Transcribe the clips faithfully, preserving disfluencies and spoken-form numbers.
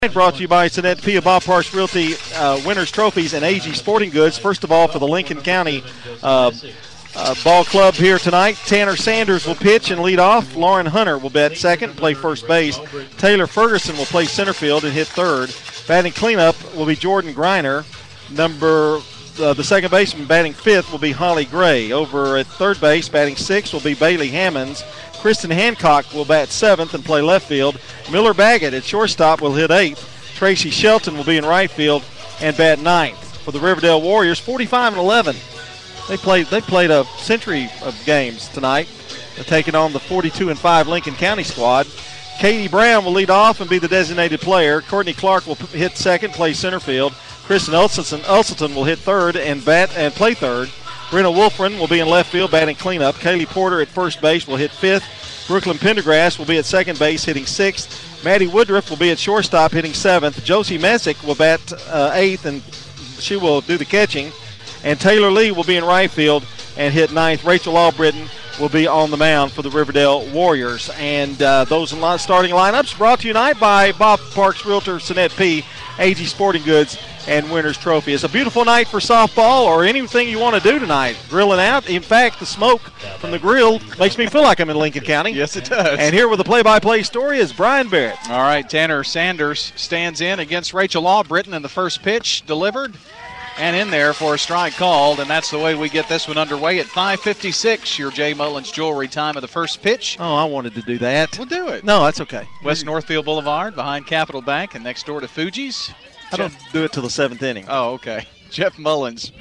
Brought to you by Sinet Pia Ballparks Realty uh, Winners Trophies and A G Sporting Goods. First of all, for the Lincoln County uh, uh, Ball Club here tonight, Tanner Sanders will pitch and lead off. Lauren Hunter will bat second and play first base. Taylor Ferguson will play center field and hit third. Batting cleanup will be Jordan Griner. Number uh, the second baseman batting fifth will be Holly Gray. Over at third base, batting sixth will be Bailey Hammonds. Kristen Hancock will bat seventh and play left field. Miller Baggett at shortstop will hit eighth. Tracy Shelton will be in right field and bat ninth. For the Riverdale Warriors, forty-five and eleven. They played they played a century of games tonight. They're taking on the forty-two and five Lincoln County squad. Katie Brown will lead off and be the designated player. Courtney Clark will hit second, play center field. Kristen Ulston, Ulston will hit third and bat and play third. Brenna Wolfren will be in left field batting cleanup. Kaylee Porter at first base will hit fifth. Brooklyn Pendergrass will be at second base hitting sixth. Maddie Woodruff will be at shortstop hitting seventh. Josie Messick will bat uh, eighth and she will do the catching. And Taylor Lee will be in right field and hit ninth. Rachel Albritton will be on the mound for the Riverdale Warriors. And uh, those starting lineups brought to you tonight by Bob Parks Realtor, Sinet P, A G Sporting Goods, and Winners Trophy. It's a beautiful night for softball or anything you want to do tonight. Grilling out. In fact, the smoke from the grill makes me feel like I'm in Lincoln County. Yes, it does. And here with the play-by-play story is Brian Barrett. All right, Tanner Sanders stands in against Rachel Albritton, and the first pitch delivered and in there for a strike called, and that's the way we get this one underway at five fifty-six. Your Jay Mullins Jewelry time of the first pitch. Oh, I wanted to do that. We'll do it. No, that's okay. West Northfield Boulevard behind Capital Bank and next door to Fuji's. I don't do it till the seventh inning. Oh, okay. Jeff Mullins.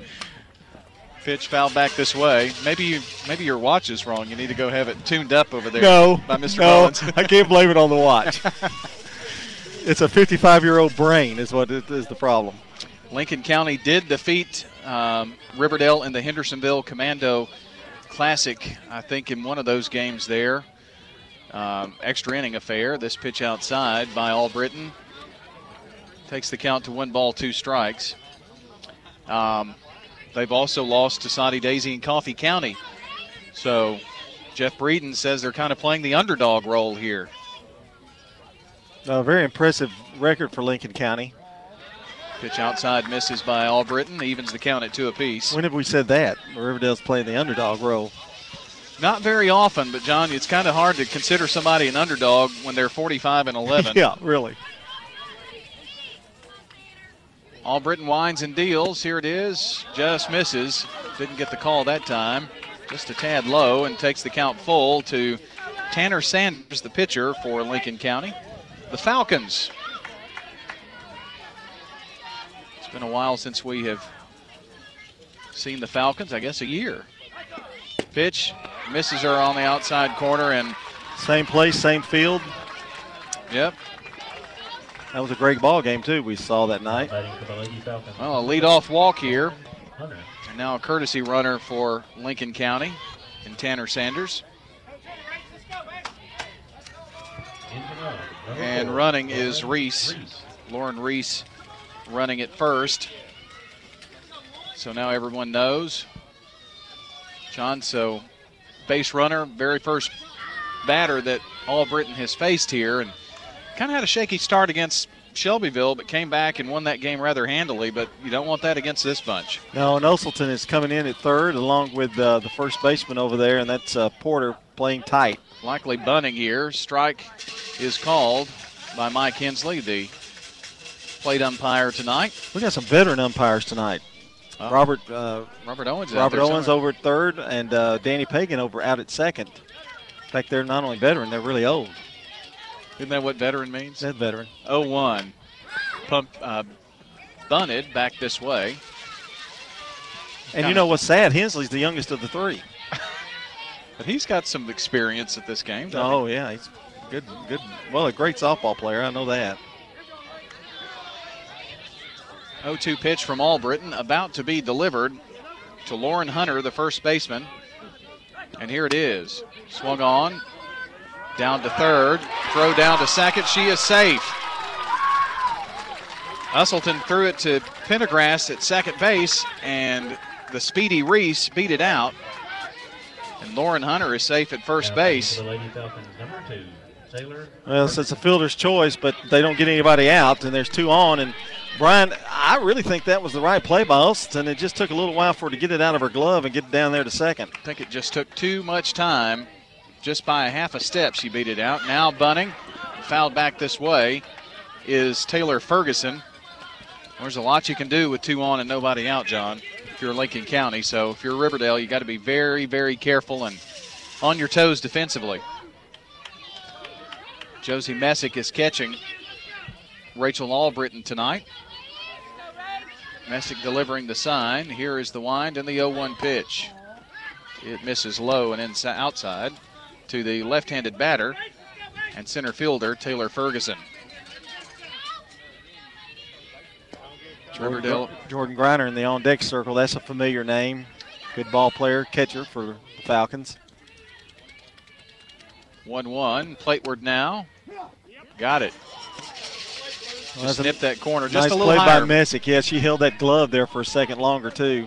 Pitch foul back this way. Maybe you, maybe your watch is wrong. You need to go have it tuned up over there. No, by Mister no, Mullins. I can't blame it on the watch. It's a fifty-five-year-old brain is what it is the problem. Lincoln County did defeat um, Riverdale in the Hendersonville Commando Classic, I think, in one of those games there. Um, extra inning affair. This pitch outside by Albritton takes the count to one ball, two strikes. Um, they've also lost to Soddy Daisy and Coffee County. So Jeff Breeden says they're kind of playing the underdog role here. A very impressive record for Lincoln County. Pitch outside misses by Albritton, evens the count at two apiece. When have we said that? Riverdale's playing the underdog role. Not very often, but John, it's kind of hard to consider somebody an underdog when they're forty-five and eleven. Yeah, really. Albritton winds and deals. Here it is. Just misses. Didn't get the call that time. Just a tad low and takes the count full to Tanner Sanders, the pitcher for Lincoln County. The Falcons. It's been a while since we have seen the Falcons, I guess a year. Pitch misses her on the outside corner and same place, same field. Yep. That was a great ball game too we saw that night. Well, a leadoff walk here. And now a courtesy runner for Lincoln County and Tanner Sanders. And running is Reese. Lauren Reese running at first. So now everyone knows. John, so base runner, very first batter that Albritton has faced here, and kind of had a shaky start against Shelbyville, but came back and won that game rather handily, but you don't want that against this bunch. No, and Usselton is coming in at third along with uh, the first baseman over there, and that's uh, Porter playing tight. Likely bunting here. Strike is called by Mike Hensley, the plate umpire tonight. We got some veteran umpires tonight. Oh. Robert uh, Robert Owens. Robert Owens over at third, and uh, Danny Pagan over out at second. In fact, they're not only veteran, they're really old. Isn't that what veteran means? That's veteran. oh one. Pump, uh, bunted back this way. And Kinda. you know what's sad? Hensley's the youngest of the three. But he's got some experience at this game. Oh, he? yeah. He's good, good. Well, a great softball player. I know that. oh two pitch from Albritton, about to be delivered to Lauren Hunter, the first baseman. And here it is. Swung on. Down to third. Throw down to second. She is safe. Usselton threw it to Pendergrass at second base, and the speedy Reese beat it out. And Lauren Hunter is safe at first base. Well, so it's a fielder's choice, but they don't get anybody out, and there's two on. And Brian, I really think that was the right play by Elston. It just took a little while for her to get it out of her glove and get it down there to second. I think it just took too much time. Just by a half a step, she beat it out. Now bunting, fouled back this way, is Taylor Ferguson. There's a lot you can do with two on and nobody out, John, if you're Lincoln County. So if you're Riverdale, you got to be very, very careful and on your toes defensively. Josie Messick is catching Rachel Albritton tonight. Messick delivering the sign. Here is the wind and the oh one pitch. It misses low and inside, outside to the left-handed batter and center fielder Taylor Ferguson. Riverdale. Jordan Griner in the on-deck circle. That's a familiar name. Good ball player, catcher for the Falcons. one one. Plateward now. Got it. Well, just nipped that corner just nice a little play higher. by Messick. Yeah, she held that glove there for a second longer, too.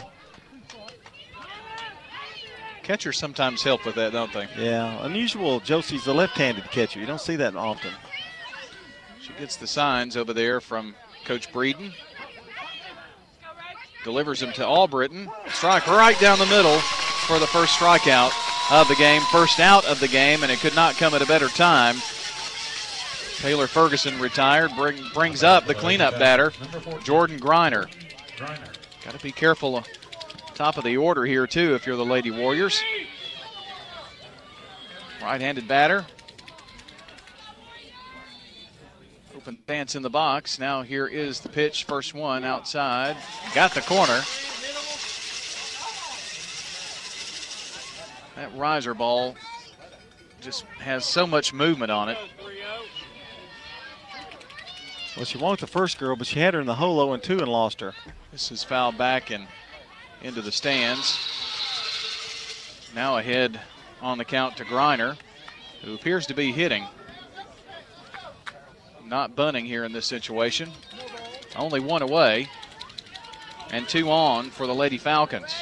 Catchers sometimes help with that, don't they? Yeah, unusual. Josie's the left-handed catcher. You don't see that often. She gets the signs over there from Coach Breeden. Delivers him to Albritton. Strike right down the middle for the first strikeout of the game. First out of the game, and it could not come at a better time. Taylor Ferguson retired, bring, brings up the cleanup batter, Jordan Griner. Got to be careful uh, top of the order here, too, if you're the Lady Warriors. Right-handed batter. Open stance in the box. Now here is the pitch. First one outside. Got the corner. That riser ball just has so much movement on it. Well, she walked the first girl, but she had her in the hole oh and two and lost her. This is fouled back and into the stands. Now ahead on the count to Griner, who appears to be hitting. Not bunting here in this situation. Only one away. And two on for the Lady Falcons.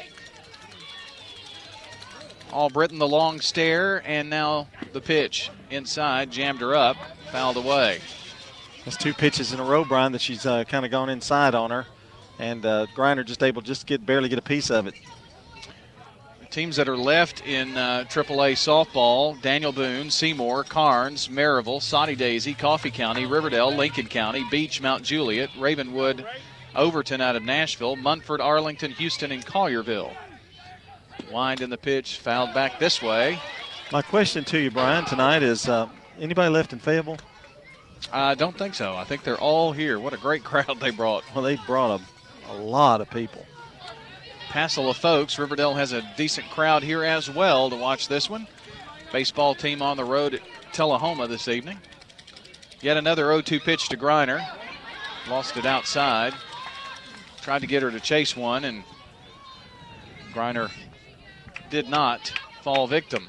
Albritton the long stare, and now the pitch inside, jammed her up, fouled away. That's two pitches in a row, Brian, that she's uh, kind of gone inside on her. And uh, Griner just able to just get barely get a piece of it. The teams that are left in uh, triple A softball, Daniel Boone, Seymour, Carnes, Maryville, Soddy Daisy, Coffee County, Riverdale, Lincoln County, Beach, Mount Juliet, Ravenwood, Overton out of Nashville, Munford, Arlington, Houston, and Collierville. Wind in the pitch, fouled back this way. My question to you, Brian, tonight is uh, anybody left in Fayetteville? I don't think so. I think they're all here. What a great crowd they brought. Well, they brought a, a lot of people. Passel of folks. Riverdale has a decent crowd here as well to watch this one. Baseball team on the road at Tullahoma this evening. Yet another oh two pitch to Griner. Lost it outside. Tried to get her to chase one, and Griner did not fall victim.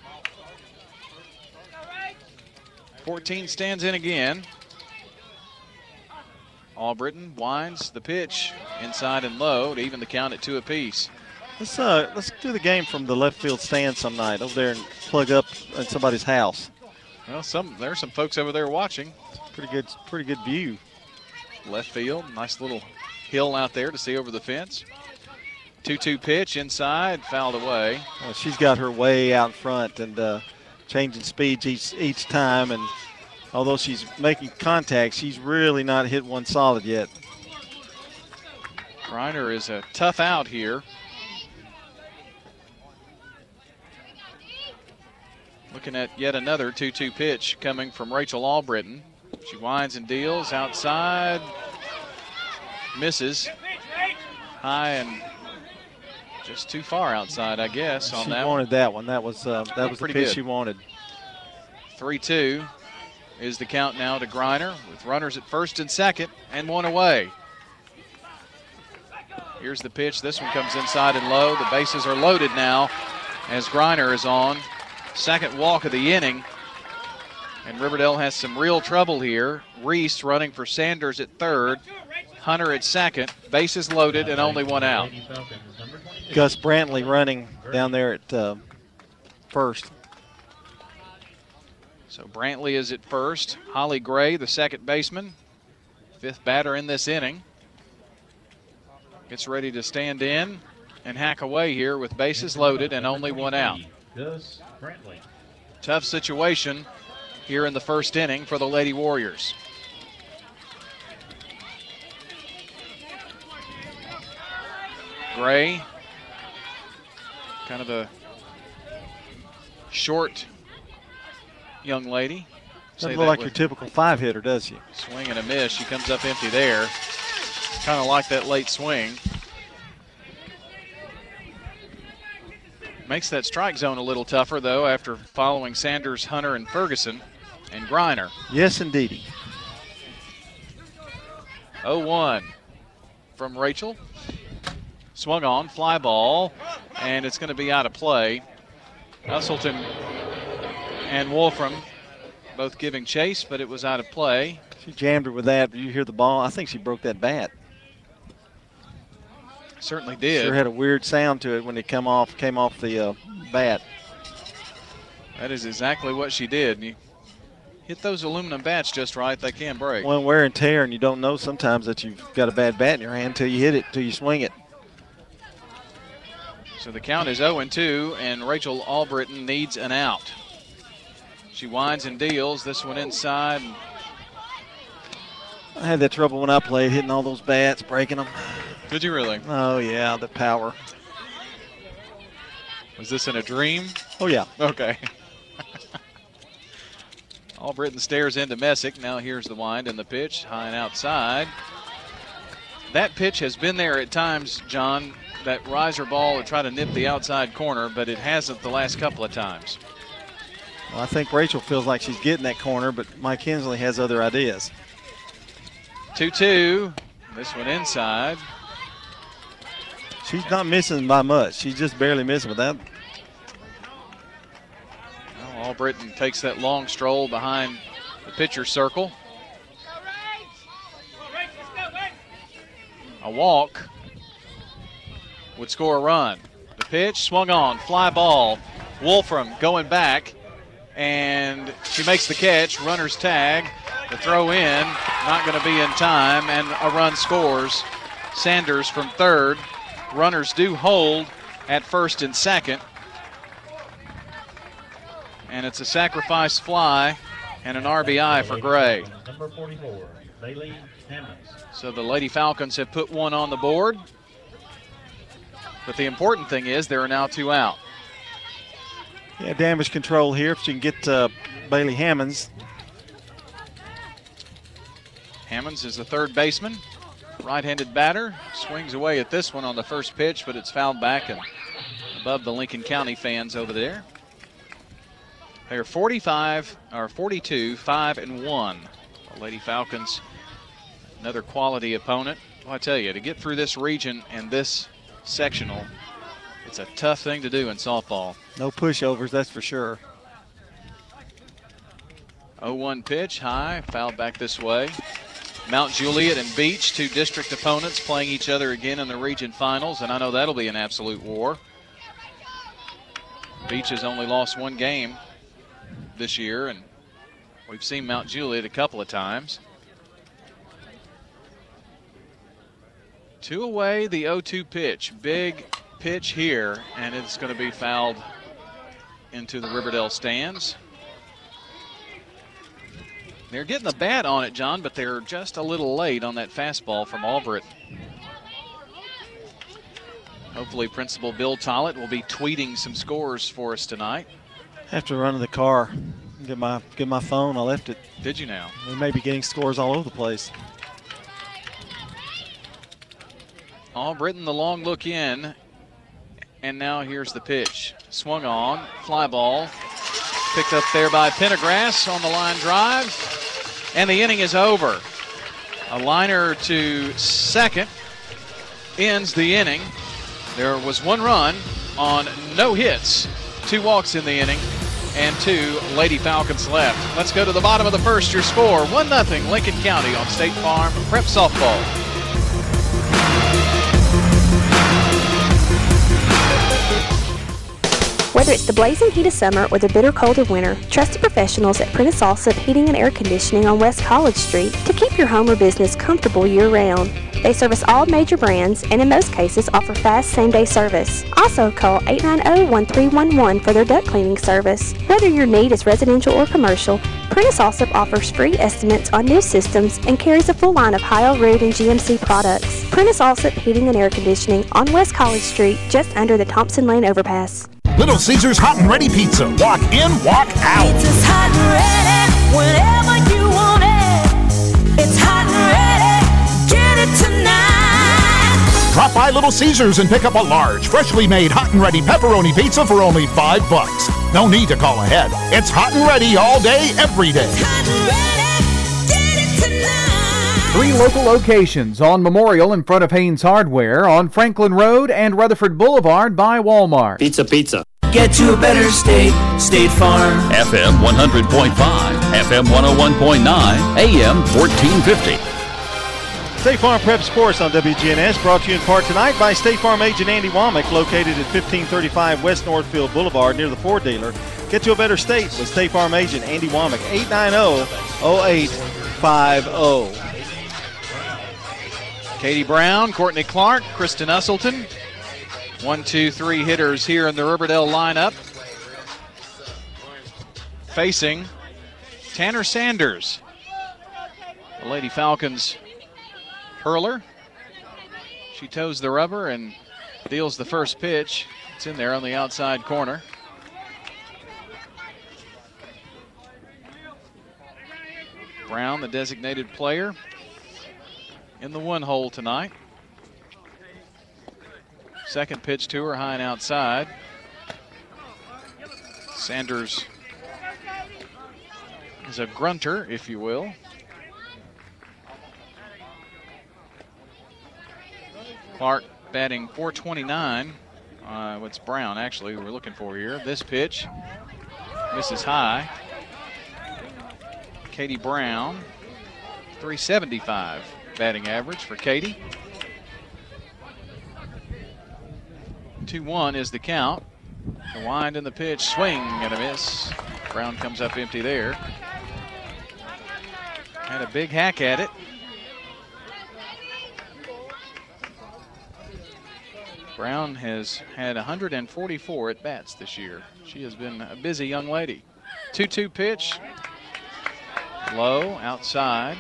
fourteen stands in again. Albritton winds the pitch inside and low to even the count at two apiece. Let's uh let's do the game from the left field stand some night over there and plug up in somebody's house. Well, some there's some folks over there watching. Pretty good, pretty good view. Left field, nice little hill out there to see over the fence. two two pitch inside, fouled away. Well, she's got her way out in front and uh, changing speeds each each time, and although she's making contact, she's really not hit one solid yet. Griner is a tough out here. Looking at yet another two two pitch coming from Rachel Albritton. She winds and deals outside, misses high and just too far outside, I guess. On she that wanted one. that one. That was uh, that was the Pretty pitch good. she wanted. three two is the count now to Griner with runners at first and second and one away. Here's the pitch. This one comes inside and low. The bases are loaded now as Griner is on. Second walk of the inning. And Riverdale has some real trouble here. Reese running for Sanders at third. Hunter at second. Bases loaded and only one out. Gus Brantley running down there at uh, first. So Brantley is at first. Holly Gray, the second baseman, fifth batter in this inning. Gets ready to stand in and hack away here with bases loaded and only one out. Tough situation here in the first inning for the Lady Warriors. Gray, kind of a short young lady. Doesn't look like your typical five hitter, does she? Swing and a miss. She comes up empty there. Kind of like that late swing. Makes that strike zone a little tougher, though, after following Sanders, Hunter, and Ferguson and Griner. Yes, indeedy. oh one from Rachel. Swung on, fly ball, and it's going to be out of play. Hustleton and Wolfram both giving chase, but it was out of play. She jammed her with that. Did you hear the ball? I think she broke that bat. Certainly did. Sure had a weird sound to it when it come off, came off the uh, bat. That is exactly what she did. And you hit those aluminum bats just right, they can break. Well, wear and tear, and you don't know sometimes that you've got a bad bat in your hand until you hit it, until you swing it. So the count is oh and two, and Rachel Albritton needs an out. She winds and deals. This one inside. I had that trouble when I played, hitting all those bats, breaking them. Did you really? Oh, yeah, the power. Was this in a dream? Oh, yeah. Okay. Albritton stares into Messick. Now here's the wind and the pitch, high and outside. That pitch has been there at times, John. That riser ball would try to nip the outside corner, but it hasn't the last couple of times. Well, I think Rachel feels like she's getting that corner, but Mike Hensley has other ideas. two two. This one inside. She's not missing by much. She's just barely missing with that. Well, Albritton takes that long stroll behind the pitcher's circle. A walk would score a run. The pitch swung on, fly ball. Wolfram going back, and she makes the catch. Runner's tag. The throw in, not going to be in time, and a run scores. Sanders from third. Runners do hold at first and second. And it's a sacrifice fly and an R B I for Gray. Number forty-four, Bailey Hammonds. So the Lady Falcons have put one on the board. But the important thing is there are now two out. Yeah, damage control here if she can get uh, Bailey Hammonds. Hammonds is the third baseman. Right-handed batter. Swings away at this one on the first pitch, but it's fouled back and above the Lincoln County fans over there. They are forty-five, or forty-two, five and one. The Lady Falcons, another quality opponent. Well, I tell you, to get through this region and this sectional, it's a tough thing to do in softball. No pushovers, that's for sure. oh one pitch, high, fouled back this way. Mount Juliet and Beach, two district opponents playing each other again in the region finals, and I know that'll be an absolute war. Beach has only lost one game this year, and we've seen Mount Juliet a couple of times. Two away, the oh two pitch. Big pitch here, and it's going to be fouled into the Riverdale stands. They're getting the bat on it, John, but they're just a little late on that fastball from Albritton. Hopefully Principal Bill Tollett will be tweeting some scores for us tonight. I have to run to the car, get my get my phone. I left it. Did you now? We may be getting scores all over the place. Albritton, the long look in, and now here's the pitch. Swung on, fly ball, picked up there by Pendergrass on the line drive, and the inning is over. A liner to second ends the inning. There was one run on no hits, two walks in the inning, and two Lady Falcons left. Let's go to the bottom of the first. Your score, one nothing Lincoln County on State Farm Prep Softball. Whether it's the blazing heat of summer or the bitter cold of winter, trust the professionals at Prentice Allsup Heating and Air Conditioning on West College Street to keep your home or business comfortable year-round. They service all major brands and in most cases offer fast same-day service. Also call eight nine zero, one three one one for their duct cleaning service. Whether your need is residential or commercial, Prentice Allsup offers free estimates on new systems and carries a full line of Heil, Ruud, and G M C products. Prentice Allsup Heating and Air Conditioning on West College Street, just under the Thompson Lane overpass. Little Caesars Hot and Ready Pizza. Walk in, walk out. Pizza's hot and ready whenever you want it. It's hot and ready. Get it tonight. Drop by Little Caesars and pick up a large, freshly made hot and ready pepperoni pizza for only five bucks. No need to call ahead. It's hot and ready all day, every day. It's hot and ready. Get it tonight. Three local locations on Memorial in front of Haynes Hardware, on Franklin Road and Rutherford Boulevard by Walmart. Pizza Pizza. Get to a better state, State Farm. F M one hundred point five, F M one oh one point nine, A M fourteen fifty. State Farm Prep Sports on W G N S, brought to you in part tonight by State Farm agent Andy Womack, located at fifteen thirty-five West Northfield Boulevard near the Ford dealer. Get to a better state with State Farm agent Andy Womack, eight nine zero, zero eight five zero. Katie Brown, Courtney Clark, Kristen Usselton. One, two, three hitters here in the Riverdale lineup. Facing Tanner Sanders, the Lady Falcons hurler. She toes the rubber and deals the first pitch. It's in there on the outside corner. Brown, the designated player, in the one hole tonight. Second pitch to her, high and outside. Sanders is a grunter, if you will. Clark batting four twenty-nine. Uh, what's Brown, actually, we're looking for here. This pitch misses high. Katie Brown, three seventy-five batting average for Katie. two one is the count. The wind and the pitch, swing and a miss. Brown comes up empty there. Had a big hack at it. Brown has had one hundred forty-four at bats this year. She has been a busy young lady. two two pitch. Low, outside.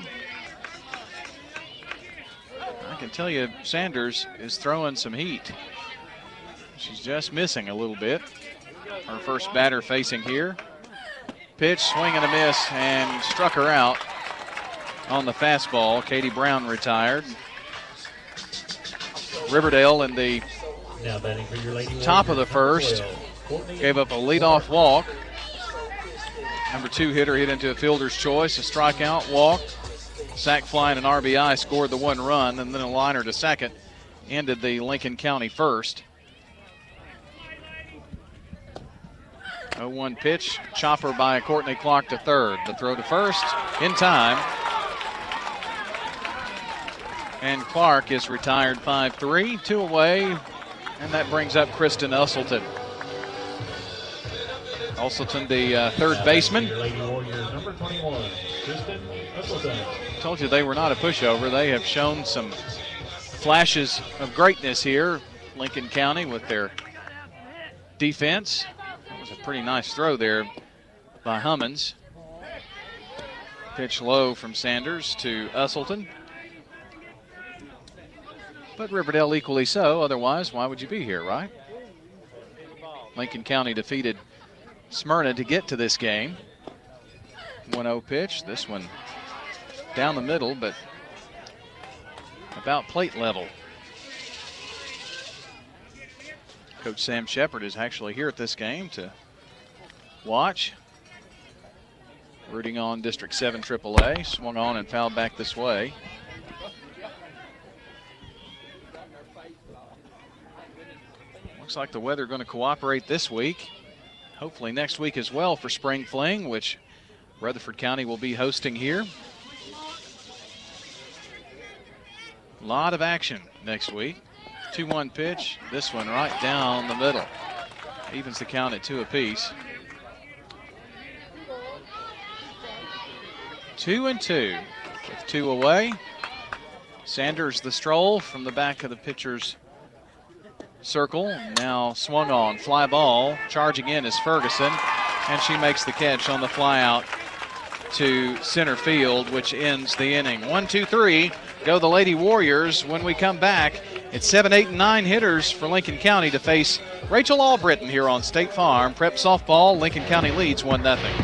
I can tell you Sanders is throwing some heat. She's just missing a little bit. Her first batter facing here. Pitch, swing and a miss, and struck her out on the fastball. Katie Brown retired. Riverdale in the top of the first gave up a leadoff walk. Number two hitter hit into a fielder's choice, a strikeout, walk, sac fly, and an R B I, scored the one run, and then a liner to second ended the Lincoln County first. oh one pitch, chopper by Courtney Clark to third. The throw to first in time. And Clark is retired five three, two away, and that brings up Kristen Usselton. Usselton, the uh, third baseman. Told you they were not a pushover. They have shown some flashes of greatness here, Lincoln County, with their defense. That was a pretty nice throw there by Hummons. Pitch low from Sanders to Usselton. But Riverdale equally so. Otherwise, why would you be here, right? Lincoln County defeated Smyrna to get to this game. one oh pitch. This one down the middle, but about plate level. Coach Sam Shepard is actually here at this game to watch. Rooting on District seven triple A. Swung on and fouled back this way. Looks like the weather going to cooperate this week. Hopefully next week as well for Spring Fling, which Rutherford County will be hosting here. A lot of action next week. two one pitch. This one right down the middle. Evens the count at two apiece. Two and two with two away. Sanders the stroll from the back of the pitcher's circle. Now swung on, fly ball. Charging in is Ferguson, and she makes the catch on the fly out to center field, which ends the inning. One, two, three, go the Lady Warriors. When we come back, it's seven, eight, and nine hitters for Lincoln County to face Rachel Albritton here on State Farm. Prep softball, Lincoln County leads one nothing.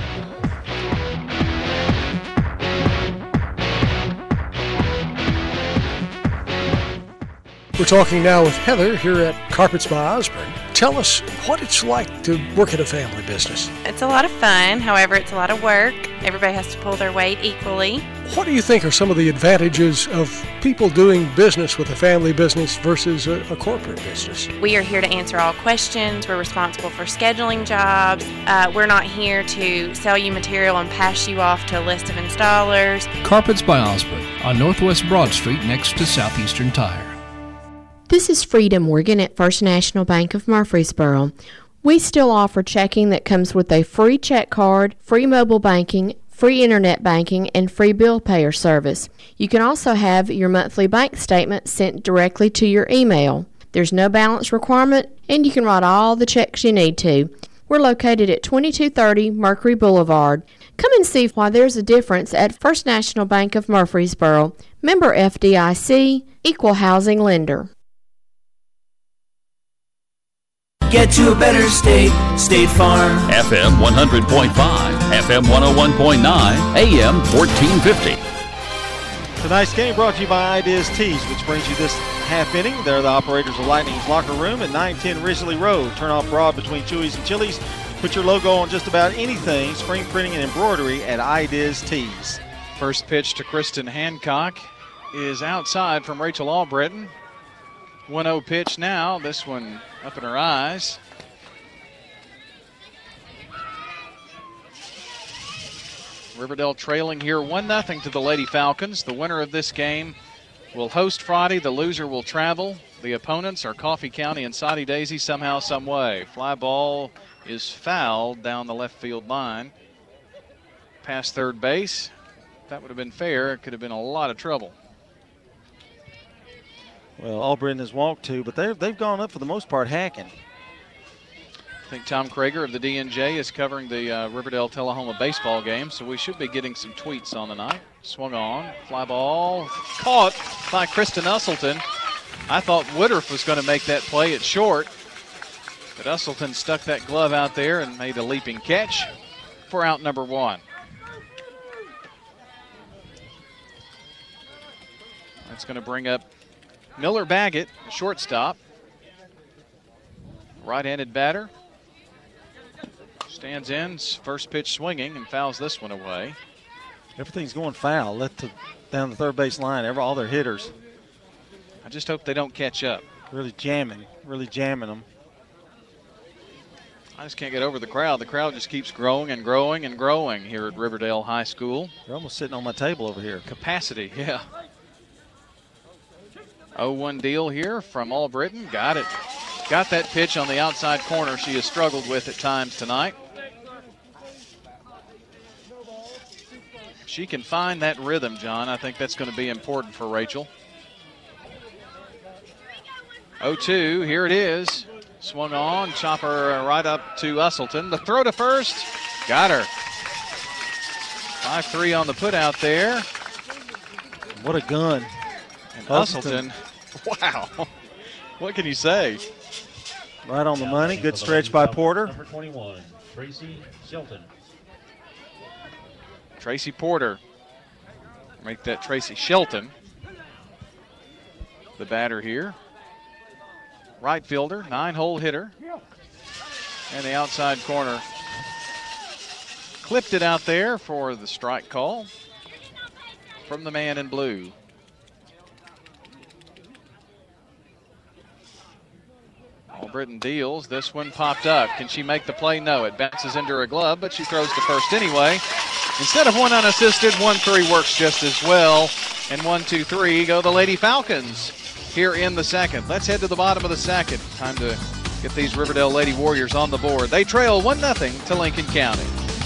We're talking now with Heather here at Carpets by Osborne. Tell us what it's like to work at a family business. It's a lot of fun. However, it's a lot of work. Everybody has to pull their weight equally. What do you think are some of the advantages of people doing business with a family business versus a, a corporate business? We are here to answer all questions. We're responsible for scheduling jobs. Uh, we're not here to sell you material and pass you off to a list of installers. Carpets by Osborne on Northwest Broad Street next to Southeastern Tire. This is Frida Morgan at First National Bank of Murfreesboro. We still offer checking that comes with a free check card, free mobile banking, free internet banking, and free bill payer service. You can also have your monthly bank statement sent directly to your email. There's no balance requirement, and you can write all the checks you need to. We're located at twenty-two thirty Mercury Boulevard. Come and see why there's a difference at First National Bank of Murfreesboro. Member F D I C, Equal Housing Lender. Get to a better state, State Farm. F M one hundred point five, F M one oh one point nine, A M fourteen fifty. Tonight's game brought to you by Ideas Tees, which brings you this half inning. They're the operators of Lightning's Locker Room at nine ten Risley Road. Turn off Broad between Chewy's and Chili's. Put your logo on just about anything, screen printing and embroidery at Ideas Tees. First pitch to Kristen Hancock is outside from Rachel Albritton. one oh pitch now. This one up in her eyes. Riverdale trailing here one nothing to the Lady Falcons. The winner of this game will host Friday. The loser will travel. The opponents are Coffee County and Soddy Daisy somehow, some way. Fly ball is fouled down the left field line. Past third base. If that would have been fair, it could have been a lot of trouble. Well, Albritton has walked two, but they've, they've gone up for the most part hacking. I think Tom Krager of the D N J is covering the uh, Riverdale-Tullahoma baseball game, so we should be getting some tweets on the night. Swung on, fly ball, caught by Kristen Usselton. I thought Woodruff was going to make that play at short, but Usselton stuck that glove out there and made a leaping catch for out number one. That's going to bring up Miller Baggett, shortstop. Right-handed batter. Stands in, first pitch swinging, and fouls this one away. Everything's going foul. Let to down the third base line. Every, all their hitters. I just hope they don't catch up. Really jamming, really jamming them. I just can't get over the crowd. The crowd just keeps growing and growing and growing here at Riverdale High School. They're almost sitting on my table over here. Capacity, yeah. oh one deal here from Albritton. Got it. Got that pitch on the outside corner she has struggled with at times tonight. She can find that rhythm, John. I think that's going to be important for Rachel. oh two, here it is. Swung on, chopper right up to Usselton. The throw to first, got her. five three on the put out there. What a gun. And Usselton, wow. What can you say? Right on the money. Good stretch by Porter. Number twenty-one, Tracy Shelton. Tracy Porter. Make that Tracy Shelton. The batter here. Right fielder, nine-hole hitter. And the outside corner. Clipped it out there for the strike call from the man in blue. Albritton deals. This one popped up. Can she make the play? No. It bounces into her glove, but she throws to first anyway. Instead of one unassisted, one three works just as well. And one, two, three go the Lady Falcons here in the second. Let's head to the bottom of the second. Time to get these Riverdale Lady Warriors on the board. They trail one nothing to Lincoln County.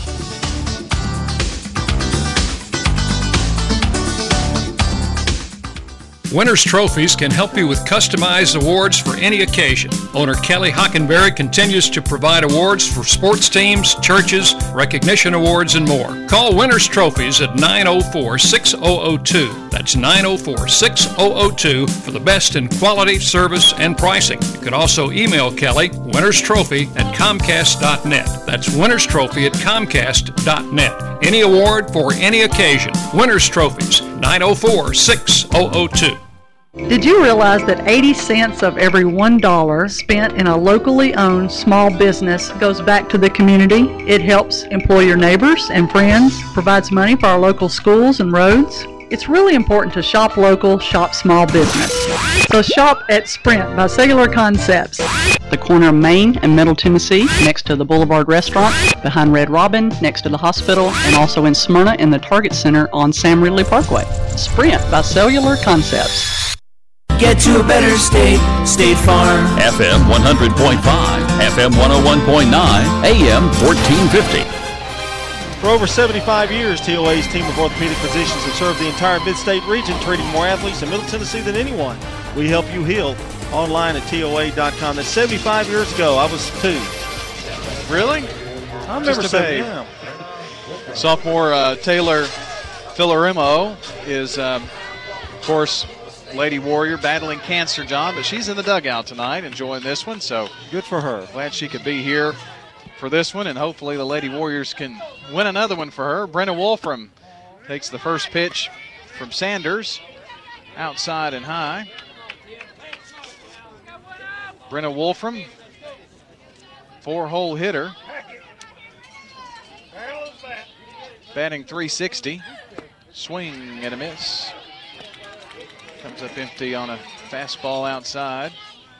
Winners Trophies can help you with customized awards for any occasion. Owner Kelly Hockenberry continues to provide awards for sports teams, churches, recognition awards, and more. Call Winners Trophies at nine oh four, six thousand two. That's nine oh four, six thousand two for the best in quality, service, and pricing. You can also email Kelly, Winners Trophy at comcast dot net. That's Winners Trophy at comcast dot net. Any award for any occasion. Winners Trophies, nine oh four, six thousand two. Did you realize that eighty cents of every one dollar spent in a locally owned small business goes back to the community? It helps employ your neighbors and friends, provides money for our local schools and roads. It's really important to shop local, shop small business. So shop at Sprint by Cellular Concepts, the corner of Main and Middle Tennessee, next to the Boulevard Restaurant, behind Red Robin, next to the hospital, and also in Smyrna in the Target Center on Sam Ridley Parkway. Sprint by Cellular Concepts. Get to a better state, State Farm. F M one hundred point five, F M one oh one point nine, A M fourteen fifty. For over seventy-five years, T O A's team of orthopedic physicians have served the entire mid-state region, treating more athletes in Middle Tennessee than anyone. We help you heal online at T O A dot com. That's seventy-five years ago. I was two. Really? I remember saying, yeah. Sophomore uh, Taylor Filorimo is, um, of course, Lady Warrior battling cancer, John, but she's in the dugout tonight enjoying this one, so good for her. Glad she could be here for this one, and hopefully the Lady Warriors can win another one for her. Brenna Wolfram takes the first pitch from Sanders, outside and high. Brenna Wolfram, four-hole hitter, batting three sixty, swing and a miss. Comes up empty on a fastball outside.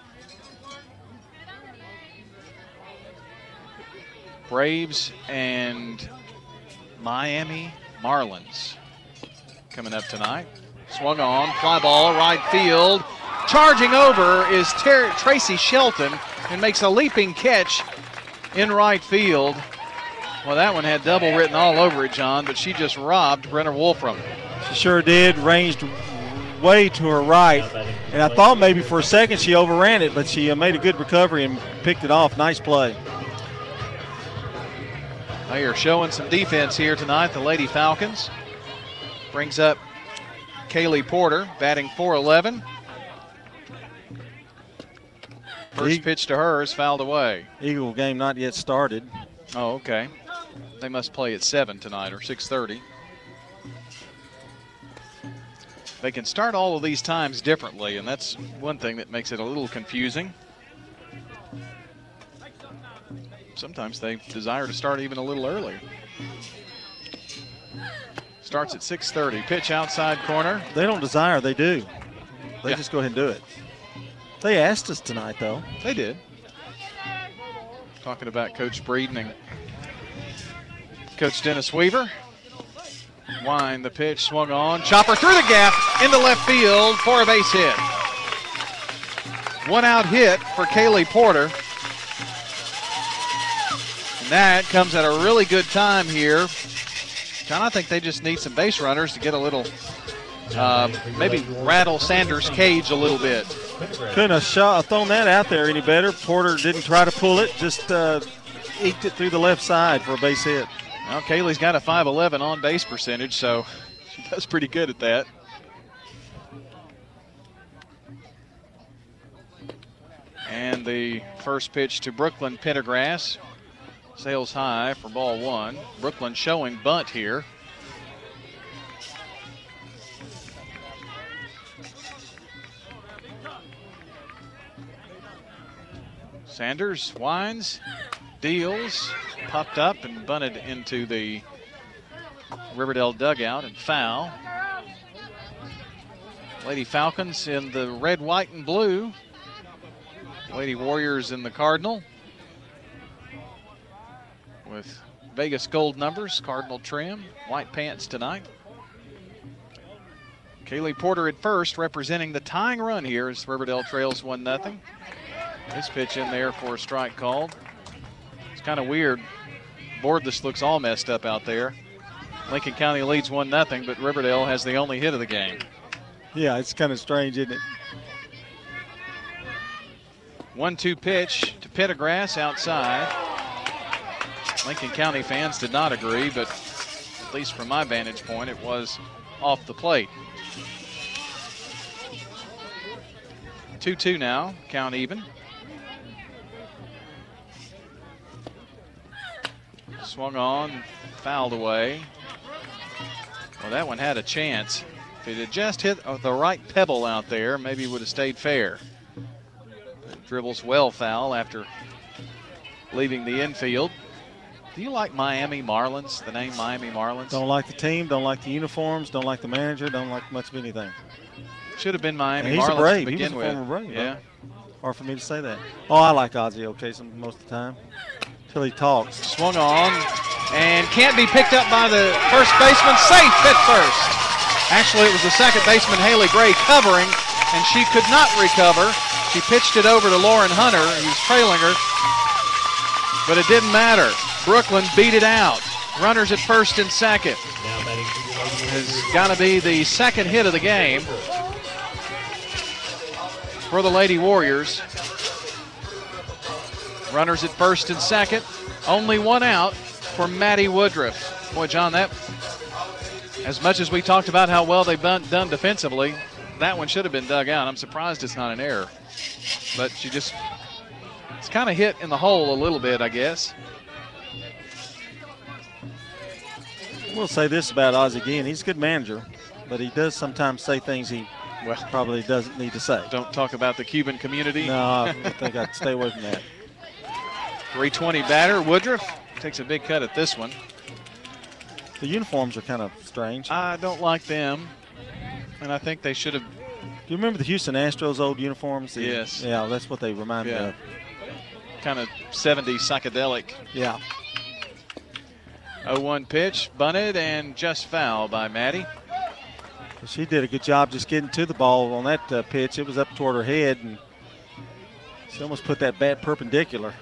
Braves and Miami Marlins coming up tonight. Swung on, fly ball, right field. Charging over is Ter- Tracy Shelton and makes a leaping catch in right field. Well, that one had double written all over it, John, but she just robbed Brenna Wolfram. She sure did, ranged way to her right, and I thought maybe for a second she overran it, but she uh, made a good recovery and picked it off. Nice play. They are showing some defense here tonight, the Lady Falcons. Brings up Kaylee Porter, batting four eleven. First Eagle. Pitch to her is fouled away. Eagle game not yet started. Oh, okay. They must play at seven tonight or six thirty. They can start all of these times differently, and that's one thing that makes it a little confusing. Sometimes they desire to start even a little earlier. Starts at six thirty. Pitch outside corner. They don't desire, they do. They Yeah. just go ahead and do it. They asked us tonight, though. They did. Talking about Coach Breeden and Coach Dennis Weaver. Wind the pitch, swung on. Chopper through the gap into left field for a base hit. One out hit for Kaylee Porter. And that comes at a really good time here. John, I think they just need some base runners to get a little, uh, maybe rattle Sanders' cage a little bit. Couldn't have shot, thrown that out there any better. Porter didn't try to pull it, just uh, eked it through the left side for a base hit. Well, Kaylee's got a five eleven on base percentage, so she does pretty good at that. And the first pitch to Brooklyn Pendergrass. Sails high for ball one. Brooklyn showing bunt here. Sanders winds, deals, popped up and bunted into the Riverdale dugout and foul. Lady Falcons in the red, white, and blue. Lady Warriors in the Cardinal with Vegas gold numbers, Cardinal trim, white pants tonight. Kaylee Porter at first, representing the tying run here as Riverdale trails one nothing. This pitch in there for a strike called. It's kind of weird. Boardless looks all messed up out there. Lincoln County leads one nothing, but Riverdale has the only hit of the game. Yeah, it's kind of strange, isn't it? one two pitch to Pendergrass outside. Lincoln County fans did not agree, but at least from my vantage point, it was off the plate. two two now, count even. Swung on, fouled away. Well, that one had a chance. If it had just hit the right pebble out there, maybe it would have stayed fair. It dribbles well foul after leaving the infield. Do you like Miami Marlins, the name Miami Marlins? Don't like the team, don't like the uniforms, don't like the manager, don't like much of anything. Should have been Miami and he's Marlins a Brave. to begin he was a with. former Brave. Yeah. Right? Hard for me to say that. Oh, I like Ozzie O'Kayson most of the time. Till he talks. Swung on and can't be picked up by the first baseman. Safe at first. Actually, it was the second baseman, Haley Gray, covering, and she could not recover. She pitched it over to Lauren Hunter, who was trailing her, but it didn't matter. Brooklyn beat it out. Runners at first and second. Has got to be the second hit of the game for the Lady Warriors. Runners at first and second. Only one out for Maddie Woodruff. Boy, John, that, as much as we talked about how well they've done, done defensively, that one should have been dug out. I'm surprised it's not an error. But she just, it's kind of hit in the hole a little bit, I guess. We'll say this about Ozzie again. He's a good manager, but he does sometimes say things he well, probably doesn't need to say. Don't talk about the Cuban community. No, I think I'd stay away from that. three twenty batter. Woodruff takes a big cut at this one. The uniforms are kind of strange. I don't like them, and I think they should have. Do you remember the Houston Astros old uniforms? The, yes. Yeah, that's what they remind yeah. me of. Kind of seventies psychedelic. Yeah. oh one pitch, bunted, and just foul by Maddie. She did a good job just getting to the ball on that uh, pitch. It was up toward her head, and she almost put that bat perpendicular.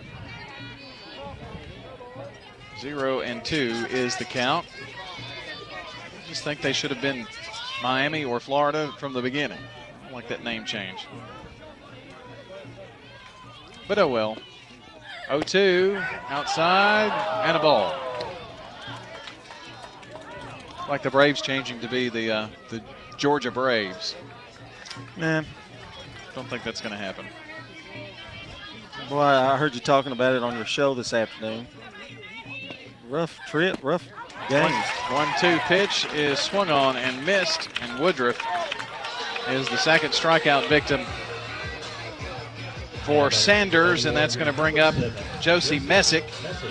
Zero and two is the count. I just think they should have been Miami or Florida from the beginning. I don't like that name change. But oh well. oh two, outside, and a ball. Like the Braves changing to be the uh, the Georgia Braves. Man, don't think that's going to happen. Boy, I heard you talking about it on your show this afternoon. Rough trip, rough games. One, two pitch is swung on and missed, and Woodruff is the second strikeout victim for Sanders, and that's going to bring up Josie Messick.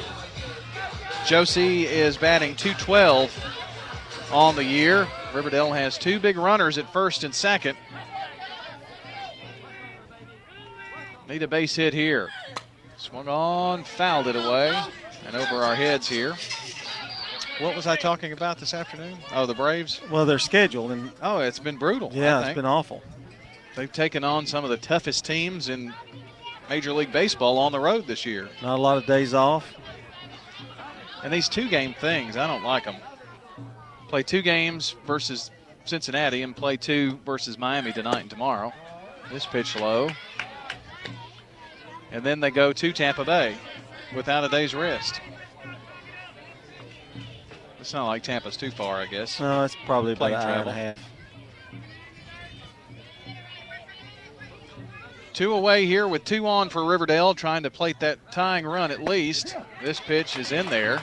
Josie is batting two twelve on the year. Riverdale has two big runners at first and second. Need a base hit here. Swung on, fouled it away, and over our heads here. What was I talking about this afternoon? Oh, the Braves? Well, their schedule. And oh, it's been brutal. Yeah, it's been awful. They've taken on some of the toughest teams in Major League Baseball on the road this year. Not a lot of days off. And these two-game things, I don't like them. Play two games versus Cincinnati and play two versus Miami tonight and tomorrow. This pitch low. And then they go to Tampa Bay without a day's rest. It's not like Tampa's too far, I guess. No, it's probably about Plane an hour travel. and a half. Two away here with two on for Riverdale, trying to plate that tying run at least. This pitch is in there.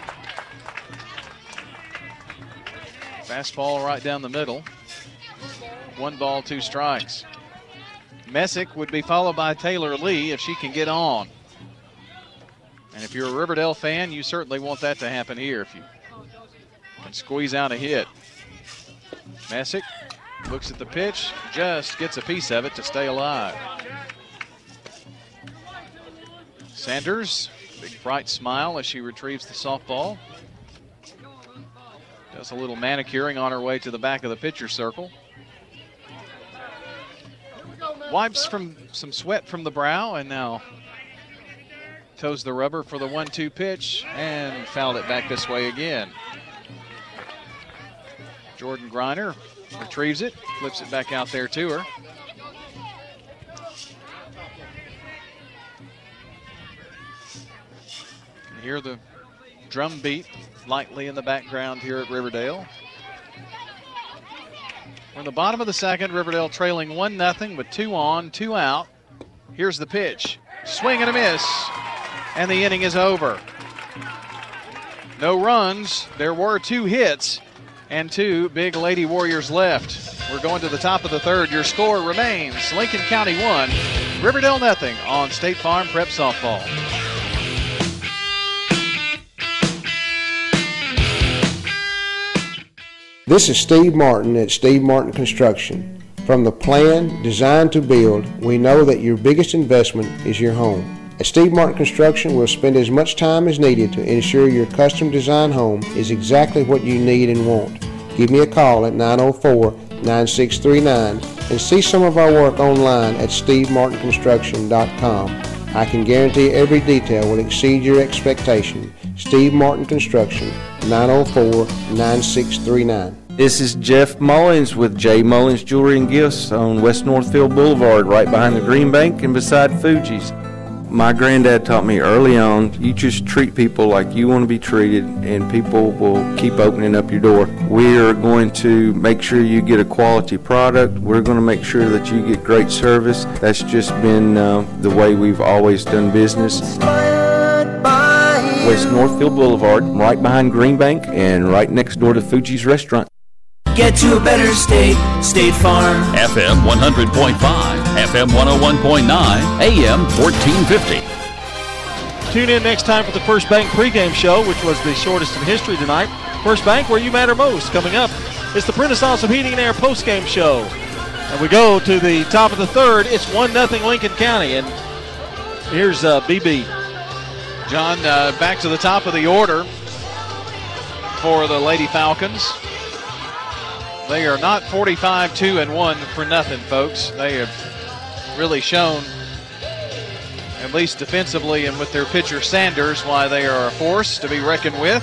Fastball right down the middle. One ball, two strikes. Messick would be followed by Taylor Lee if she can get on. And if you're a Riverdale fan, you certainly want that to happen here if you can squeeze out a hit. Messick looks at the pitch, just gets a piece of it to stay alive. Sanders, big bright smile as she retrieves the softball. Does a little manicuring on her way to the back of the pitcher's circle. wipes from some sweat from the brow and now toes the rubber for the one two pitch and fouled it back this way again. Jordan Griner retrieves it, flips it back out there to her. You hear the drum beat lightly in the background here at Riverdale. We're in the bottom of the second, Riverdale trailing one nothing with two on, two out. Here's the pitch. Swing and a miss, and the inning is over. No runs. There were two hits and two big Lady Warriors left. We're going to the top of the third. Your score remains Lincoln County one, Riverdale nothing on State Farm Prep Softball. This is Steve Martin at Steve Martin Construction. From the plan, design to build, we know that your biggest investment is your home. At Steve Martin Construction, we'll spend as much time as needed to ensure your custom design home is exactly what you need and want. Give me a call at nine oh four, nine six three nine and see some of our work online at steve martin construction dot com. I can guarantee every detail will exceed your expectation. Steve Martin Construction, nine oh four, nine six three nine. This is Jeff Mullins with J. Mullins Jewelry and Gifts on West Northfield Boulevard, right behind the Green Bank and beside Fuji's. My granddad taught me early on, you just treat people like you want to be treated and people will keep opening up your door. We are going to make sure you get a quality product. We're going to make sure that you get great service. That's just been uh, the way we've always done business. West Northfield Boulevard, right behind Green Bank and right next door to Fuji's Restaurant. Get to a better state, State Farm. F M one hundred point five, F M one oh one point nine, A M fourteen fifty. Tune in next time for the First Bank pregame show, which was the shortest in history tonight. First Bank, where you matter most. Coming up, it's the Prentice Awesome Heating and Air postgame show. And we go to the top of the third. It's one nothing Lincoln County. And here's uh, B B. John, uh, back to the top of the order for the Lady Falcons. They are not forty-five two and one for nothing, folks. They have really shown, at least defensively and with their pitcher Sanders, why they are a force to be reckoned with.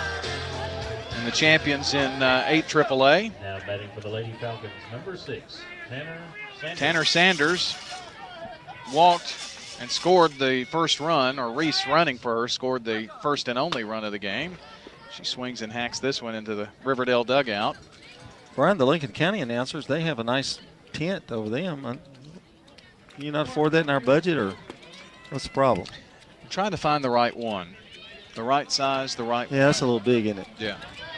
And the champions in uh, eight triple A. Now batting for the Lady Falcons, number six, Tanner Sanders. Tanner Sanders walked and scored the first run, or Reese running for her, scored the first and only run of the game. She swings and hacks this one into the Riverdale dugout. Brian, the Lincoln County announcers, they have a nice tent over them. Can you not afford that in our budget, or what's the problem? I'm trying to find the right one. The right size, the right Yeah, one. that's a little big, isn't it? Yeah.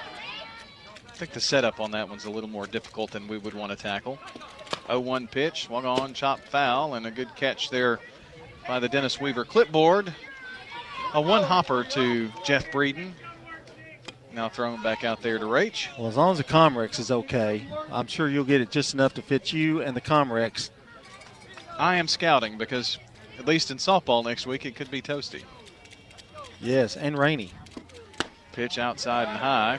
I think the setup on that one's a little more difficult than we would want to tackle. oh one pitch, swung on, chopped foul, and a good catch there by the Dennis Weaver clipboard. A one hopper to Jeff Breeden. Now thrown back out there to Rach. Well, as long as the Comrex is okay, I'm sure you'll get it just enough to fit you and the Comrex. I am scouting because, at least in softball next week, it could be toasty. Yes, and rainy. Pitch outside and high.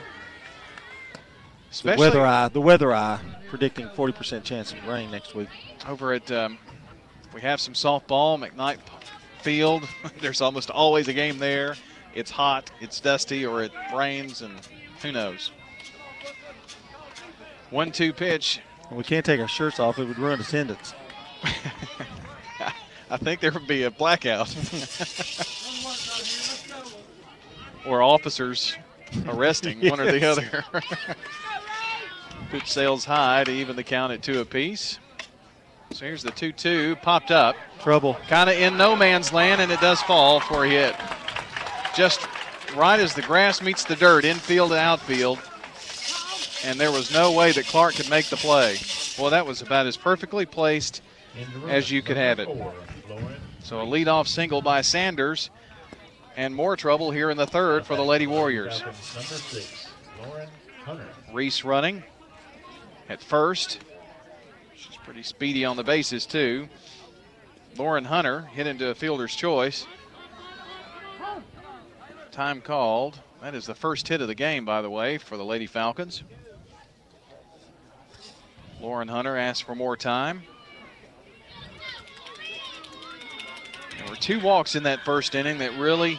The Especially weather eye, the weather eye predicting forty percent chance of rain next week. over at, um, we have some softball, McKnight Field. There's almost always a game there. It's hot, it's dusty, or it rains, and who knows. one two pitch. We can't take our shirts off. It would ruin attendance. I think there would be a blackout. Or officers arresting one or the Yes. other. Pitch sails high to even the count at two apiece. So here's the two two, popped up. Trouble. Kind of in no man's land, and it does fall for a hit. Just right as the grass meets the dirt, infield to outfield. And there was no way that Clark could make the play. Well, that was about as perfectly placed as you could have it. So a leadoff single by Sanders. And more trouble here in the third for the Lady Warriors. Number six, Lauren Hunter. Reese running at first. She's pretty speedy on the bases, too. Lauren Hunter hit into a fielder's choice. Time called. That is the first hit of the game, by the way, for the Lady Falcons. Lauren Hunter asked for more time. There were two walks in that first inning that really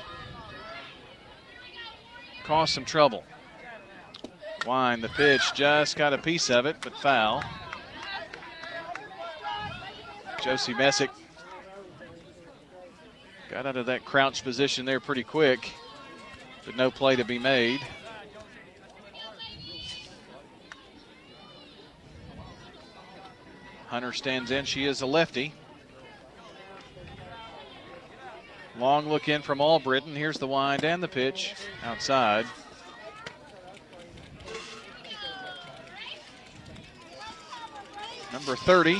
caused some trouble. Wine, the pitch, just got a piece of it, but foul. Josie Messick got out of that crouch position there pretty quick, but no play to be made. Hunter stands in. She is a lefty. Long look in from Albritton. Here's the wind and the pitch outside. Number thirty.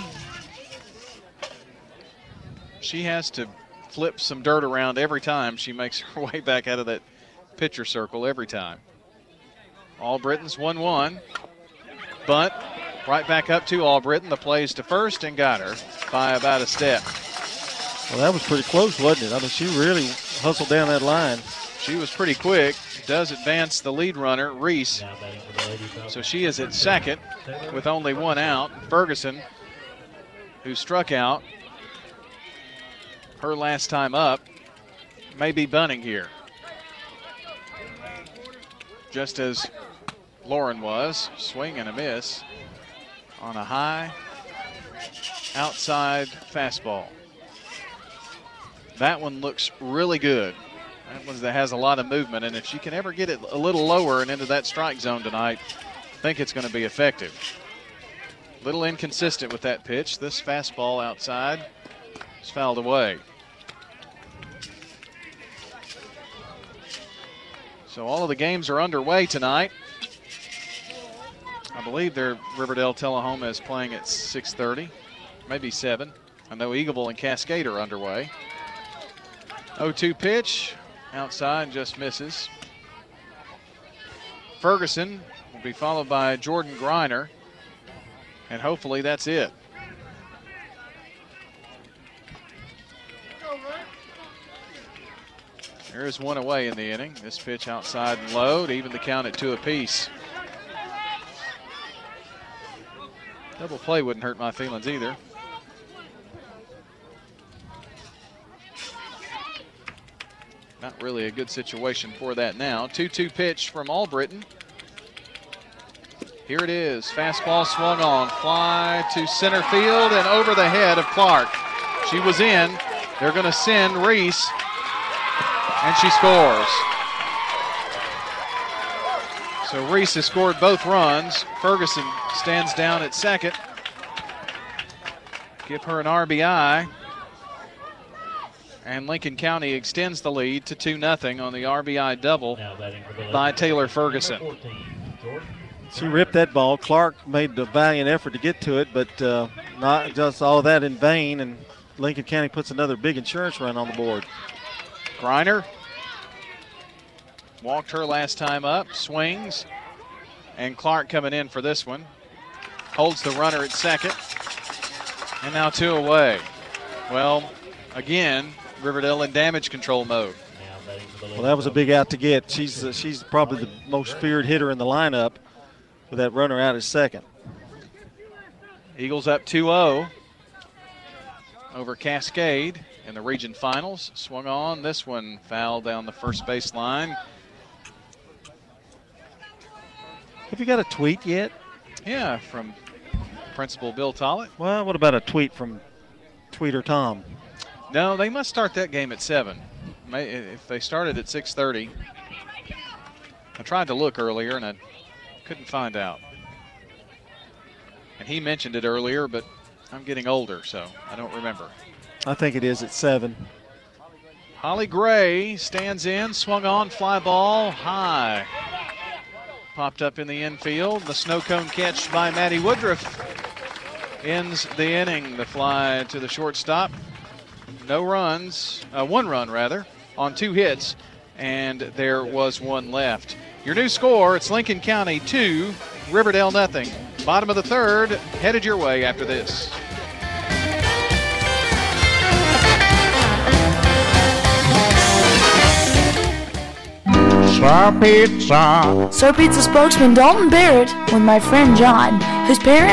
She has to flip some dirt around every time she makes her way back out of that pitcher circle every time. Albritton's one one. Bunt right back up to Albritton. The plays to first and got her by about a step. Well, that was pretty close, wasn't it? I mean, she really hustled down that line. She was pretty quick. Does advance the lead runner, Reese. So she is at second with only one out. Ferguson, who struck out her last time up, may be bunting here. Just as Lauren was. Swing and a miss on a high outside fastball. That one looks really good. That one that has a lot of movement, and if she can ever get it a little lower and into that strike zone tonight, I think it's going to be effective. A little inconsistent with that pitch. This fastball outside is fouled away. So all of the games are underway tonight. I believe their Riverdale Tullahoma is playing at six thirty, maybe seven. I know Eagleville and Cascade are underway. oh two pitch, outside, just misses. Ferguson will be followed by Jordan Griner, and hopefully that's it. There is one away in the inning. This pitch outside and low to even the count at two apiece. Double play wouldn't hurt my feelings either. Not really a good situation for that now. two two pitch from Albritton. Here it is. Fastball swung on. Fly to center field and over the head of Clark. She was in. They're going to send Reese, and she scores. So Reese has scored both runs. Ferguson stands down at second. Give her an R B I. And Lincoln County extends the lead to two nothing on the R B I double by Taylor Ferguson. She ripped that ball. Clark made a valiant effort to get to it, but uh, not just all that in vain, and Lincoln County puts another big insurance run on the board. Griner walked her last time up, swings, and Clark coming in for this one. Holds the runner at second, and now two away. Well, again, Riverdale in damage control mode. Well, that was a big out to get. She's uh, she's probably the most feared hitter in the lineup with that runner out at second. Eagles up two oh over Cascade in the region finals. Swung on. This one fouled down the first base line. Have you got a tweet yet? Yeah, from Principal Bill Tollett. Well, what about a tweet from Tweeter Tom? No, they must start that game at seven. May, if they started at six thirty. I tried to look earlier, and I couldn't find out. And he mentioned it earlier, but I'm getting older, so I don't remember. I think it is at seven. Holly Gray stands in, swung on, fly ball, high. Popped up in the infield. The snow cone catch by Maddie Woodruff ends the inning. The fly to the shortstop. No runs, uh, one run rather, on two hits, and there was one left. Your new score, it's Lincoln County two, Riverdale nothing. Bottom of the third, headed your way after this. Sir Pizza. Sir Pizza spokesman Dalton Barrett with my friend John, whose parents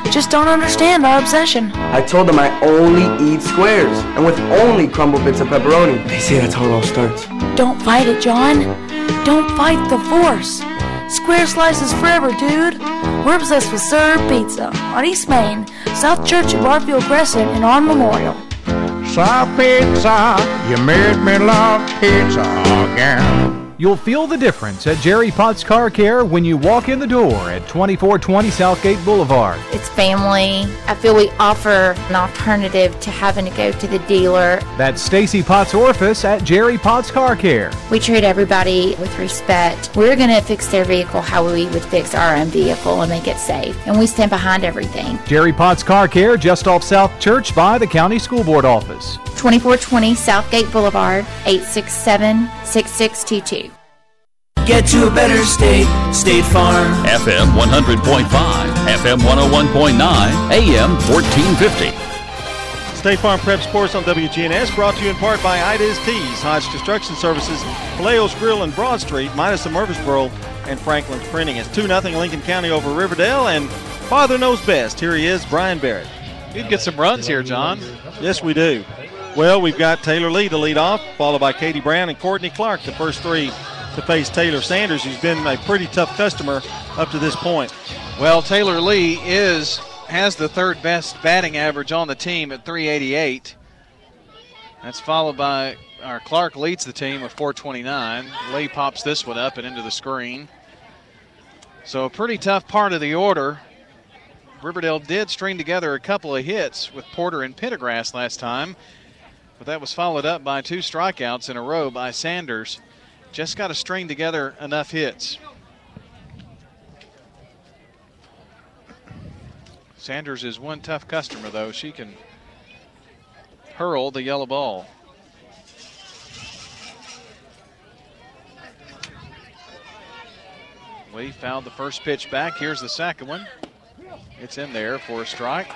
just don't understand our obsession. I told them I only eat squares, and with only crumble bits of pepperoni. They say that's how it all starts. Don't fight it, John. Don't fight the force. Square slices forever, dude. We're obsessed with Sir Pizza on East Main, South Church at Barfield Crescent, and on Memorial. Sir Pizza, you made me love pizza again. You'll feel the difference at Jerry Potts Car Care when you walk in the door at twenty-four twenty Southgate Boulevard. It's family. I feel we offer an alternative to having to go to the dealer. That's Stacy Potts Orphis at Jerry Potts Car Care. We treat everybody with respect. We're going to fix their vehicle how we would fix our own vehicle and make it safe. And we stand behind everything. Jerry Potts Car Care, just off South Church by the County School Board office. twenty-four twenty Southgate Boulevard, eight six seven, six six two two. Get to a better state, State Farm. F M one hundred point five, F M one oh one point nine, A M fourteen fifty. State Farm Prep Sports on W G N S, brought to you in part by Ida's Tees, Hodge Construction Services, Palaio's Grill and Broad Street, Midas of Murfreesboro, and Franklin's Printing. It's two nothing Lincoln County over Riverdale, and Father knows best. Here he is, Brian Barrett. You'd get some runs here, John. Yes, we do. Well, we've got Taylor Lee to lead off, followed by Katie Brown and Courtney Clark, the first three to face Taylor Sanders, who's been a pretty tough customer up to this point. Well, Taylor Lee is has the third best batting average on the team at three eighty-eight. That's followed by our Clark leads the team with four twenty-nine. Lee pops this one up and into the screen. So a pretty tough part of the order. Riverdale did string together a couple of hits with Porter and Pendergrass last time, but that was followed up by two strikeouts in a row by Sanders. Just got to string together enough hits. Sanders is one tough customer, though. She can hurl the yellow ball. Lee fouled the first pitch back. Here's the second one. It's in there for a strike.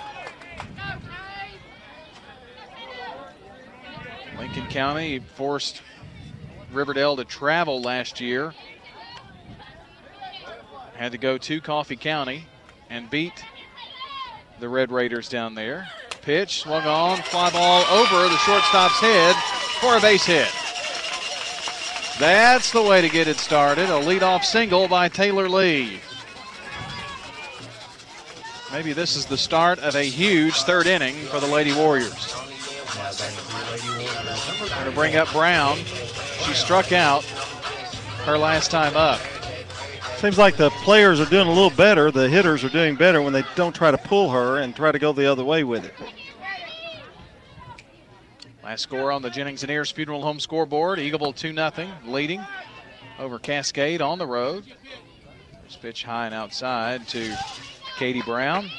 Lincoln County forced Riverdale to travel last year. Had to go to Coffee County and beat the Red Raiders down there. Pitch, swung on, fly ball over the shortstop's head for a base hit. That's the way to get it started. A leadoff single by Taylor Lee. Maybe this is the start of a huge third inning for the Lady Warriors. Going to bring up Brown. She struck out her last time up. Seems like the players are doing a little better. The hitters are doing better when they don't try to pull her and try to go the other way with it. Last score on the Jennings and Ayers Funeral Home scoreboard. Eagleville two nothing, leading over Cascade on the road. This pitch high and outside to Katie Brown.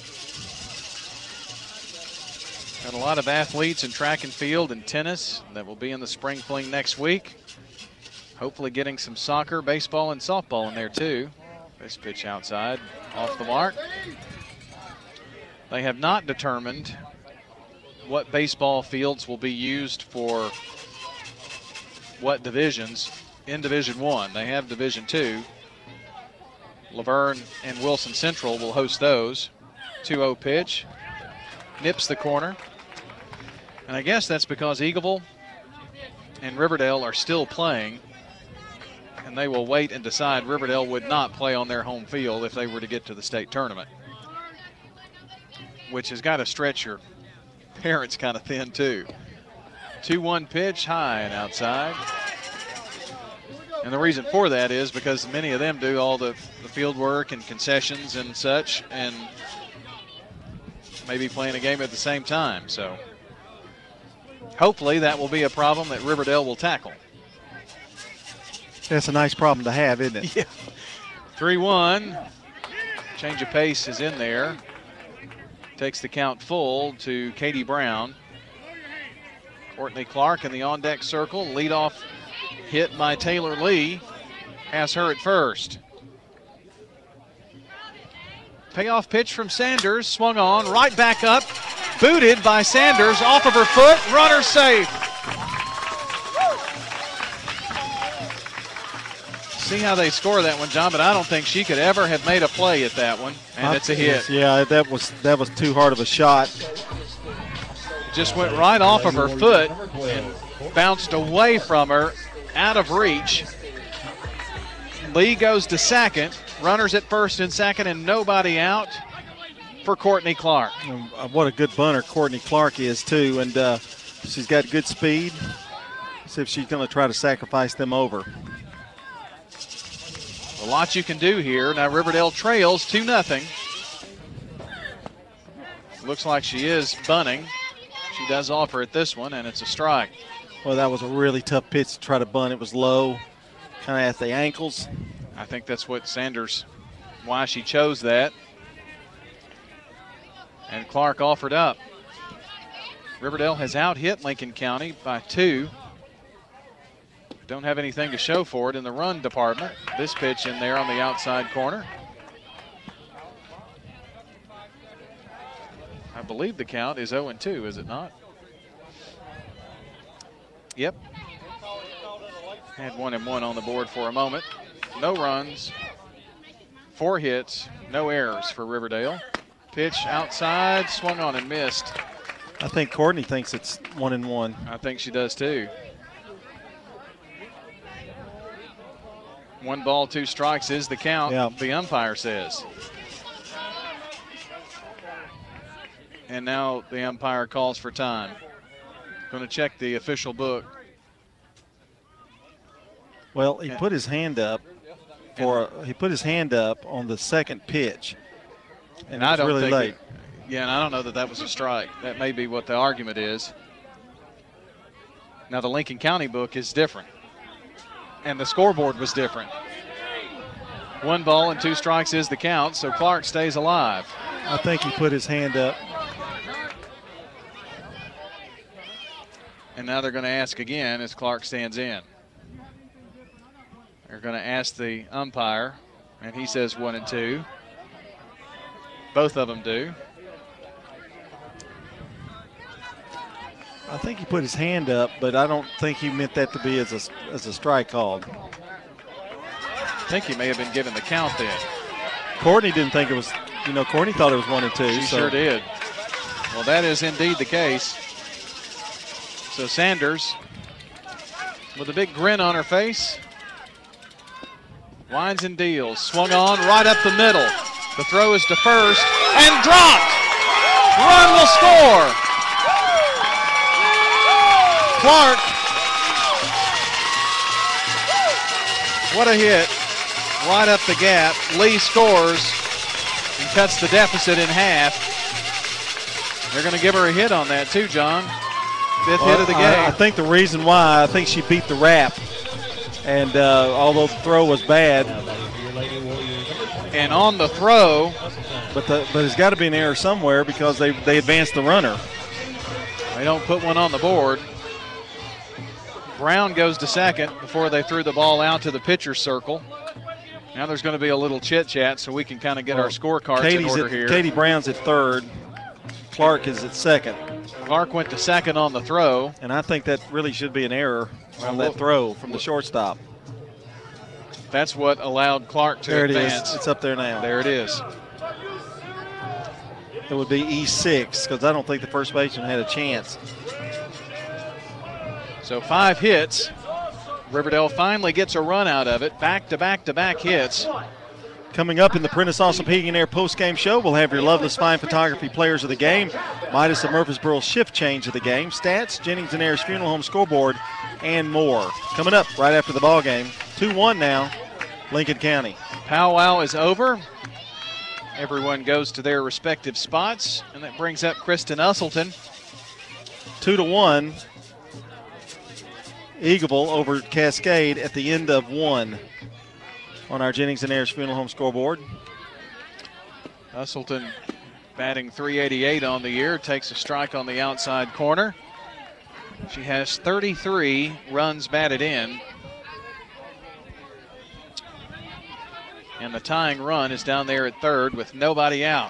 Got a lot of athletes in track and field and tennis that will be in the spring fling next week. Hopefully getting some soccer, baseball, and softball in there too. This pitch outside, off the mark. They have not determined what baseball fields will be used for what divisions in Division One. They have Division Two. Laverne and Wilson Central will host those. two oh pitch, nips the corner. And I guess that's because Eagleville and Riverdale are still playing, and they will wait and decide. Riverdale would not play on their home field if they were to get to the state tournament, which has got to stretch your parents kind of thin too. two one pitch, high and outside. And the reason for that is because many of them do all the, the field work and concessions and such, and maybe playing a game at the same time. So hopefully that will be a problem that Riverdale will tackle. That's a nice problem to have, isn't it? Yeah. three one. Change of pace is in there. Takes the count full to Katie Brown. Courtney Clark in the on-deck circle. Leadoff hit by Taylor Lee. Has her at first. Payoff pitch from Sanders. Swung on. Right back up. Booted by Sanders. Off of her foot. Runner safe. See how they score that one, John, but I don't think she could ever have made a play at that one, and I, it's a hit. Yeah, that was that was too hard of a shot. Just went right off of her foot and bounced away from her, out of reach. Lee goes to second. Runners at first and second, and nobody out for Courtney Clark. Um, what a good bunter Courtney Clark is, too, and uh, she's got good speed. See if she's going to try to sacrifice them over. A lot you can do here. Now Riverdale trails two nothing. Looks like she is bunting. She does offer at this one, and it's a strike. Well, that was a really tough pitch to try to bunt. It was low, kind of at the ankles. I think that's what Sanders, why she chose that. And Clark offered up. Riverdale has out-hit Lincoln County by two. Don't have anything to show for it in the run department. This pitch in there on the outside corner. I believe the count is oh and two, is it not? Yep. Had one and one on the board for a moment. No runs, four hits, no errors for Riverdale. Pitch outside, swung on and missed. I think Courtney thinks it's one and one. I think she does too. One ball, two strikes is the count, yeah. The umpire says. And now the umpire calls for time. Going to check the official book. Well, he put his hand up for a, he put his hand up on the second pitch, and, and it was I don't really think late. It, yeah, and I don't know that that was a strike. That may be what the argument is. Now the Lincoln County book is different, and the scoreboard was different. One ball and two strikes is the count, so Clark stays alive. I think he put his hand up. And now they're going to ask again as Clark stands in. They're going to ask the umpire, and he says one and two. Both of them do. I think he put his hand up, but I don't think he meant that to be as a, as a strike called. I think he may have been given the count then. Courtney didn't think it was, you know, Courtney thought it was one and two. She so. sure did. Well, that is indeed the case. So Sanders, with a big grin on her face, winds and deals. Swung on right up the middle. The throw is to first and dropped. Run will score. Clark. What a hit. Right up the gap. Lee scores and cuts the deficit in half. They're going to give her a hit on that too, John. Fifth well, hit of the game. I, I think the reason why, I think she beat the wrap. And uh, although the throw was bad. And on the throw. But the, but it's got to be an error somewhere because they, they advanced the runner. They don't put one on the board. Brown goes to second before they threw the ball out to the pitcher's circle. Now there's going to be a little chit-chat so we can kind of get well, our scorecards Katie's in order at, here. Katie Brown's at third. Clark is at second. Clark went to second on the throw. And I think that really should be an error well, on that look, throw from the shortstop. That's what allowed Clark to there advance. There it is. It's up there now. There it is. It would be E six because I don't think the first baseman had a chance. So five hits. Riverdale finally gets a run out of it. Back-to-back-to-back hits. Coming up in the Prentice Allsup Heating and Air postgame show, we'll have your Loveless Fine Photography players of the game, Midas of Murfreesboro shift change of the game, stats, Jennings and Ayers Funeral Home scoreboard, and more. Coming up right after the ball game. two one now, Lincoln County. Powwow is over. Everyone goes to their respective spots, and that brings up Kristen Usselton. Two to one, Eagleville over Cascade at the end of one. On our Jennings and Ayers Funeral Home scoreboard. Usselton batting three eighty-eight on the year, takes a strike on the outside corner. She has thirty-three runs batted in. And the tying run is down there at third with nobody out.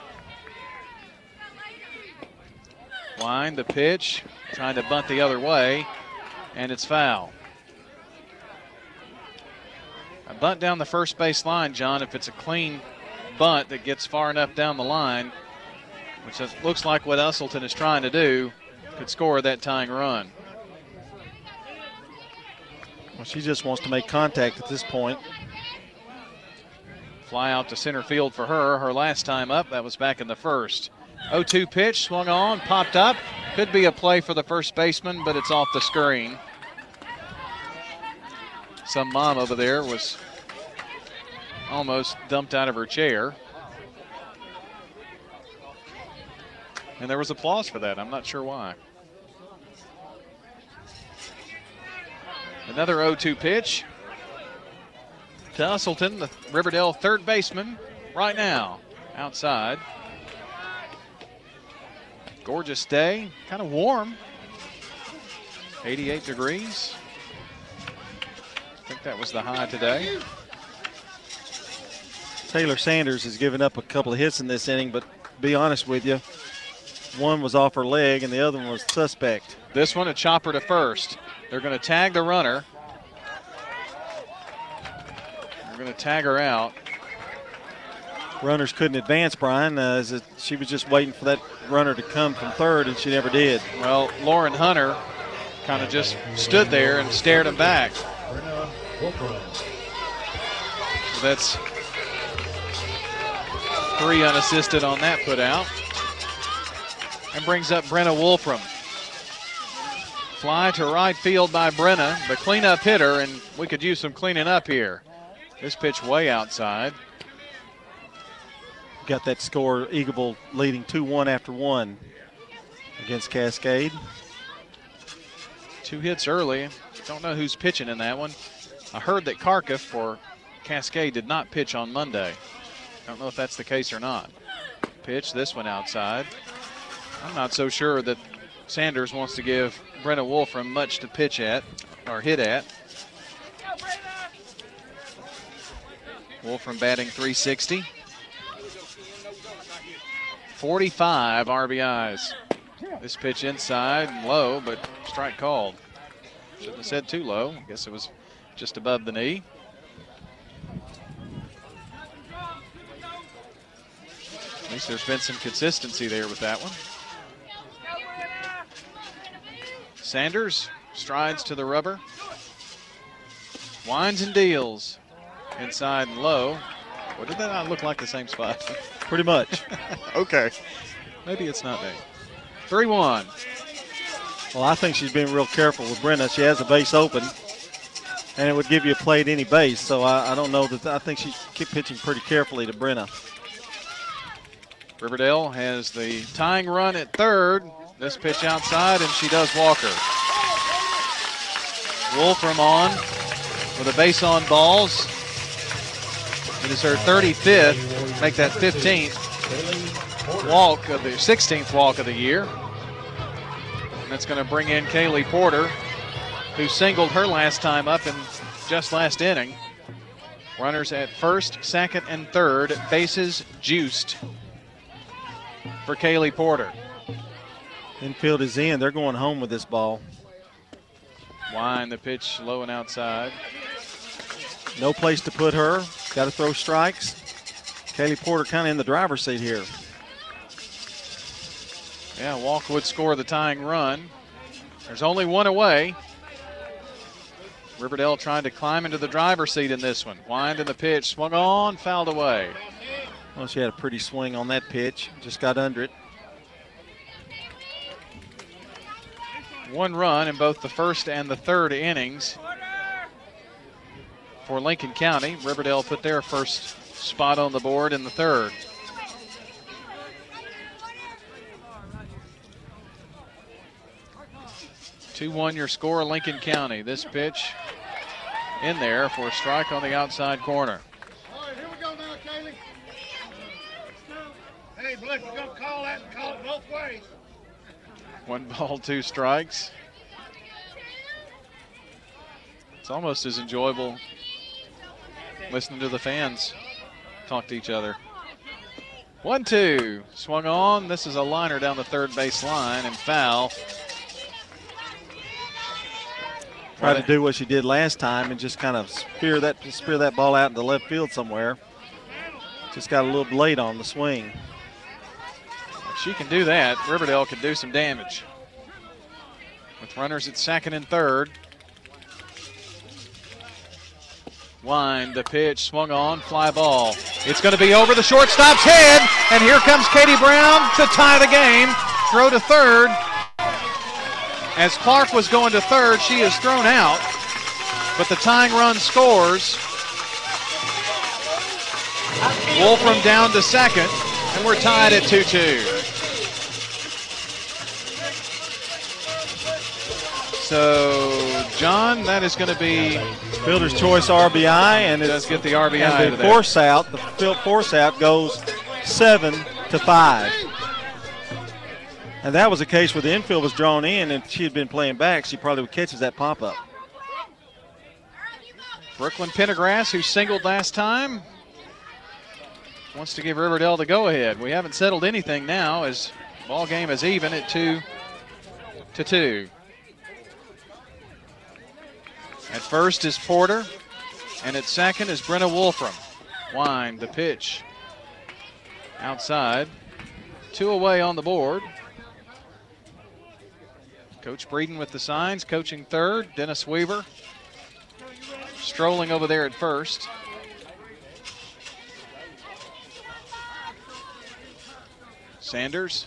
Wind, the pitch, trying to bunt the other way, and it's foul. A bunt down the first base line, John, if it's a clean bunt that gets far enough down the line, which looks like what Usselton is trying to do, could score that tying run. Well, she just wants to make contact at this point. Fly out to center field for her. Her last time up, that was back in the first. oh two pitch, swung on, popped up. Could be a play for the first baseman, but it's off the screen. Some mom over there was almost dumped out of her chair. And there was applause for that. I'm not sure why. Another oh two pitch to Usselton, the Riverdale third baseman, right now, outside. Gorgeous day, kind of warm, eighty-eight degrees. I think that was the high today. Taylor Sanders has given up a couple of hits in this inning, but to be honest with you, one was off her leg and the other one was suspect. This one, a chopper to first. They're going to tag the runner. They're going to tag her out. Runners couldn't advance, Brian, uh, as it, she was just waiting for that runner to come from third, and she never did. Well, Lauren Hunter kind of just stood there and stared him back. So that's three unassisted on that put out. And brings up Brenna Wolfram. Fly to right field by Brenna, the cleanup hitter, and we could use some cleaning up here. This pitch way outside. Got that score, Eagleville leading two one after one against Cascade. Two hits early. Don't know who's pitching in that one. I heard that Kharkiv for Cascade did not pitch on Monday. Don't know if that's the case or not. Pitch, this one outside. I'm not so sure that Sanders wants to give Brenna Wolfram much to pitch at or hit at. Wolfram batting three sixty. forty-five R B Is. This pitch inside and low, but strike called. Shouldn't have said too low. I guess it was just above the knee. At least there's been some consistency there with that one. Sanders strides to the rubber. Winds and deals. Inside and low. Well, did that not look like the same spot? Pretty much. Okay. Maybe it's not me. three one. Well, I think she's been real careful with Brenna. She has a base open, and it would give you a play at any base. So I, I don't know that. I think she's keep pitching pretty carefully to Brenna. Riverdale has the tying run at third. This pitch outside, and she does walk her. Wolfram on with a base on balls. It is her thirty-fifth, make that fifteenth walk of the sixteenth walk of the year. And that's going to bring in Kaylee Porter, who singled her last time up in just last inning. Runners at first, second, and third. Bases juiced for Kaylee Porter. Infield is in. They're going home with this ball. Wind the pitch low and outside. No place to put her. Got to throw strikes. Kaylee Porter kind of in the driver's seat here. Yeah, walk would score the tying run. There's only one away. Riverdale trying to climb into the driver's seat in this one. Wind in the pitch, swung on, fouled away. Well, she had a pretty swing on that pitch. Just got under it. One run in both the first and the third innings for Lincoln County. Riverdale put their first spot on the board in the third. two one your score, Lincoln County. This pitch in there for a strike on the outside corner. All right, here we go now, Kaylee. Hey, Blake, you're going to call that and call it both ways. One ball, two strikes. It's almost as enjoyable listening to the fans talk to each other. One, two, swung on. This is a liner down the third base line and foul. Try to do what she did last time and just kind of spear that spear that ball out into left field somewhere. Just got a little blade on the swing. If she can do that, Riverdale can do some damage. With runners at second and third. Wind, the pitch, swung on, fly ball. It's going to be over the shortstop's head, and here comes Katie Brown to tie the game. Throw to third. As Clark was going to third, she is thrown out, but the tying run scores. Wolfram down to second, and we're tied at two two. So, John, that is going to be Fielder's choice R B I, and it does get the R B I. And the force out, the field force out goes seven to five. And that was the case where the infield was drawn in, and if she had been playing back, she probably would catch that pop up. Brooklyn Pendergrass, who singled last time, wants to give Riverdale the go-ahead. We haven't settled anything now, as ball game is even at two to two. At first is Porter, and at second is Brenna Wolfram. Wind, the pitch. Outside. Two away on the board. Coach Breeden with the signs, coaching third. Dennis Weaver strolling over there at first. Sanders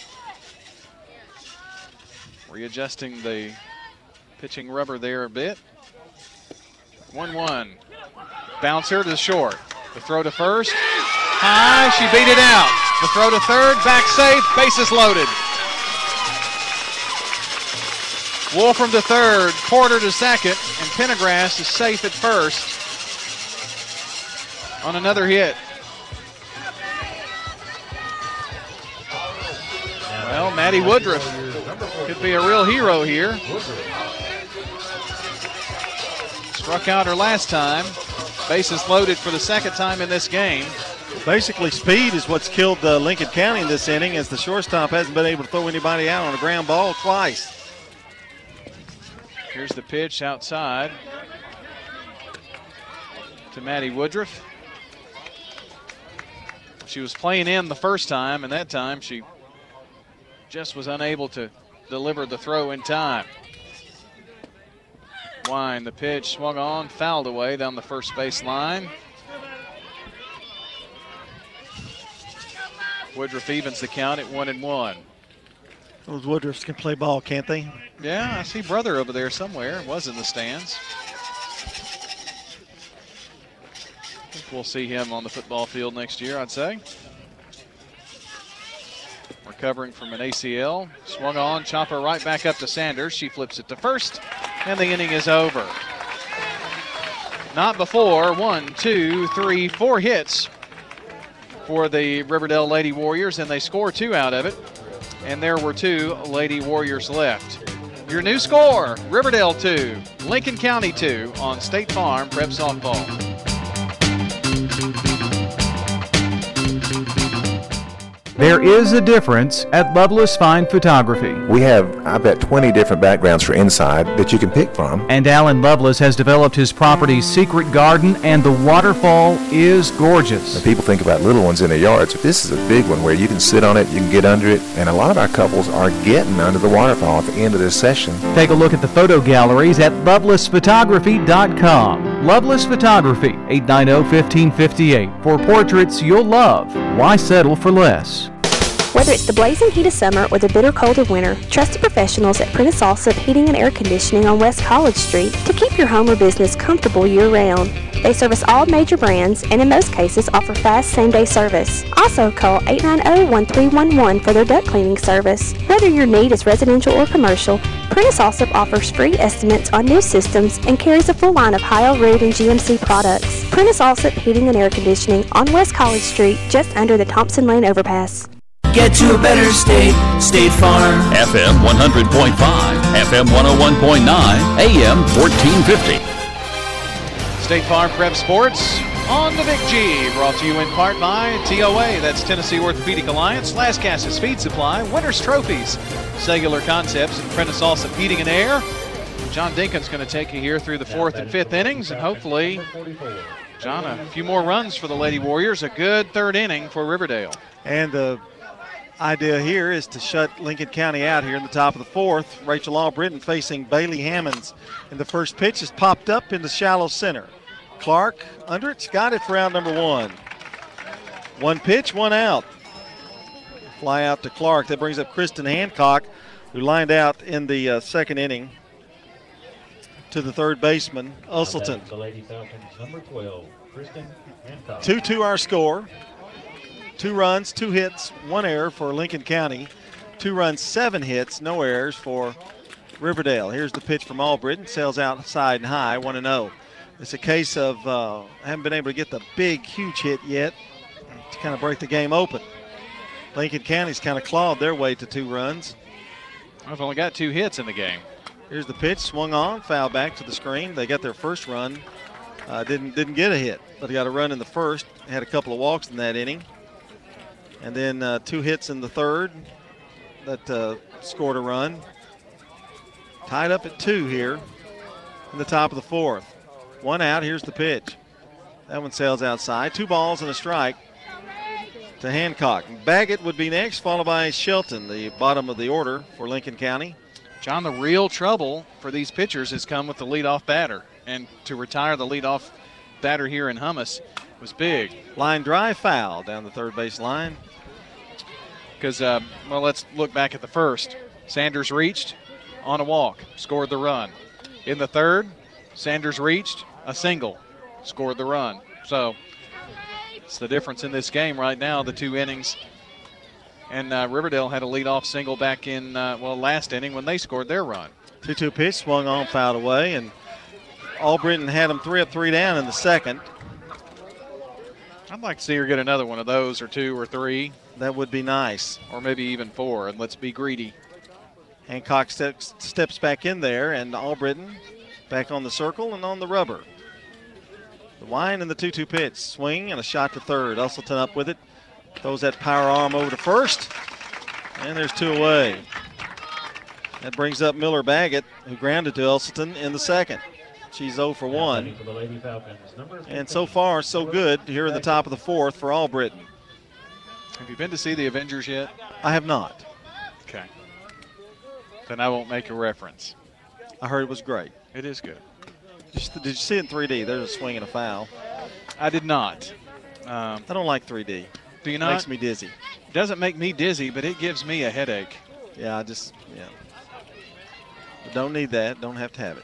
readjusting the pitching rubber there a bit. one one. Bouncer to short. The throw to first. High, she beat it out. The throw to third, back safe, bases loaded. Wolfram to third, Porter to second, and Pendergrass is safe at first on another hit. Well, Maddie Woodruff could be a real hero here. Struck out her last time. Bases loaded for the second time in this game. Basically, speed is what's killed uh, Lincoln County in this inning, as the shortstop hasn't been able to throw anybody out on a ground ball twice. Here's the pitch outside to Maddie Woodruff. She was playing in the first time, and that time she just was unable to deliver the throw in time. Wind, the pitch, swung on, fouled away down the first base line. Woodruff evens the count at one and one. Those Woodruffs can play ball, can't they? Yeah, I see brother over there somewhere. Was in the stands. I think we'll see him on the football field next year, I'd say. Recovering from an A C L. Swung on, chopper right back up to Sanders. She flips it to first, and the inning is over. Not before one, two, three, four hits for the Riverdale Lady Warriors, and they score two out of it. And there were two Lady Warriors left. Your new score, Riverdale two, Lincoln County two on State Farm Prep Softball. There is a difference at Loveless Fine Photography. We have, I bet, twenty different backgrounds for inside that you can pick from. And Alan Loveless has developed his property's secret garden, and the waterfall is gorgeous. When people think about little ones in their yards, this is a big one where you can sit on it, you can get under it, and a lot of our couples are getting under the waterfall at the end of this session. Take a look at the photo galleries at loveless photography dot com. Loveless Photography, eight nine zero, one five five eight. For portraits you'll love, why settle for less? Whether it's the blazing heat of summer or the bitter cold of winter, trusted professionals at Prentice Allsup Heating and Air Conditioning on West College Street to keep your home or business comfortable year-round. They service all major brands and in most cases offer fast same-day service. Also call eight nine zero, one three one one for their duct cleaning service. Whether your need is residential or commercial, Prentice Allsup offers free estimates on new systems and carries a full line of Heil, Ruud, and G M C products. Prentice Allsup Heating and Air Conditioning on West College Street, just under the Thompson Lane overpass. Get to a better state, State Farm. F M one hundred point five, F M one oh one point nine, A M fourteen fifty. State Farm Prep Sports on the Big G, brought to you in part by T O A, that's Tennessee Orthopedic Alliance, Las Casas Feed Supply, Winners Trophies, Cellular Concepts, and Prentice Allsup Heating and Air. John Dinkin's going to take you here through the fourth and fifth innings, and hopefully, John, a few more runs for the Lady Warriors. A good third inning for Riverdale. And the idea here is to shut Lincoln County out here in the top of the fourth. Rachel Albritton facing Bailey Hammonds. And the first pitch is popped up in the shallow center. Clark under it's got it for round number one. One pitch, one out. Fly out to Clark. That brings up Kristen Hancock, who lined out in the uh, second inning to the third baseman, Usselton. The Lady Falcons, number twelve, Kristen Hancock. two two our score. Two runs, two hits, one error for Lincoln County. Two runs, seven hits, no errors for Riverdale. Here's the pitch from Albritton. Sails outside and high, one and oh. It's a case of uh, haven't been able to get the big, huge hit yet to kind of break the game open. Lincoln County's kind of clawed their way to two runs. I've only got two hits in the game. Here's the pitch, swung on, foul back to the screen. They got their first run. Uh, didn't didn't get a hit, but they got a run in the first. Had a couple of walks in that inning. And then uh, two hits in the third that uh, scored a run. Tied up at two here in the top of the fourth. One out, here's the pitch. That one sails outside. Two balls and a strike to Hancock. Baggett would be next, followed by Shelton, the bottom of the order for Lincoln County. John, the real trouble for these pitchers has come with the leadoff batter. And to retire the leadoff batter here in Hummus was big. Line drive foul down the third base line. Because, uh, well, let's look back at the first. Sanders reached on a walk, scored the run. In the third, Sanders reached a single, scored the run. So it's the difference in this game right now, the two innings. And uh, Riverdale had a leadoff single back in, uh, well, last inning when they scored their run. two two pitch, swung on, fouled away, and Albritton had them three up, three down in the second. I'd like to see her get another one of those, or two, or three. That would be nice. Or maybe even four, and let's be greedy. Hancock steps, steps back in there, and Albritton back on the circle and on the rubber. The wind and the two two pitch. Swing and a shot to third. Usselton up with it. Throws that power arm over to first. And there's two away. That brings up Miller Baggett, who grounded to Usselton in the second. She's oh for one. And so far, so good here in the top of the fourth for Albritton. Have you been to see the Avengers yet? I have not. Okay. Then I won't make a reference. I heard it was great. It is good. Did you see it in three D? There's a swing and a foul. I did not. Um, I don't like three D. Do you not? It makes me dizzy. It doesn't make me dizzy, but it gives me a headache. Yeah, I just, yeah. But don't need that. Don't have to have it.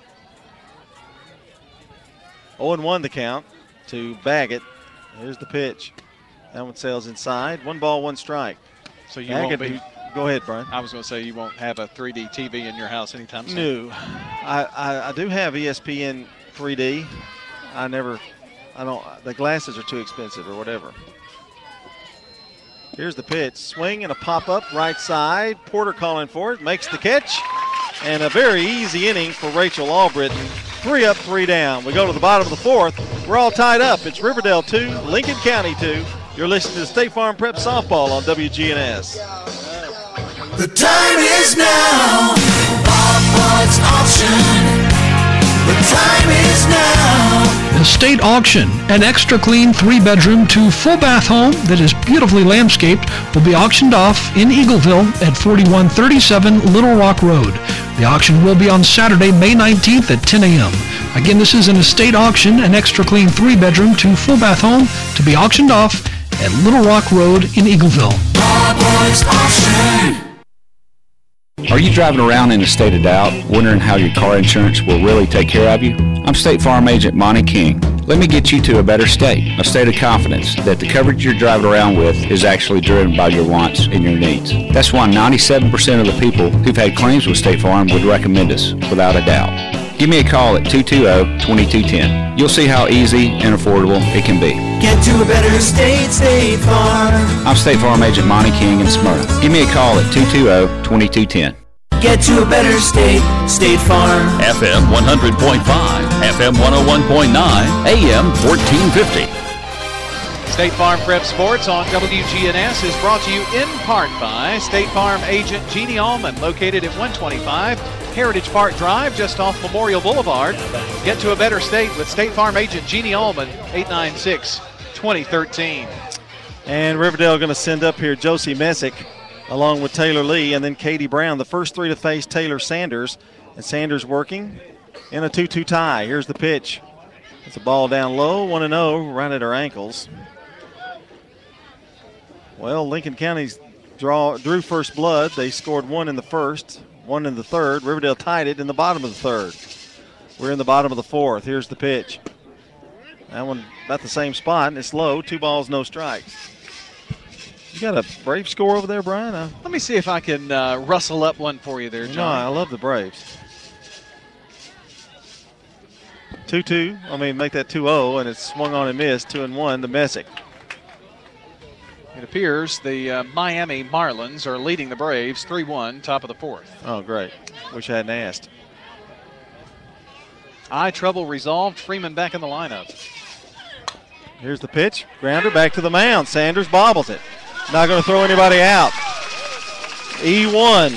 oh and one the count to Baggett. Here's the pitch. That one sails inside. One ball, one strike. So you Baggett, won't be. Go ahead, Brian. I was going to say you won't have a three D T V in your house anytime soon. No. I, I, I do have E S P N three D. I never, I don't, the glasses are too expensive or whatever. Here's the pitch. Swing and a pop-up right side. Porter calling for it. Makes the catch. And a very easy inning for Rachel Albritton. Three up, three down. We go to the bottom of the fourth. We're all tied up. It's Riverdale two, Lincoln County two. You're listening to State Farm Prep Softball on W G N S. The time is now. Bob Parts Auction. The time is now. Estate Auction, an extra clean three-bedroom to full-bath home that is beautifully landscaped, will be auctioned off in Eagleville at forty-one thirty-seven Little Rock Road. The auction will be on Saturday, May nineteenth at ten a.m. Again, this is an estate auction, an extra clean three-bedroom to full-bath home to be auctioned off at Little Rock Road in Eagleville. Bob Parts Auction. Are you driving around in a state of doubt, wondering how your car insurance will really take care of you? I'm State Farm Agent Monty King. Let me get you to a better state, a state of confidence that the coverage you're driving around with is actually driven by your wants and your needs. That's why ninety-seven percent of the people who've had claims with State Farm would recommend us, without a doubt. Give me a call at two two zero, two two one zero. You'll see how easy and affordable it can be. Get to a better state, State Farm. I'm State Farm Agent Monty King in Smyrna. Give me a call at two two zero, two two one zero. Get to a better state, State Farm. F M one hundred point five, F M one oh one point nine, A M fourteen fifty. State Farm Prep Sports on W G N S is brought to you in part by State Farm agent Jeannie Allman, located at one twenty-five Heritage Park Drive, just off Memorial Boulevard. Get to a better state with State Farm agent Jeannie Allman, eight nine six, two oh one three. And Riverdale going to send up here Josie Messick along with Taylor Lee and then Katie Brown, the first three to face Taylor Sanders. And Sanders working in a two two tie. Here's the pitch. It's a ball down low, one and oh, right at her ankles. Well, Lincoln County's draw drew first blood. They scored one in the first, one in the third. Riverdale tied it in the bottom of the third. We're in the bottom of the fourth. Here's the pitch. That one about the same spot, and it's low. Two balls, no strikes. You got a Brave score over there, Brian? Uh, Let me see if I can uh, rustle up one for you there, John. No, I love the Braves. two two. I mean, make that two oh, and it's swung on and missed. two and one to Messick. It appears the uh, Miami Marlins are leading the Braves three one, top of the fourth. Oh, great. Wish I hadn't asked. Eye trouble resolved. Freeman back in the lineup. Here's the pitch. Grounder back to the mound. Sanders bobbles it. Not going to throw anybody out. E one.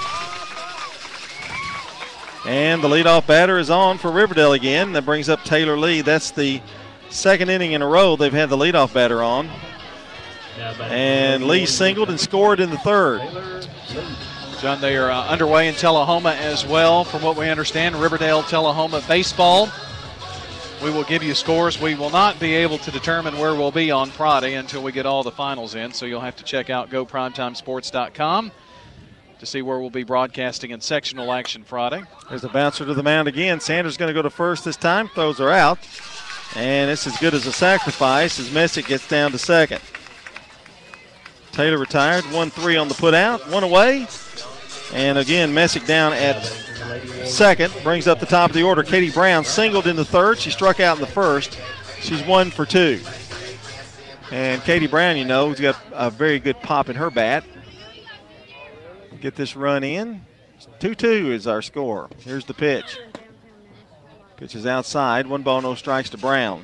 And the leadoff batter is on for Riverdale again. That brings up Taylor Lee. That's the second inning in a row they've had the leadoff batter on. And Lee singled and scored in the third. John, they are uh, underway in Tullahoma as well, from what we understand. Riverdale, Tullahoma baseball. We will give you scores. We will not be able to determine where we'll be on Friday until we get all the finals in, so you'll have to check out go primetime sports dot com to see where we'll be broadcasting in sectional action Friday. There's a bouncer to the mound again. Sanders going to go to first this time, throws her out. And it's as good as a sacrifice as Messick gets down to second. Taylor retired, one three on the put out, one away. And again, Messick down at second, brings up the top of the order. Katie Brown singled in the third. She struck out in the first. She's one for two. And Katie Brown, you know, has got a very good pop in her bat. Get this run in. two two is our score. Here's the pitch. Pitch is outside. One ball, no strikes to Brown.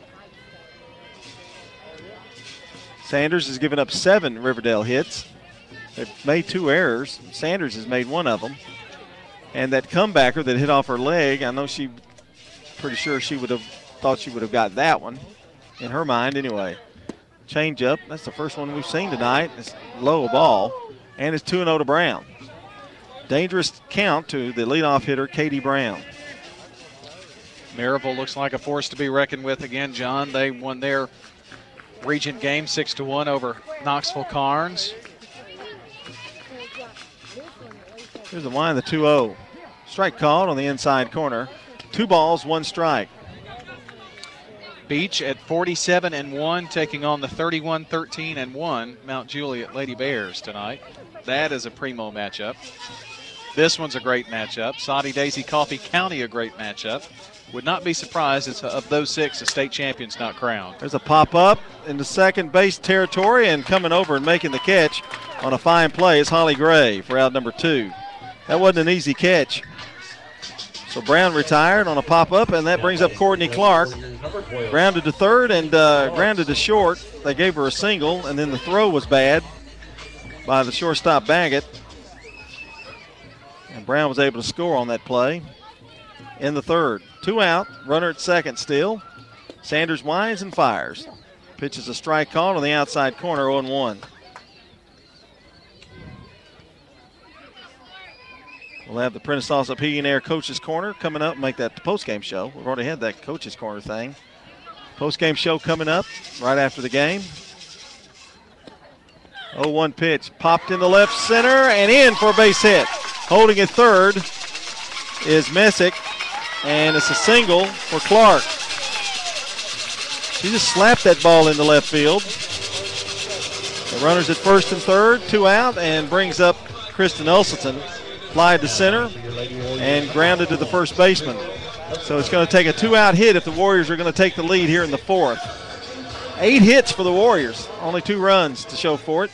Sanders has given up seven Riverdale hits. They've made two errors. Sanders has made one of them. And that comebacker that hit off her leg, I know she, pretty sure she would have thought she would have got that one in her mind anyway. Change up. That's the first one we've seen tonight. It's low ball. And it's two and oh to Brown. Dangerous count to the leadoff hitter, Katie Brown. Maryville looks like a force to be reckoned with again, John. They won their region game six to one over Knoxville Carnes. Here's the line, the two oh. Strike called on the inside corner. Two balls, one strike. Beach at forty-seven and one, taking on the thirty-one thirteen and one Mount Juliet Lady Bears tonight. That is a primo matchup. This one's a great matchup. Soddy Daisy Coffee County, a great matchup. Would not be surprised if of those six, a state champion's not crowned. There's a pop-up into second base territory, and coming over and making the catch on a fine play is Holly Gray for out number two. That wasn't an easy catch. So Brown retired on a pop-up, and that brings up Courtney Clark. Grounded to third and uh, grounded to short. They gave her a single, and then the throw was bad by the shortstop Baggett. And Brown was able to score on that play in the third. Two out, runner at second still. Sanders winds and fires. Pitches a strike called on the outside corner, oh and one. We'll have the Prentice Allsup Heating and Air Coaches Corner coming up, make that the postgame show. We've already had that Coaches Corner thing. Postgame show coming up right after the game. oh one pitch, popped into left center and in for a base hit. Holding at third is Messick, and it's a single for Clark. She just slapped that ball into left field. The runners at first and third, two out, and brings up Kristen Elselton. Fly to center and grounded to the first baseman. So it's going to take a two-out hit if the Warriors are going to take the lead here in the fourth. Eight hits for the Warriors, only two runs to show for it.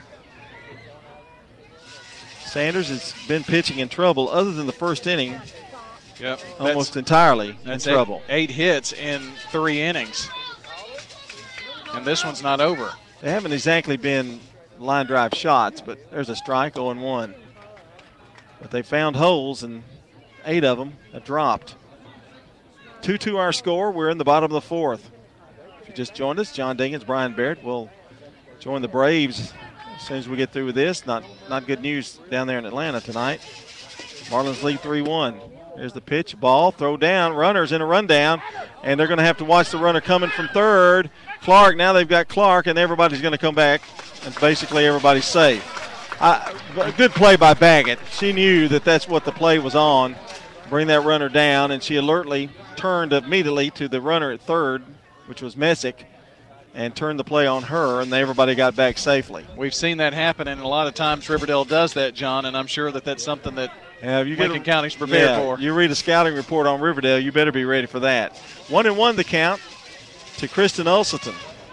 Sanders has been pitching in trouble other than the first inning. Yep, almost entirely in that's trouble. Eight, eight hits in three innings. And this one's not over. They haven't exactly been line drive shots, but there's a strike, oh and one. But they found holes, and eight of them have dropped. two two our score. We're in the bottom of the fourth. If you just joined us, John Dinkins, Brian Barrett will join the Braves as soon as we get through with this. Not, not good news down there in Atlanta tonight. Marlins lead three one. There's the pitch, ball, throw down, runners in a rundown, and they're going to have to watch the runner coming from third. Clark, now they've got Clark, and everybody's going to come back, and basically everybody's safe. I, a good play by Baggett. She knew that that's what the play was on, bring that runner down, and she alertly turned immediately to the runner at third, which was Messick, and turned the play on her, and everybody got back safely. We've seen that happen, and a lot of times Riverdale does that, John, and I'm sure that that's something that yeah, you Lincoln get a, County's prepared yeah, for. You read a scouting report on Riverdale, you better be ready for that. One and one the count to Kristen Olselton.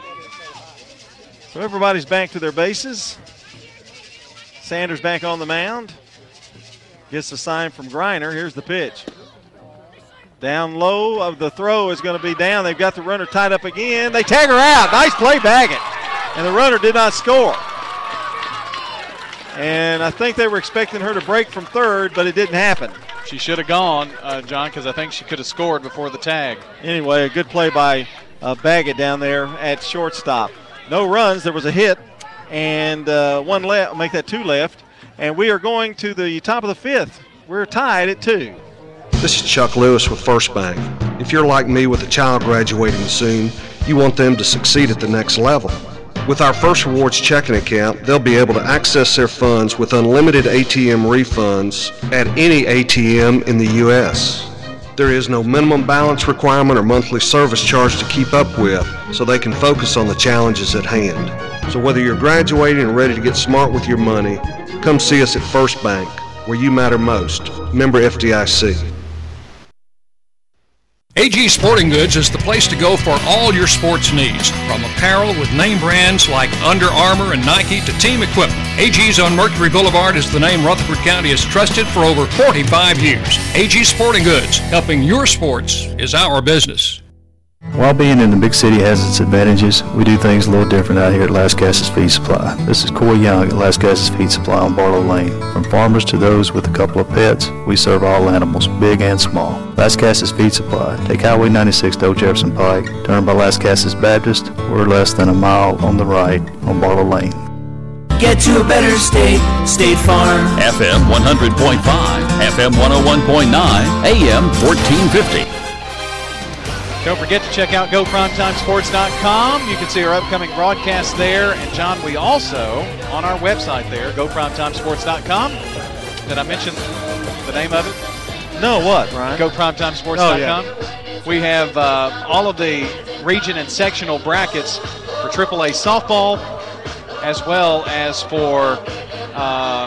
So everybody's back to their bases. Sanders back on the mound. Gets a sign from Griner. Here's the pitch. Down low of the throw is going to be down. They've got the runner tied up again. They tag her out. Nice play, Baggett. And the runner did not score. And I think they were expecting her to break from third, but it didn't happen. She should have gone, uh, John, because I think she could have scored before the tag. Anyway, a good play by uh, Baggett down there at shortstop. No runs. There was a hit, and uh, one left. Make that two left. And we are going to the top of the fifth. We're tied at two. This is Chuck Lewis with First Bank. If you're like me with a child graduating soon, you want them to succeed at the next level. With our First Rewards checking account, they'll be able to access their funds with unlimited A T M refunds at any A T M in the U S There is no minimum balance requirement or monthly service charge to keep up with, so they can focus on the challenges at hand. So whether you're graduating and ready to get smart with your money, come see us at First Bank, where you matter most. Member F D I C. A G Sporting Goods is the place to go for all your sports needs. From apparel with name brands like Under Armour and Nike to team equipment. A G's on Mercury Boulevard is the name Rutherford County has trusted for over forty-five years. A G Sporting Goods, helping your sports is our business. While being in the big city has its advantages, we do things a little different out here at Lascassas Feed Supply. This is Coy Young at Lascassas Feed Supply on Barlow Lane. From farmers to those with a couple of pets, we serve all animals, big and small. Lascassas Feed Supply. Take Highway ninety-six to Old Jefferson Pike, turn by Lascassas Baptist. We're less than a mile on the right on Barlow Lane. Get to a better state, State Farm. F M one hundred point five, F M one oh one point nine, A M fourteen fifty. Don't forget to check out go primetime sports dot com. You can see our upcoming broadcast there. And, John, we also, on our website there, go primetime sports dot com. Did I mention the name of it? No, what, Ryan? go primetime sports dot com. Oh, yeah. We have uh, all of the region and sectional brackets for triple A softball, as well as for uh,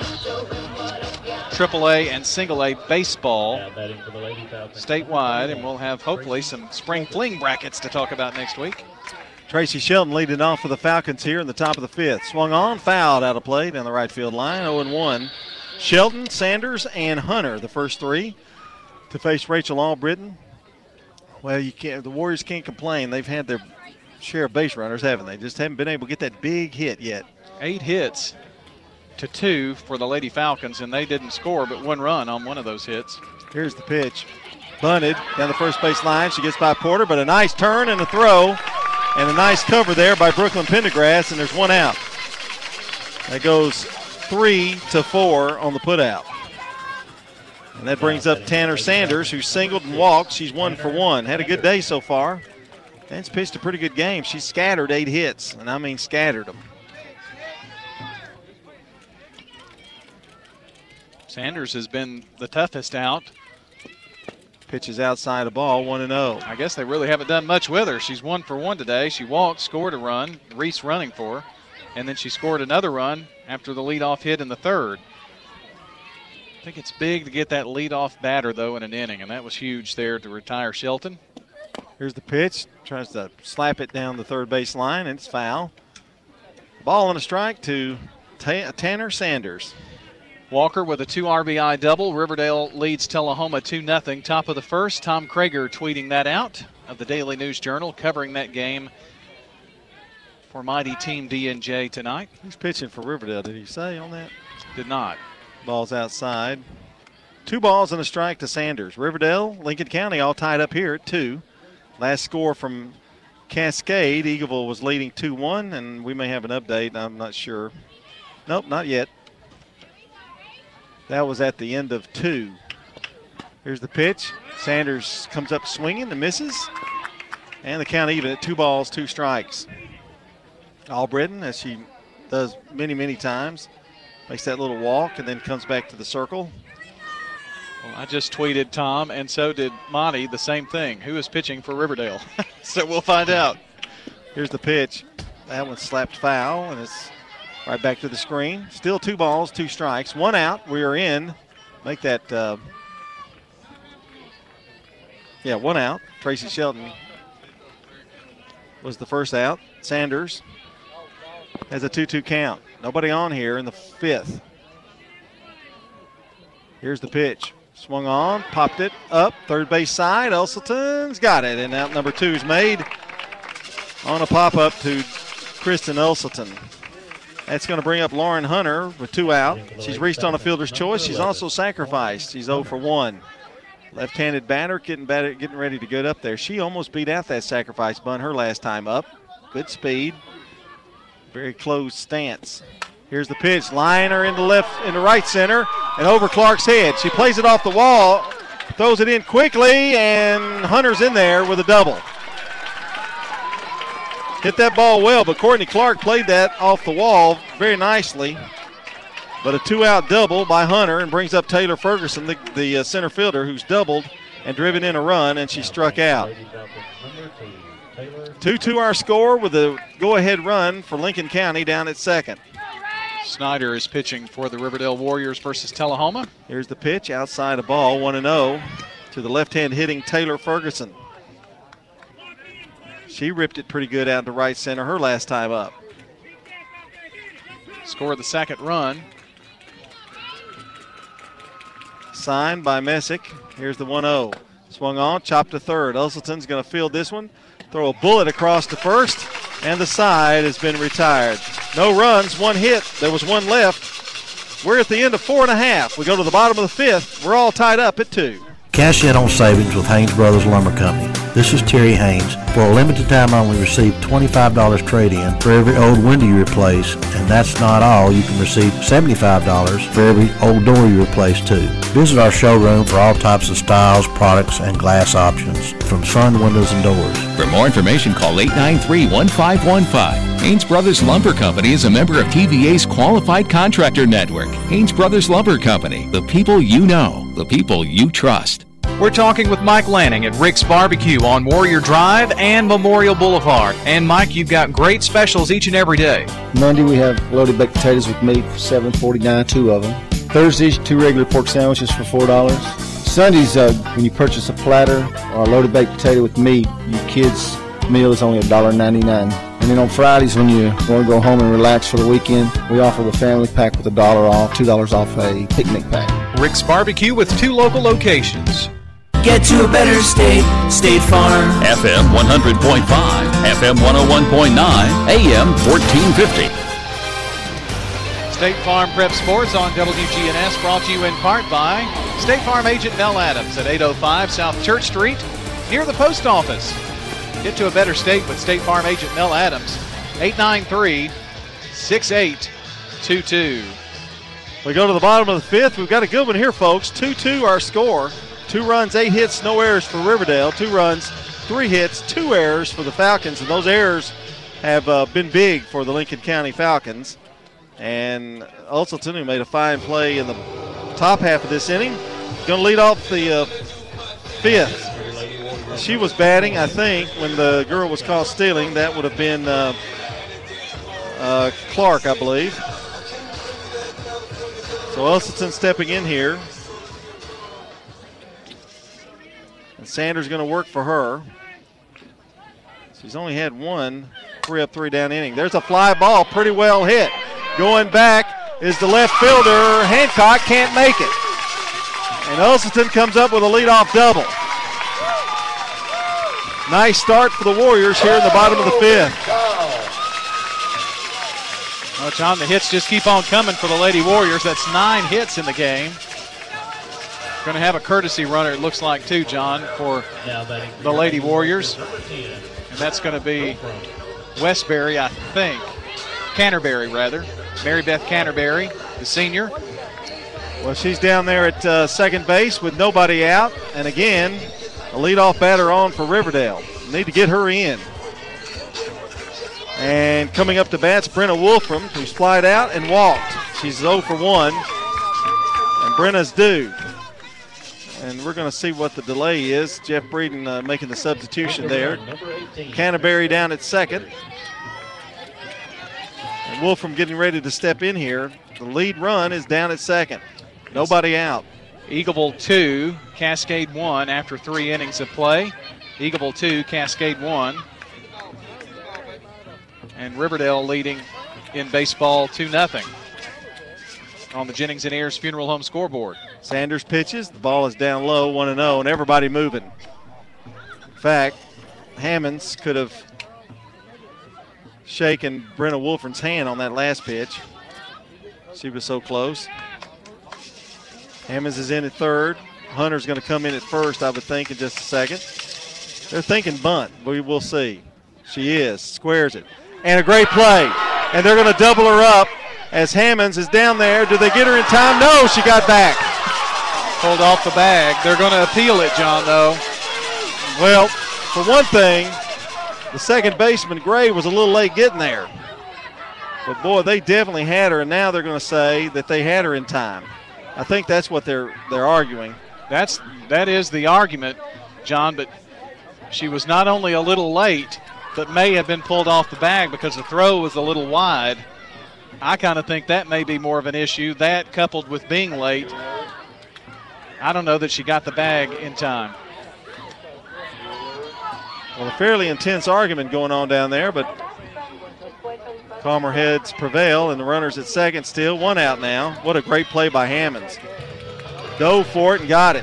triple A and single A baseball statewide, and we'll have hopefully some spring fling brackets to talk about next week. Tracy Shelton leading off for the Falcons here in the top of the fifth. Swung on, fouled out of play down the right field line, oh and one. Shelton, Sanders, and Hunter, the first three, to face Rachel Albritton. Well, you can't. The Warriors can't complain. They've had their share of base runners, haven't they? Just haven't been able to get that big hit yet. Eight hits to two for the Lady Falcons, and they didn't score but one run on one of those hits. Here's the pitch. Bunted down the first base line. She gets by Porter, but a nice turn and a throw, and a nice cover there by Brooklyn Pendergrass, and there's one out. That goes three to four on the putout. And that brings up Tanner Sanders, who singled and walked. She's one for one. Had a good day so far. Dan's pitched a pretty good game. She scattered eight hits, and I mean scattered them. Sanders has been the toughest out. Pitches outside the ball, one and oh. I guess they really haven't done much with her. She's one for one today. She walked, scored a run, Reese running for her, and then she scored another run after the leadoff hit in the third. I think it's big to get that leadoff batter, though, in an inning, and that was huge there to retire Shelton. Here's the pitch. Tries to slap it down the third base line, and it's foul. Ball and a strike to Ta- Tanner Sanders. Walker with a two R B I double. Riverdale leads Tullahoma two nothing. Top of the first. Tom Krager tweeting that out of the Daily News Journal, covering that game for mighty Team D N J tonight. Who's pitching for Riverdale, did he say on that? Did not. Ball's outside. Two balls and a strike to Sanders. Riverdale, Lincoln County all tied up here at two. Last score from Cascade, Eagleville was leading two one, and we may have an update. I'm not sure. Nope, not yet. That was at the end of two. Here's the pitch. Sanders comes up swinging and misses. And the count even at two balls, two strikes. Albritton, as she does many, many times, makes that little walk and then comes back to the circle. Well, I just tweeted Tom, and so did Monty, the same thing. Who is pitching for Riverdale? So we'll find out. Here's the pitch. That one slapped foul, and it's right back to the screen. Still two balls, two strikes. One out. We are in. Make that, uh, yeah, one out. Tracy Shelton was the first out. Sanders has a two two count. Nobody on here in the fifth. Here's the pitch. Swung on, popped it up, third base side. Elselton's got it, and out number two is made on a pop-up to Kristen Elselton. That's going to bring up Lauren Hunter with two out. She's reached on a fielder's choice. She's also sacrificed. She's oh for one. Left-handed batter getting batter, getting ready to get up there. She almost beat out that sacrifice bunt her last time up. Good speed. Very close stance. Here's the pitch. Liner into left, into right center, and over Clark's head. She plays it off the wall, throws it in quickly, and Hunter's in there with a double. Hit that ball well, but Courtney Clark played that off the wall very nicely. But a two-out double by Hunter and brings up Taylor Ferguson, the, the uh, center fielder, who's doubled and driven in a run, and she struck out. two two our score with a go-ahead run for Lincoln County down at second. Snyder is pitching for the Riverdale Warriors versus Tullahoma. Here's the pitch, outside a ball, one and oh to the left-hand hitting Taylor Ferguson. She ripped it pretty good out to right center her last time up. Scored the second run. Signed by Messick. Here's the one oh. Swung on, chopped to third. Elselton's going to field this one. Throw a bullet across to first, and the side has been retired. No runs, one hit. There was one left. We're at the end of four and a half. We go to the bottom of the fifth. We're all tied up at two. Cash in on savings with Haynes Brothers Lumber Company. This is Terry Haynes. For a limited time only, receive twenty-five dollars trade-in for every old window you replace, and that's not all. You can receive seventy-five dollars for every old door you replace too. Visit our showroom for all types of styles, products, and glass options from sun, windows, and doors. For more information, call eight nine three, one five one five. Haynes Brothers Lumber Company is a member of T V A's Qualified Contractor Network. Haynes Brothers Lumber Company, the people you know, the people you trust. We're talking with Mike Lanning at Rick's Barbecue on Warrior Drive and Memorial Boulevard. And Mike, you've got great specials each and every day. Monday we have loaded baked potatoes with meat for seven forty-nine, two of them. Thursdays, two regular pork sandwiches for four dollars. Sundays, uh, when you purchase a platter or a loaded baked potato with meat, your kids' meal is only one dollar ninety-nine. And then on Fridays, when you want to go home and relax for the weekend, we offer the family pack with a dollar off, two dollars off a picnic pack. Rick's Barbecue with two local locations. Get to a better state, State Farm. F M one hundred point five, F M one oh one point nine, A M fourteen fifty. State Farm Prep Sports on W G N S, brought to you in part by State Farm agent Mel Adams at eight oh five South Church Street, near the post office. Get to a better state with State Farm agent Mel Adams, eight nine three, six eight two two. We go to the bottom of the fifth. We've got a good one here, folks. two two our score. Two runs, eight hits, no errors for Riverdale. Two runs, three hits, two errors for the Falcons. And those errors have uh, been big for the Lincoln County Falcons. And Elselton, who made a fine play in the top half of this inning, going to lead off the uh, fifth. She was batting, I think, when the girl was caught stealing. That would have been uh, uh, Clark, I believe. So Elselton stepping in here. And Sanders going to work for her. She's only had one three up, three down inning. There's a fly ball, pretty well hit. Going back is the left fielder. Hancock can't make it. And Elselton comes up with a leadoff double. Nice start for the Warriors here in the bottom of the fifth. John, the hits just keep on coming for the Lady Warriors. That's nine hits in the game. Going to have a courtesy runner, it looks like, too, John, for the Lady Warriors. And that's going to be Westbury, I think. Canterbury, rather. Mary Beth Canterbury, the senior. Well, she's down there at uh, second base with nobody out. And again, a leadoff batter on for Riverdale. Need to get her in. And coming up to bat's Brenna Wolfram, who's flied out and walked. She's oh for one. And Brenna's due. And we're going to see what the delay is. Jeff Breeden uh, making the substitution there. Canterbury down at second. And Wolfram getting ready to step in here. The lead run is down at second. Nobody out. Eagleville two, Cascade one after three innings of play. Eagleville two, Cascade one. And Riverdale leading in baseball two nothing on the Jennings and Ayers Funeral Home scoreboard. Sanders pitches. The ball is down low, one and oh, and everybody moving. In fact, Hammonds could have shaken Brenna Wolfram's hand on that last pitch. She was so close. Hammonds is in at third. Hunter's going to come in at first, I would think, in just a second. They're thinking bunt. We will see. She is. Squares it. And a great play. And they're going to double her up as Hammonds is down there. Do they get her in time? No, she got back. Pulled off the bag. They're going to appeal it, John, though. Well, for one thing, the second baseman, Gray, was a little late getting there. But, boy, they definitely had her, and now they're going to say that they had her in time. I think that's what they're they're arguing. That's that is the argument, John, but she was not only a little late, but may have been pulled off the bag because the throw was a little wide. I kind of think that may be more of an issue. That coupled with being late, I don't know that she got the bag in time. Well, a fairly intense argument going on down there, but calmer heads prevail, and the runner's at second still. One out now. What a great play by Hammonds. Dove for it and got it.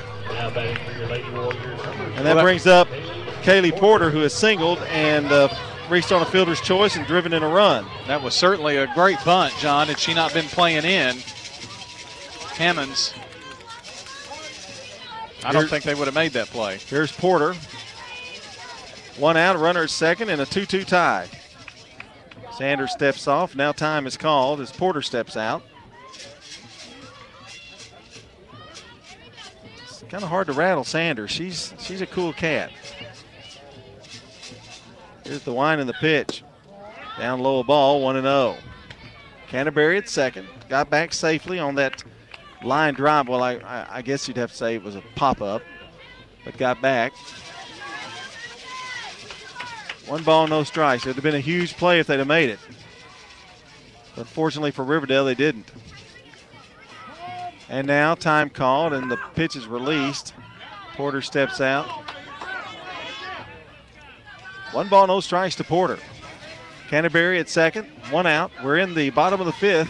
And that brings up Kaylee Porter, who has singled and uh, reached on a fielder's choice and driven in a run. That was certainly a great bunt, John. Had she not been playing in, Hammonds, I don't think they would have made that play. Here's Porter. One out, runner at second, and a two two tie. Sanders steps off. Now time is called as Porter steps out. It's kind of hard to rattle Sanders. She's she's a cool cat. Here's the wind and the pitch. Down low a ball, one and oh. Canterbury at second. Got back safely on that line drive. Well, I, I, I guess you'd have to say it was a pop-up, but got back. One ball, no strikes. It would have been a huge play if they'd have made it. Unfortunately for Riverdale, they didn't. And now time called and the pitch is released. Porter steps out. One ball, no strikes to Porter. Canterbury at second, one out. We're in the bottom of the fifth.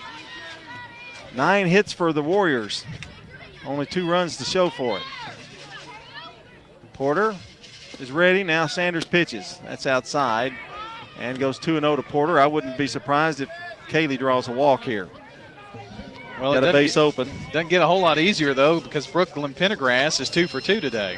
Nine hits for the Warriors. Only two runs to show for it. Porter is ready. Now Sanders pitches. That's outside and goes two and oh to Porter. I wouldn't be surprised if Kaylee draws a walk here. Well, got a base get, open. Doesn't get a whole lot easier, though, because Brooklyn Pendergrass is two for two today.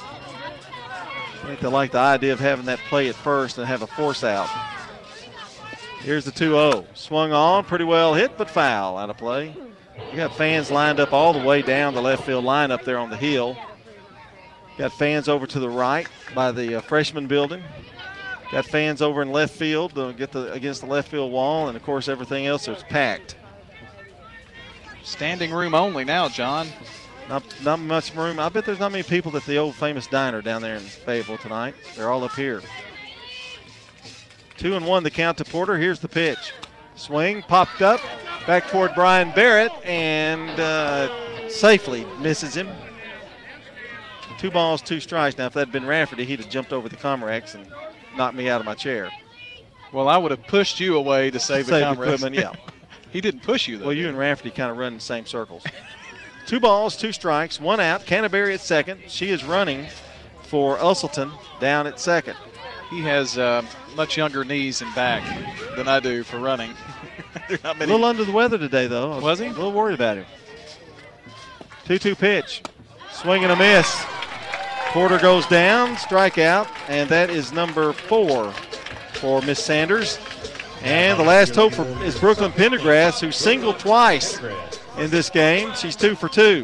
I think they like the idea of having that play at first and have a force out. Here's the two oh. Swung on, pretty well hit, but foul out of play. You got fans lined up all the way down the left field line up there on the hill. Got fans over to the right by the uh, freshman building. Got fans over in left field to get the against the left field wall, and of course everything else is packed. Standing room only now, John. Not not much room. I bet there's not many people at the old famous diner down there in Fayetteville tonight. They're all up here. Two and one the count to Porter. Here's the pitch. Swing, popped up, back toward Brian Barrett, and uh, safely misses him. Two balls, two strikes. Now, if that had been Rafferty, he'd have jumped over the Comrex and knocked me out of my chair. Well, I would have pushed you away to save, save the Comrex. Equipment, yeah. He didn't push you, though. Well, you and Rafferty kind of run in the same circles. Two balls, two strikes, one out. Canterbury at second. She is running for Usselton down at second. He has uh, much younger knees and back than I do for running. A little under the weather today, though. Was, was he? A little worried about him. two two pitch. Swing and a miss. Porter goes down, strikeout, and that is number four for Miss Sanders. And the last hope for, is Brooklyn Pendergrass, who singled twice in this game. She's two for two.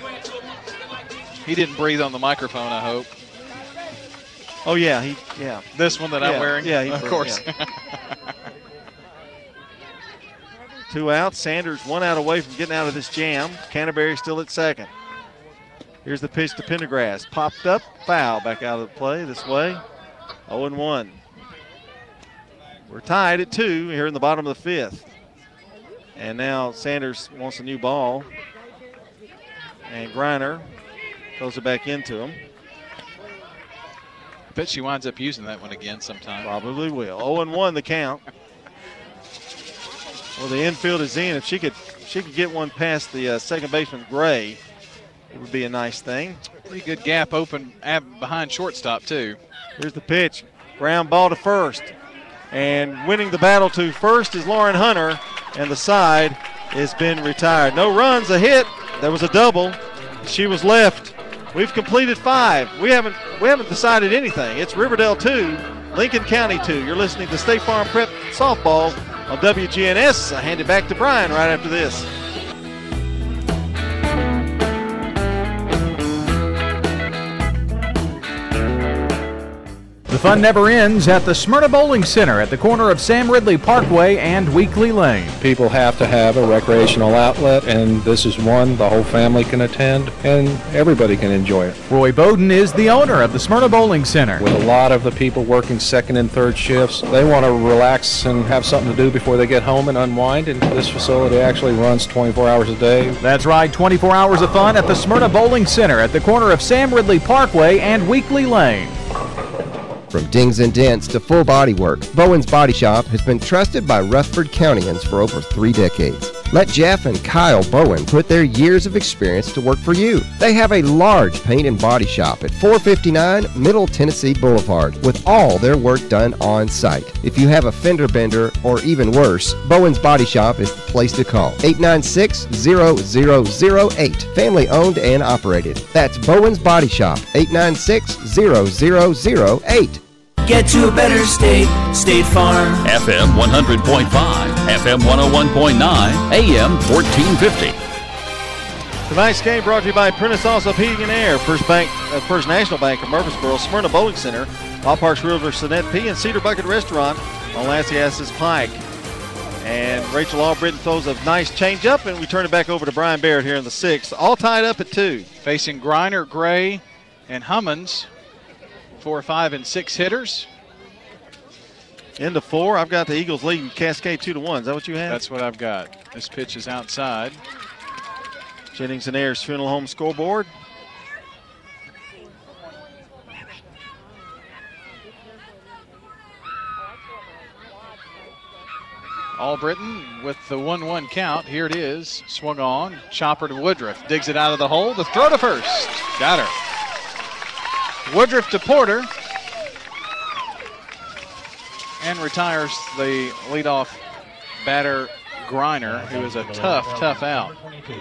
He didn't breathe on the microphone, I hope. Oh, yeah. he yeah. This one that yeah, I'm wearing? Yeah, he of breathed, course. Yeah. Two outs. Sanders one out away from getting out of this jam. Canterbury still at second. Here's the pitch to Pendergrass. Popped up, foul back out of the play this way. oh and one. We're tied at two here in the bottom of the fifth. And now Sanders wants a new ball. And Griner throws it back into him. I bet she winds up using that one again sometime. Probably will. oh and one the count. Well, the infield is in. If she could, if she could get one past the uh, second baseman Gray, it would be a nice thing. Pretty good gap open behind shortstop, too. Here's the pitch. Ground ball to first. And winning the battle to first is Lauren Hunter, and the side has been retired. No runs, a hit. There was a double. She was left. We've completed five. We haven't we haven't decided anything. It's Riverdale two, Lincoln County two. You're listening to State Farm Prep Softball on W G N S. I hand it back to Brian right after this. The fun never ends at the Smyrna Bowling Center at the corner of Sam Ridley Parkway and Weekly Lane. People have to have a recreational outlet, and this is one the whole family can attend, and everybody can enjoy it. Roy Bowden is the owner of the Smyrna Bowling Center. With a lot of the people working second and third shifts, they want to relax and have something to do before they get home and unwind, and this facility actually runs twenty-four hours a day. That's right, twenty-four hours of fun at the Smyrna Bowling Center at the corner of Sam Ridley Parkway and Weekly Lane. From dings and dents to full body work, Bowen's Body Shop has been trusted by Rutherford Countyans for over three decades. Let Jeff and Kyle Bowen put their years of experience to work for you. They have a large paint and body shop at four fifty-nine Middle Tennessee Boulevard with all their work done on site. If you have a fender bender or even worse, Bowen's Body Shop is the place to call. eight nine six, zero zero zero eight. Family owned and operated. That's Bowen's Body Shop. eight nine six, zero zero zero eight. Get to a better state, State Farm. F M one hundred point five, F M one oh one point nine, A M fourteen fifty. Tonight's game brought to you by Prentice Allsup Heating and Air, First Bank, uh, First National Bank of Murfreesboro, Smyrna Bowling Center, Ballparks Realtor Sinet P, and Cedar Bucket Restaurant on Lassiassus Pike. And Rachel Albritton throws a nice changeup, and we turn it back over to Brian Barrett here in the sixth. All tied up at two. Facing Griner, Gray, and Hummons. Four, five, and six hitters. Into four. I've got the Eagles leading Cascade two to one. Is that what you have? That's what I've got. This pitch is outside. Jennings and Ayers Funeral Home scoreboard. Albritton with the one one count. Here it is. Swung on. Chopper to Woodruff. Digs it out of the hole. The throw to first. Got her. Woodruff to Porter, and retires the leadoff batter Griner, who is a tough, tough out.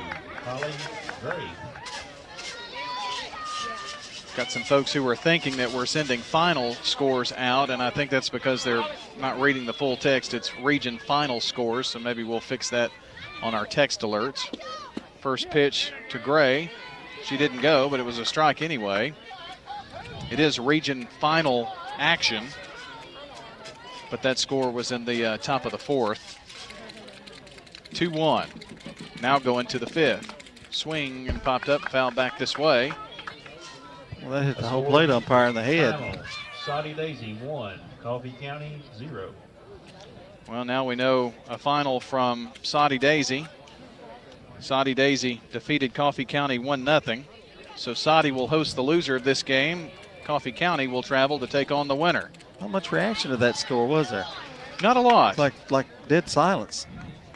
Got some folks who were thinking that we're sending final scores out, and I think that's because they're not reading the full text. It's region final scores, so maybe we'll fix that on our text alerts. First pitch to Gray. She didn't go, but it was a strike anyway. It is region final action, but that score was in the uh, top of the fourth. two one. Now going to the fifth. Swing and popped up, foul back this way. Well, that hit the whole plate umpire in the head. Final. Soddy Daisy one, Coffee County zero. Well, now we know a final from Soddy Daisy. Soddy Daisy defeated Coffee County one nothing. So Soddy will host the loser of this game. Coffee County will travel to take on the winner. Not much reaction to that score, was there? Not a lot. Like like dead silence.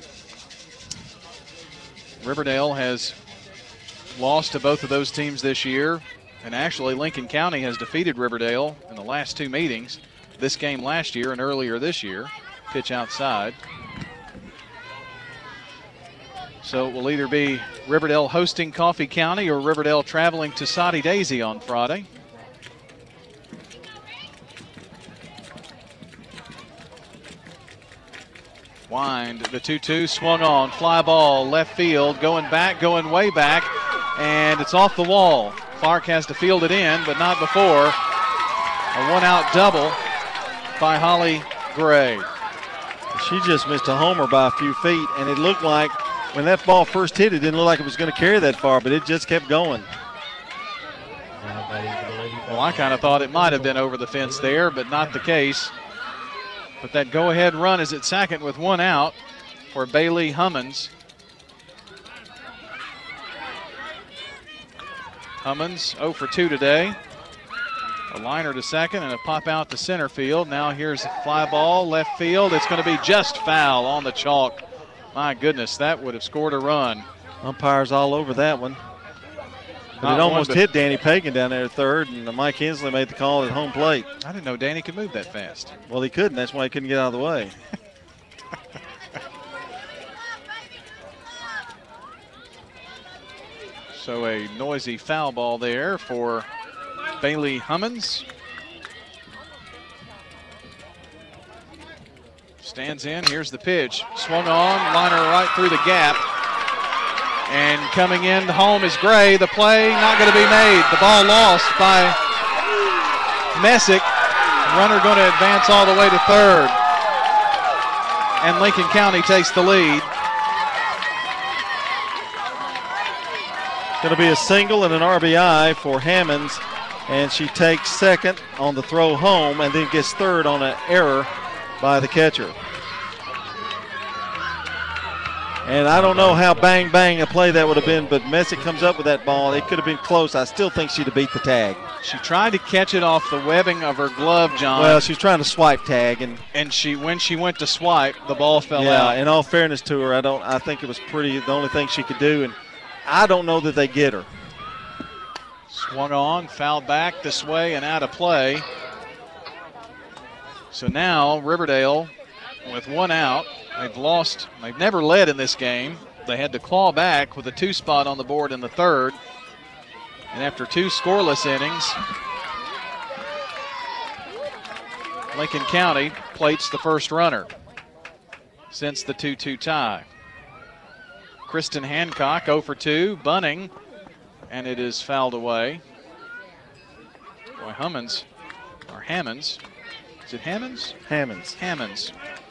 Riverdale has lost to both of those teams this year, and actually Lincoln County has defeated Riverdale in the last two meetings. This game last year and earlier this year. Pitch outside. So it will either be Riverdale hosting Coffee County or Riverdale traveling to Soddy Daisy on Friday. Wind, the two two swung on, fly ball, left field, going back, going way back, and it's off the wall. Clark has to field it in, but not before. A one-out double by Holly Gray. She just missed a homer by a few feet, and it looked like when that ball first hit, it didn't look like it was going to carry that far, but it just kept going. Well, I kind of thought it might have been over the fence there, but not the case. But that go-ahead run is at second with one out for Bailey Hummons. Hummons oh for two today. A liner to second and a pop out to center field. Now here's a fly ball, left field. It's going to be just foul on the chalk. My goodness, that would have scored a run. Umpires all over that one. But Not it almost one, hit Danny Pagan down there at third, and Mike Hensley made the call at home plate. I didn't know Danny could move that fast. Well, he couldn't. That's why he couldn't get out of the way. So a noisy foul ball there for Bailey Hummons. Stands in. Here's the pitch. Swung on. Liner right through the gap. And coming in home is Gray. The play not going to be made. The ball lost by Messick. Runner going to advance all the way to third. And Lincoln County takes the lead. Going to be a single and an R B I for Hammonds. And she takes second on the throw home and then gets third on an error by the catcher. And I don't know how bang bang a play that would have been, but Messick comes up with that ball. It could have been close. I still think she'd have beat the tag. She tried to catch it off the webbing of her glove, John. Well, she's trying to swipe tag, and and she when she went to swipe, the ball fell yeah, out. in all fairness to her, I don't. I think it was pretty. The only thing she could do, and I don't know that they get her. Swung on, fouled back this way and out of play. So now Riverdale with one out. They've lost, they've never led in this game. They had to claw back with a two spot on the board in the third. And after two scoreless innings, Lincoln County plates the first runner since the two two tie. Kristen Hancock oh for two, bunting, and it is fouled away. Boy, Hummons, or Hammonds. Is it Hammonds? Hammonds. Hammonds.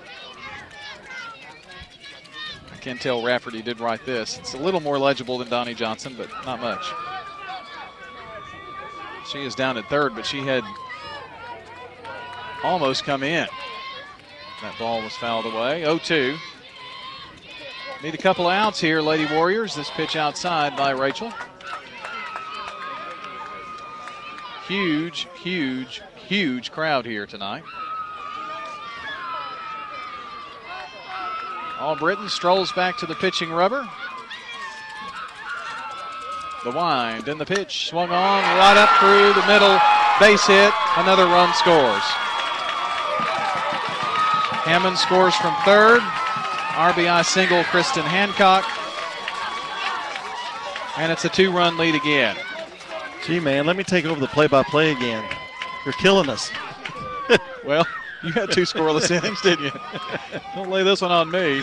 I can't tell Rafferty did write this. It's a little more legible than Donnie Johnson, but not much. She is down at third, but she had almost come in. That ball was fouled away. oh two. Need a couple of outs here, Lady Warriors. This pitch outside by Rachel. Huge, huge, huge crowd here tonight. Albritton strolls back to the pitching rubber. The wind and the pitch swung on right up through the middle. Base hit. Another run scores. Hammond scores from third. R B I single, Kristen Hancock. And it's a two-run lead again. Gee, man, let me take over the play-by-play again. You're killing us. Well, you had two scoreless innings, didn't you? Don't lay this one on me.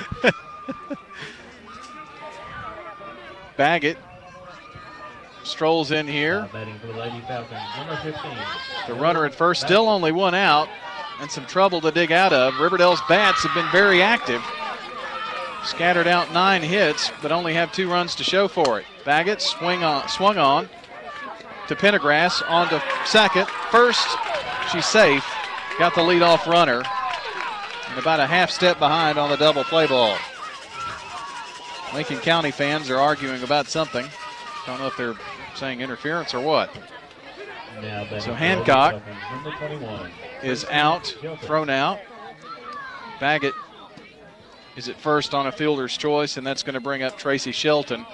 Baggett strolls in here. Batting for the Lady Falcons, number fifteen. The runner at first, still only one out, and some trouble to dig out of. Riverdale's bats have been very active. Scattered out nine hits, but only have two runs to show for it. Baggett swing on, swung on to Pendergrass, on to second. First, she's safe. Got the leadoff runner. And about a half step behind on the double play ball. Lincoln County fans are arguing about something. Don't know if they're saying interference or what. Now so Hancock number twenty-one. is out, thrown out. Baggett is at first on a fielder's choice, and that's going to bring up Tracy Shelton.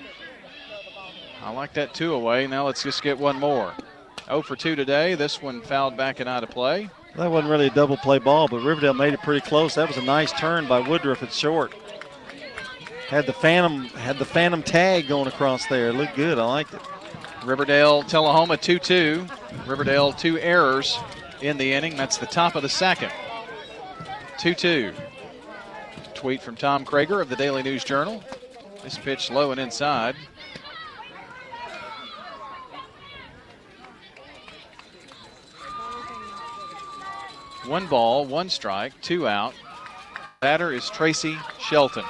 I like that two away. Now let's just get one more. oh for two today. This one fouled back and out of play. That wasn't really a double play ball, but Riverdale made it pretty close. That was a nice turn by Woodruff at short. Had the phantom had the phantom tag going across there. It looked good. I liked it. Riverdale, Tullahoma two two. Riverdale, two errors in the inning. That's the top of the second. two two. Tweet from Tom Krager of the Daily News Journal. This pitch low and inside. One ball, one strike, two out. Batter is Tracy Shelton.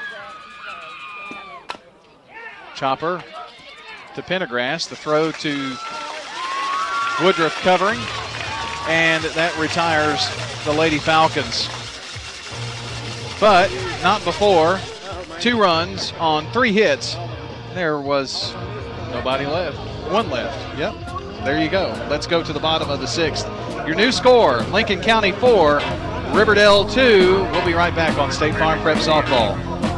Chopper to Pendergrass. The throw to Woodruff covering. And that retires the Lady Falcons. But not before. Two runs on three hits. There was nobody left. One left. Yep. There you go. Let's go to the bottom of the sixth. Your new score, Lincoln County four, Riverdale two. We'll be right back on State Farm Prep Softball.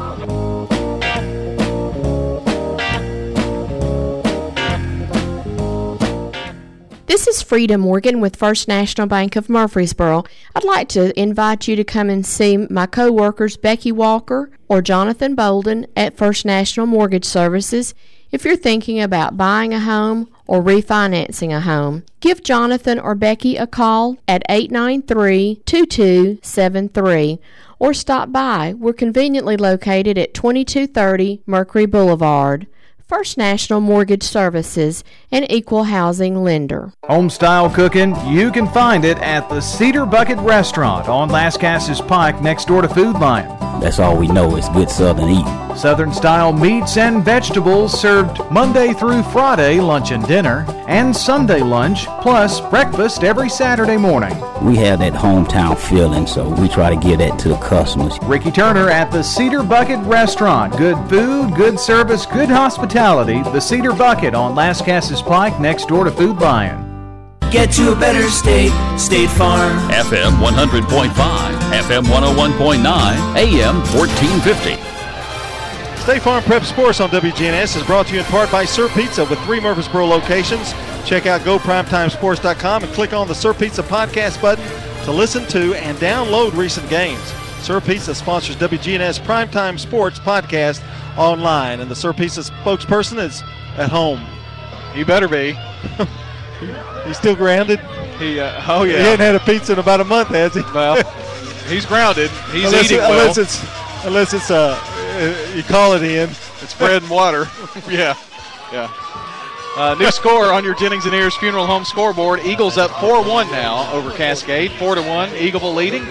This is Frida Morgan with First National Bank of Murfreesboro. I'd like to invite you to come and see my co-workers Becky Walker or Jonathan Bolden at First National Mortgage Services if you're thinking about buying a home or refinancing a home. Give Jonathan or Becky a call at eight nine three, two two seven three or stop by. We're conveniently located at twenty-two thirty Mercury Boulevard. First National Mortgage Services, an equal housing lender. Home-style cooking, you can find it at the Cedar Bucket Restaurant on Lascassas Pike next door to Food Lion. That's all we know is good Southern eating. Southern-style meats and vegetables served Monday through Friday, lunch and dinner, and Sunday lunch, plus breakfast every Saturday morning. We have that hometown feeling, so we try to give that to the customers. Ricky Turner at the Cedar Bucket Restaurant. Good food, good service, good hospitality. The Cedar Bucket on Lascassas Pike next door to Food Lion. Get to a better state, State Farm. F M one hundred point five, F M one oh one point nine, A M fourteen fifty. State Farm Prep Sports on W G N S is brought to you in part by Sir Pizza with three Murfreesboro locations. Check out go primetime sports dot com and click on the Sir Pizza podcast button to listen to and download recent games. Sir Pizza sponsors W G N S Primetime Sports podcast online, and the Sir Pizza spokesperson is at home. You better be. He's still grounded? He, uh, oh, yeah. He hasn't had a pizza in about a month, has he? Well, he's grounded. He's unless eating it, well. Unless it's, unless it's uh, you call it in. It's bread and water. yeah, yeah. Uh, new score on your Jennings and Ayers Funeral Home scoreboard. Eagles up four one now over Cascade. four to one, Eagleville leading.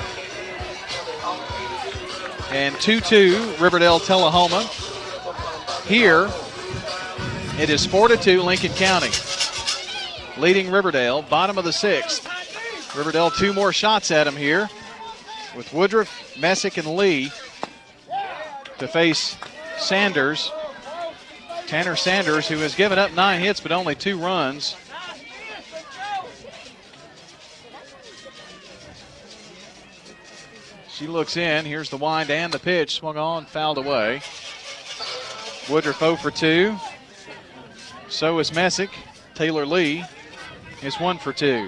And two two, Riverdale Tullahoma. Here, it is four to two, Lincoln County leading Riverdale, bottom of the sixth. Riverdale two more shots at him here with Woodruff, Messick, and Lee to face Sanders. Tanner Sanders, who has given up nine hits but only two runs. She looks in. Here's the wind and the pitch. Swung on, fouled away. Woodruff oh for two. So is Messick. Taylor Lee is one for two.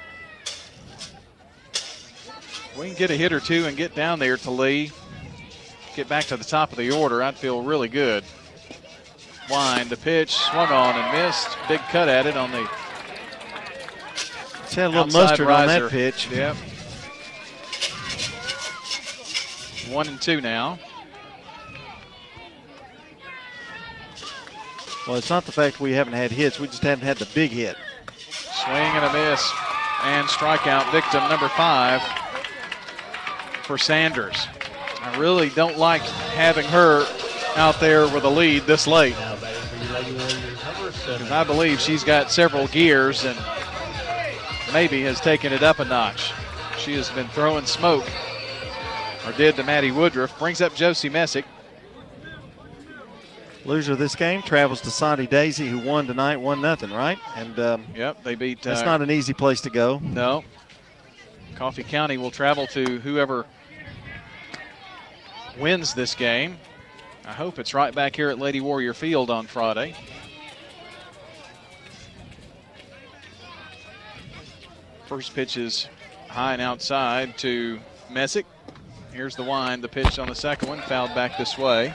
We can get a hit or two and get down there to Lee. Get back to the top of the order. I'd feel really good. Wind, the pitch, swung on and missed. Big cut at it on the She had a little mustard riser. on that pitch. Yep. One and two now. Well, it's not the fact we haven't had hits. We just haven't had the big hit. Swing and a miss. And strikeout victim number five for Sanders. I really don't like having her out there with a lead this late. Because I believe she's got several gears and maybe has taken it up a notch. She has been throwing smoke, or did to Maddie Woodruff. Brings up Josie Messick. Loser of this game travels to Sandy Daisy, who won tonight, one nothing, right? And um, yep, they beat. That's uh, not an easy place to go. No. Coffee County will travel to whoever wins this game. I hope it's right back here at Lady Warrior Field on Friday. First pitch is high and outside to Messick. Here's the wind. The pitch on the second one, fouled back this way.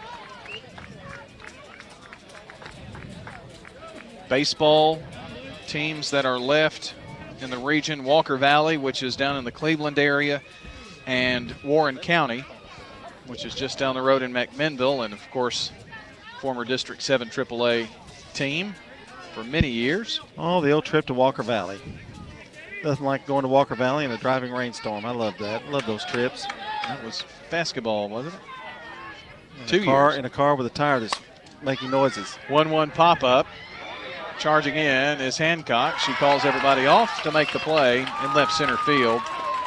Baseball teams that are left in the region, Walker Valley, which is down in the Cleveland area, and Warren County, which is just down the road in McMinnville, and of course, former District seven triple A team for many years. Oh, the old trip to Walker Valley. Nothing like going to Walker Valley in a driving rainstorm. I love that. Love those trips. That was basketball, wasn't it? In Two a car, years. In a car with a tire that's making noises. one one pop-up. Charging in is Hancock. She calls everybody off to make the play in left center field.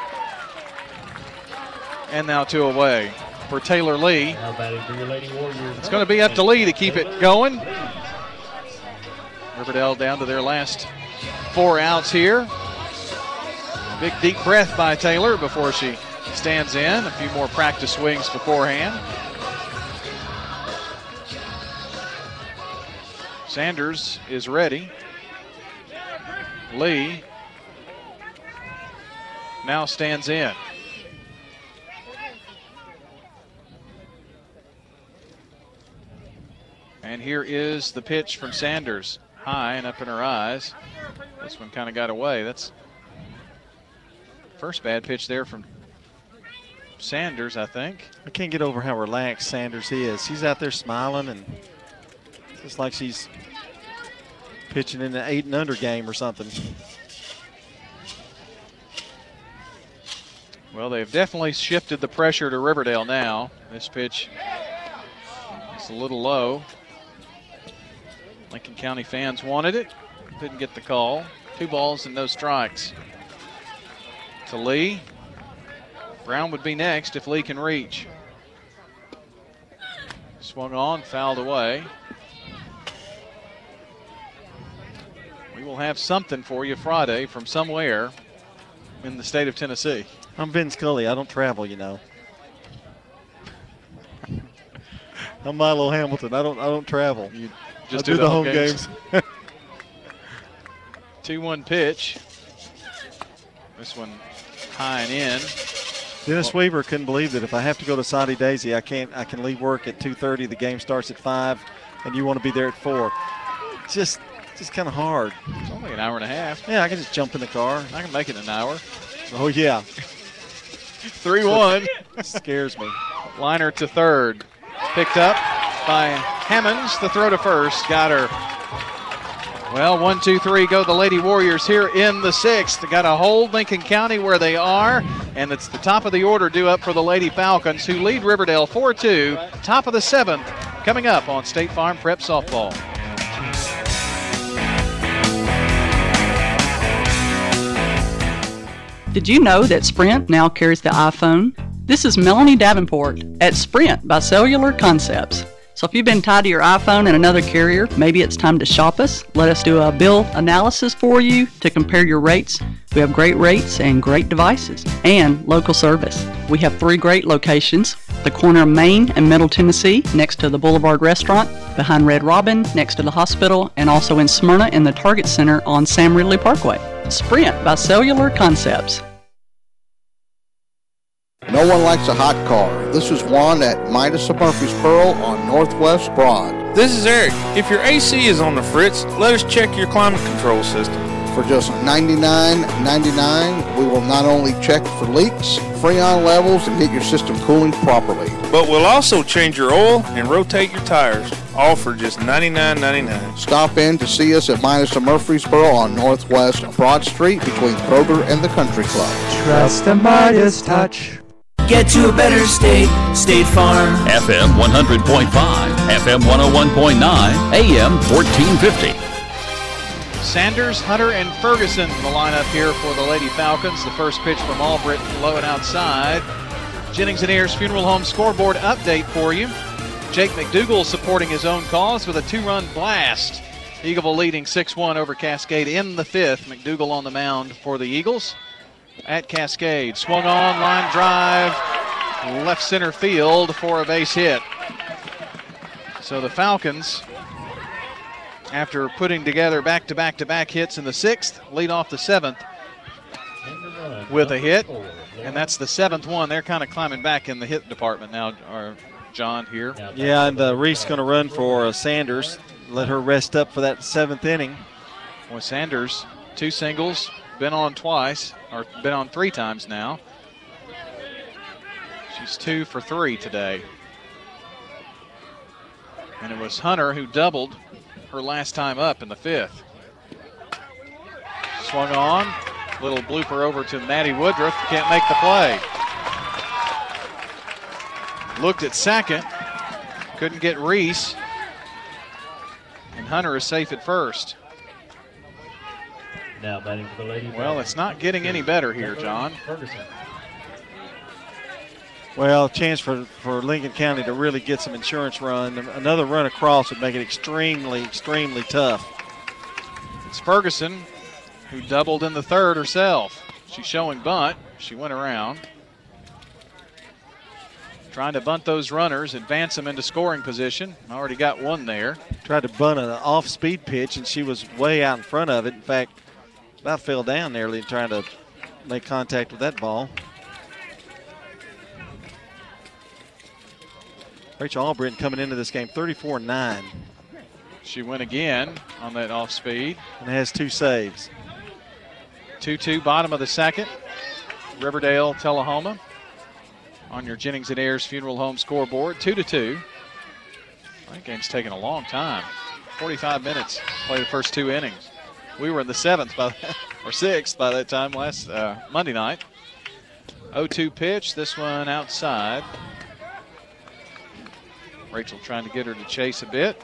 And now two away for Taylor Lee. Now batting for your Lady Warriors. It's going to be up to Lee to keep it going. Riverdale down to their last four outs here. Big deep breath by Taylor before she stands in. A few more practice swings beforehand. Sanders is ready. Lee now stands in. And here is the pitch from Sanders. High and up in her eyes. This one kind of got away. That's first bad pitch there from Sanders, I think. I can't get over how relaxed Sanders is. She's out there smiling and just like she's pitching in an eight and under game or something. Well, they've definitely shifted the pressure to Riverdale now. This pitch is a little low. Lincoln County fans wanted it. Didn't get the call. Two balls and no strikes. To Lee. Brown would be next if Lee can reach. Swung on, fouled away. We will have something for you Friday from somewhere in the state of Tennessee. I'm Vin Scully. I don't travel, you know. I'm Milo Hamilton. I don't. I don't travel. You just I do, do the, the home, home games. games. two one pitch. This one high and in. Dennis well, Weaver couldn't believe that if I have to go to Soddy Daisy, I can't. I can leave work at two thirty. The game starts at five, and you want to be there at four. Just. It's kind of hard. It's only an hour and a half. Yeah, I can just jump in the car. I can make it an hour. Oh, yeah. three one. Scares me. Liner to third. Picked up by Hammonds. The throw to first. Got her. Well, one, two, three go the Lady Warriors here in the sixth. They got to hold Lincoln County where they are, and it's the top of the order due up for the Lady Falcons, who lead Riverdale four two. Top of the seventh coming up on State Farm Prep Softball. Did you know that Sprint now carries the iPhone? This is Melanie Davenport at Sprint by Cellular Concepts. So if you've been tied to your iPhone and another carrier, maybe it's time to shop us. Let us do a bill analysis for you to compare your rates. We have great rates and great devices and local service. We have three great locations: the corner of Main and Middle Tennessee next to the Boulevard Restaurant, behind Red Robin next to the hospital, and also in Smyrna in the Target Center on Sam Ridley Parkway. Sprint by Cellular Concepts. No one likes a hot car. This is Juan at Midas of Murfreesboro on Northwest Broad. This is Eric. If your A C is on the fritz, let us check your climate control system. For just ninety-nine ninety-nine, we will not only check for leaks, freon levels, and get your system cooling properly, but we'll also change your oil and rotate your tires, all for just ninety-nine ninety-nine. Stop in to see us at Midas of Murfreesboro on Northwest Broad Street between Kroger and the Country Club. Trust the Midas touch. Get to a better state, State Farm. F M one hundred point five, F M one oh one point nine, A M fourteen fifty. Sanders, Hunter, and Ferguson in the lineup here for the Lady Falcons. The first pitch from Albritton, low and outside. Jennings and Ayers Funeral Home scoreboard update for you. Jake McDougall supporting his own cause with a two-run blast. Eagleville leading six one over Cascade in the fifth. McDougall on the mound for the Eagles at Cascade. Swung on, line drive, left center field for a base hit. So the Falcons, after putting together back-to-back-to-back hits in the sixth, lead off the seventh with a hit. And that's the seventh one. They're kind of climbing back in the hit department now, or John here. Yeah, and uh, Reese going to run for uh, Sanders. Let her rest up for that seventh inning. Well, Sanders, two singles, been on twice, or been on three times now. She's two for three today. And it was Hunter who doubled her last time up in the fifth. Swung on. Little blooper over to Maddie Woodruff. Can't make the play. Looked at second. Couldn't get Reese. And Hunter is safe at first. Now batting for the Lady Well, Falcons. it's not getting any better here, John. Ferguson. Well, chance for, for Lincoln County to really get some insurance run. Another run across would make it extremely, extremely tough. It's Ferguson, who doubled in the third herself. She's showing bunt. She went around. Trying to bunt those runners, advance them into scoring position. Already got one there. Tried to bunt an off-speed pitch, and she was way out in front of it. In fact, about fell down nearly trying to make contact with that ball. Rachel Albritton coming into this game thirty-four nine. She went again on that off speed. And has two saves. two two, bottom of the second. Riverdale, Tullahoma on your Jennings and Ayers Funeral Home scoreboard. two to two. That game's taking a long time. forty-five minutes, play the first two innings. We were in the seventh by, or sixth by that time last uh, Monday night. oh two pitch, this one outside. Rachel trying to get her to chase a bit.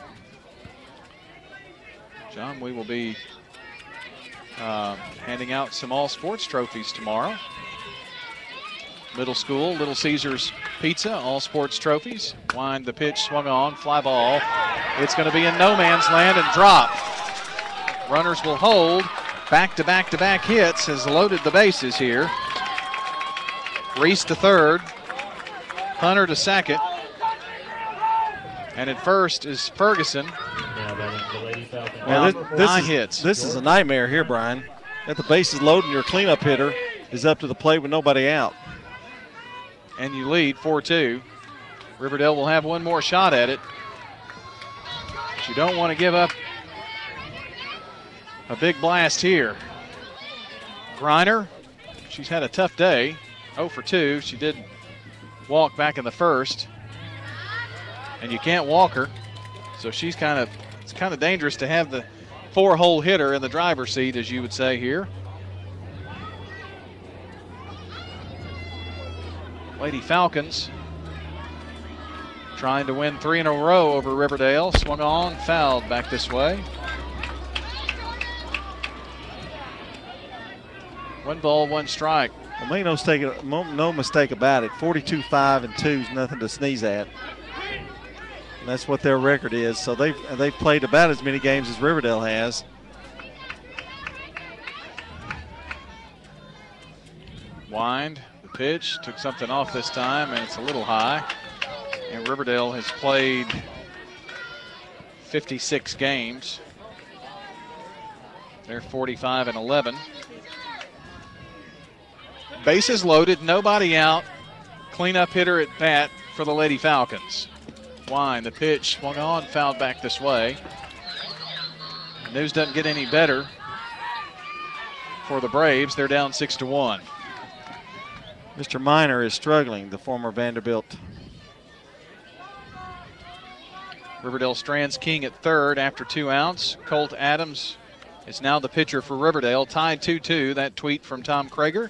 John, we will be uh, handing out some all sports trophies tomorrow. Middle school, Little Caesars Pizza, all sports trophies. Wind the pitch, swung on, fly ball. It's going to be in no man's land and drop. Runners will hold. Back to back to back hits has loaded the bases here. Reese to third. Hunter to second. And at first is Ferguson. Now batting for the Lady Falcons. Well, this, this nine is, hits. This is a nightmare here, Brian. At the bases loaded, your cleanup hitter is up to the plate with nobody out. And you lead four two. Riverdale will have one more shot at it. But you don't want to give up a big blast here. Griner, she's had a tough day. oh for two. She did walk back in the first. And you can't walk her. So she's kind of, it's kind of dangerous to have the four-hole hitter in the driver's seat, as you would say here. Lady Falcons trying to win three in a row over Riverdale. Swung on, fouled back this way. One ball, one strike. Well, make no mistake, no mistake about it. forty-two five and two is nothing to sneeze at. And that's what their record is. So they've, they've played about as many games as Riverdale has. Wind, the pitch, took something off this time, and it's a little high. And Riverdale has played fifty-six games. They're forty-five and eleven. Bases loaded, nobody out. Cleanup hitter at bat for the Lady Falcons. Wind, the pitch swung on, fouled back this way. News doesn't get any better for the Braves. They're down six to one. Mister Miner is struggling, the former Vanderbilt. Riverdale Strands King at third after two outs. Colt Adams is now the pitcher for Riverdale, tied two two. That tweet from Tom Krager.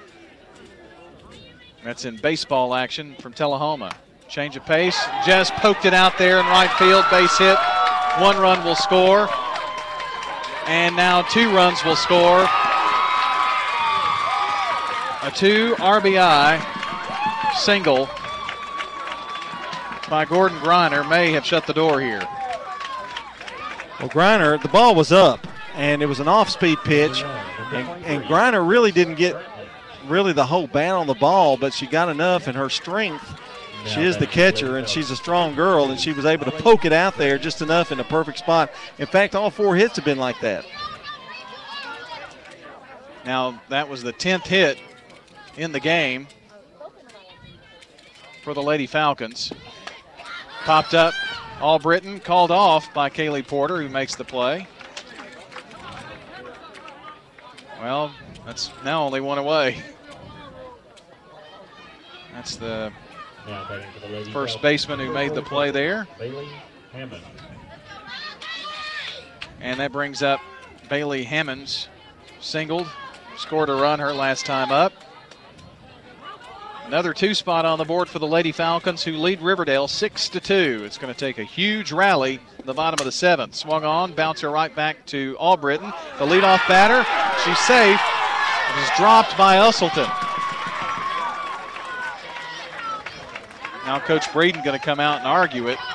That's in baseball action from Tullahoma. Change of pace, just poked it out there in right field, base hit. One run will score. And now two runs will score. A two R B I single by Gordon Griner may have shut the door here. Well, Griner, the ball was up, and it was an off-speed pitch, and, and Griner really didn't get really the whole bat on the ball, but she got enough in her strength. She is the catcher, and she's a strong girl, and she was able to poke it out there just enough in the perfect spot. In fact, all four hits have been like that. Now, that was the tenth hit in the game for the Lady Falcons. Popped up, All-Britain, called off by Kaylee Porter, who makes the play. Well, that's now only one away. That's the first baseman who made the play there. Bailey Hammond. And that brings up Bailey Hammonds, singled, scored a run her last time up. Another two spot on the board for the Lady Falcons, who lead Riverdale six to two. It's going to take a huge rally in the bottom of the seventh. Swung on, bouncer right back to All-Britain. The leadoff batter, she's safe. It is dropped by Usselton. Now Coach Braden going to come out and argue it.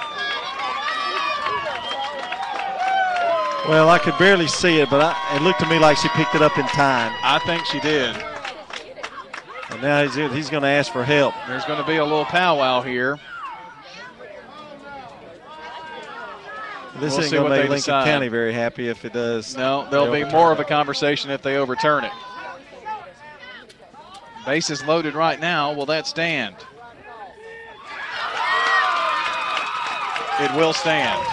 Well, I could barely see it, but I, it looked to me like she picked it up in time. I think she did. And now he's, he's going to ask for help. There's going to be a little powwow here. This We'll ain't see going what to make they Lincoln decide. County very happy if it does. No, there'll They be overturn more it. of a conversation if they overturn it. Bases loaded right now. Will that stand? It will stand.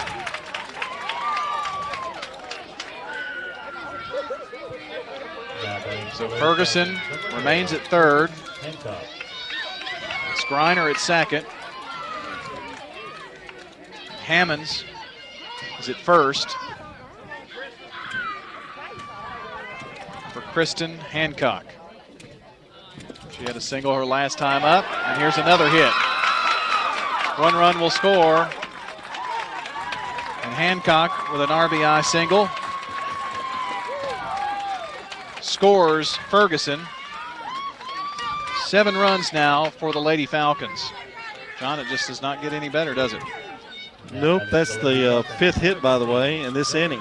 So Ferguson remains at third. Skriner at second. Hammonds is at first. For Kristen Hancock. She had a single her last time up, and here's another hit. One run will score. And Hancock with an R B I single scores Ferguson. Seven runs now for the Lady Falcons. John, it just does not get any better, does it? Nope, that's the uh, fifth hit, by the way, in this inning.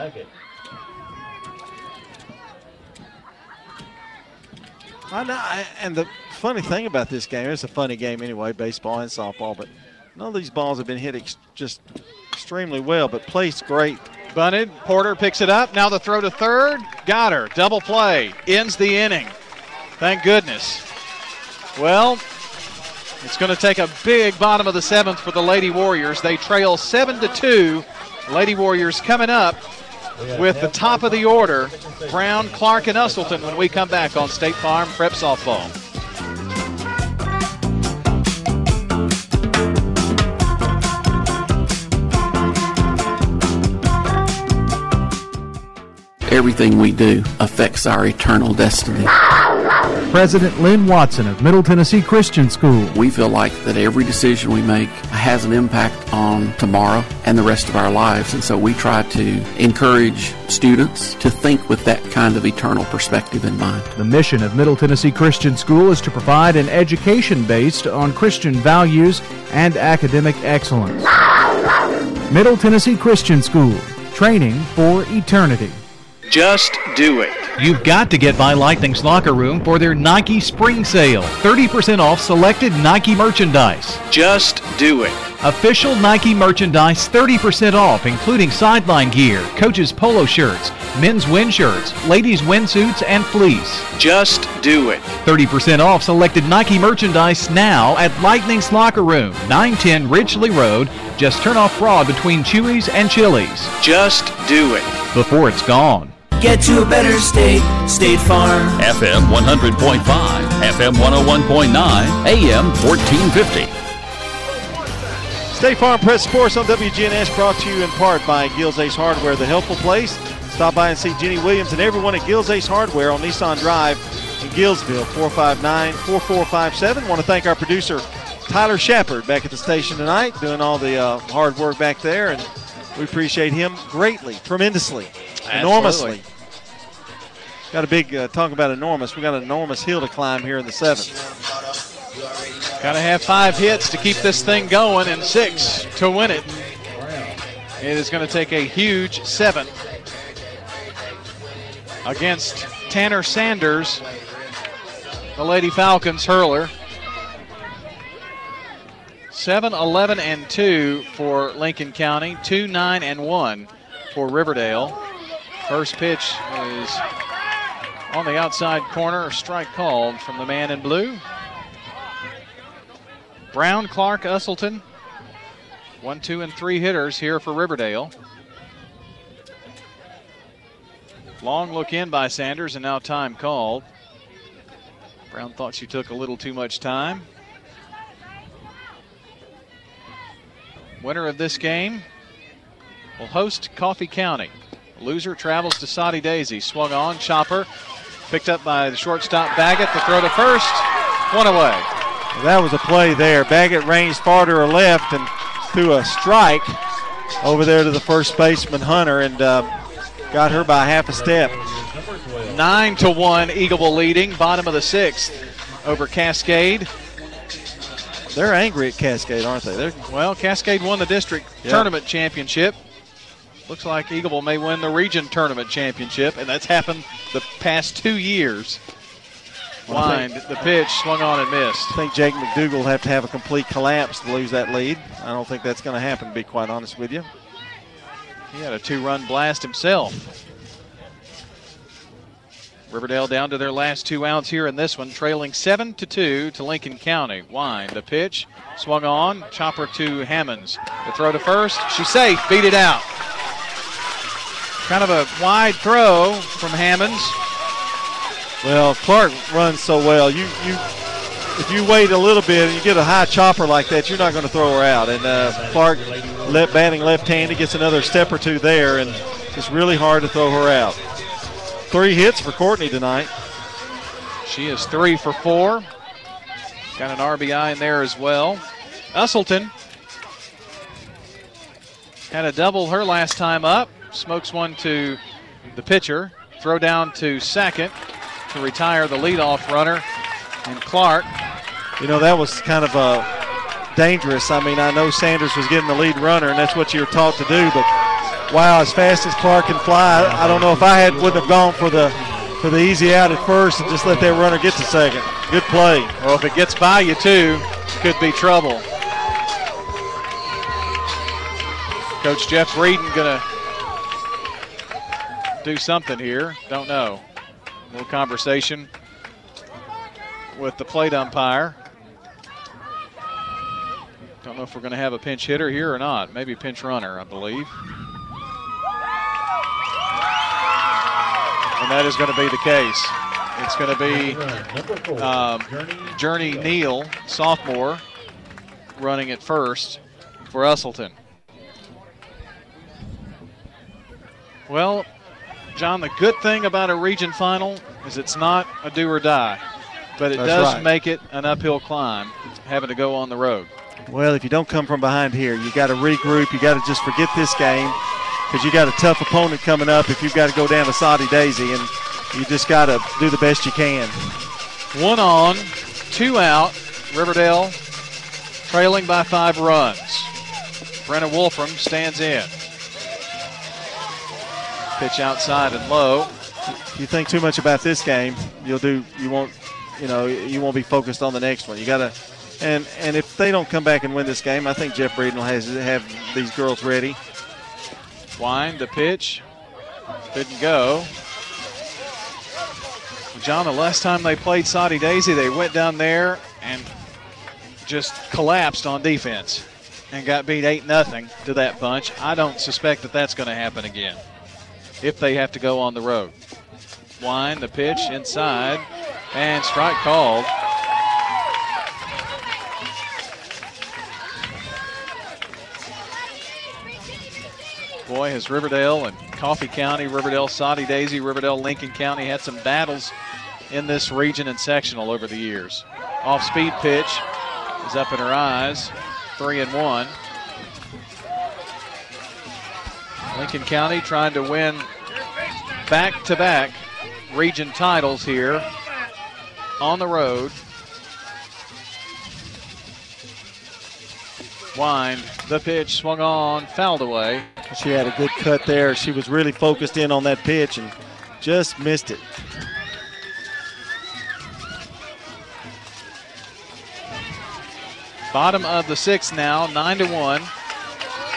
I know, I, and the funny thing about this game, it's a funny game anyway, baseball and softball, but none of these balls have been hit ex just extremely well, but placed great. Bunted, Porter picks it up. Now the throw to third. Got her. Double play. Ends the inning. Thank goodness. Well, it's going to take a big bottom of the seventh for the Lady Warriors. They trail seven to two. Lady Warriors coming up with the top of the order. Brown, Clark, and Usselton when we come back on State Farm Prep Softball. Everything we do affects our eternal destiny. President Lynn Watson of Middle Tennessee Christian School. We feel like that every decision we make has an impact on tomorrow and the rest of our lives, and so we try to encourage students to think with that kind of eternal perspective in mind. The mission of Middle Tennessee Christian School is to provide an education based on Christian values and academic excellence. Middle Tennessee Christian School, training for eternity. Just do it. You've got to get by Lightning's Locker Room for their Nike Spring Sale. thirty percent off selected Nike merchandise. Just do it. Official Nike merchandise thirty percent off, including sideline gear, coaches' polo shirts, men's wind shirts, ladies' windsuits, and fleece. Just do it. thirty percent off selected Nike merchandise now at Lightning's Locker Room, nine ten Ridgely Road. Just turn off Broad between Chewy's and Chili's. Just do it. Before it's gone. Get to a better state, State Farm. F M one hundred point five, F M one oh one point nine, A M fourteen fifty. State Farm Press Sports on W G N S, brought to you in part by Gills Ace Hardware, the helpful place. Stop by and see Jenny Williams and everyone at Gills Ace Hardware on Nissan Drive in Gillsville, four five nine, four four five seven. Want to thank our producer, Tyler Shepard, back at the station tonight, doing all the uh, hard work back there, and we appreciate him greatly, tremendously, enormously. Got a big, uh, talk about enormous, we got an enormous hill to climb here in the seventh. Got to have five hits to keep this thing going and six to win it. It is going to take a huge seventh against Tanner Sanders, the Lady Falcons hurler. seven, eleven, and two for Lincoln County, two, nine, and one for Riverdale. First pitch is On the outside corner, a strike called from the man in blue. Brown, Clark, Usselton. One, two, and three hitters here for Riverdale. Long look in by Sanders, and now time called. Brown thought she took a little too much time. Winner of this game will host Coffee County. Loser travels to Soddy Daisy. Swung on, chopper. Picked up by the shortstop Baggett. The throw to first. One away. Well, that was a play there. Baggett ranged far to her left and threw a strike over there to the first baseman Hunter and uh, got her by half a step. Nine to one, Eagleville leading. Bottom of the sixth over Cascade. They're angry at Cascade, aren't they? They're well, Cascade won the district yeah. tournament championship. Looks like Eagleville may win the region tournament championship, and that's happened the past two years. Wind, the pitch, swung on and missed. I think Jake McDougal will have to have a complete collapse to lose that lead. I don't think that's going to happen, to be quite honest with you. He had a two-run blast himself. Riverdale down to their last two outs here in this one, trailing seven to two to Lincoln County. Wind, the pitch, swung on, chopper to Hammonds. The throw to first, she's safe, beat it out. Kind of a wide throw from Hammonds. Well, Clark runs so well. You, you, if you wait a little bit and you get a high chopper like that, you're not going to throw her out. And uh, Clark, left, batting left-handed, gets another step or two there, and it's really hard to throw her out. Three hits for Courtney tonight. She is three for four. Got an R B I in there as well. Usselton had a double her last time up. Smokes one to the pitcher. Throw down to second to retire the leadoff runner. And Clark. You know, that was kind of uh, dangerous. I mean, I know Sanders was getting the lead runner, and that's what you're taught to do, but wow, as fast as Clark can fly, I don't know if I had wouldn't have gone for the for the easy out at first and just let that runner get to second. Good play. Well, if it gets by you too, could be trouble. Coach Jeff Breeden gonna do something here. Don't know. A little conversation with the plate umpire. Don't know if we're going to have a pinch hitter here or not. Maybe pinch runner, I believe. And that is going to be the case. It's going to be um, Journey Neal, sophomore, running at first for Usselton. Well, John, the good thing about a region final is it's not a do or die, but it That's does right. make it an uphill climb having to go on the road. Well, if you don't come from behind here, you got to regroup. You got to just forget this game because you got a tough opponent coming up if you've got to go down to Soddy Daisy, and you just got to do the best you can. One on, two out. Riverdale trailing by five runs. Brenna Wolfram stands in. Pitch outside and low. If you think too much about this game, you'll do. You won't. You know. You won't be focused on the next one. You got to. And and if they don't come back and win this game, I think Jeff Breeden will has have these girls ready. Wind, the pitch. Didn't go. John, the last time they played Soddy Daisy, they went down there and just collapsed on defense and got beat eight nothing to that bunch. I don't suspect that that's going to happen again if they have to go on the road. Wind, the pitch inside, and strike called. Boy, has Riverdale and Coffee County, Riverdale, Soddy Daisy, Riverdale, Lincoln County had some battles in this region and sectional over the years. Off-speed pitch is up in her eyes, three and one. Lincoln County trying to win back-to-back region titles here on the road. Wind, the pitch swung on, fouled away. She had a good cut there. She was really focused in on that pitch and just missed it. Bottom of the sixth now, nine to one.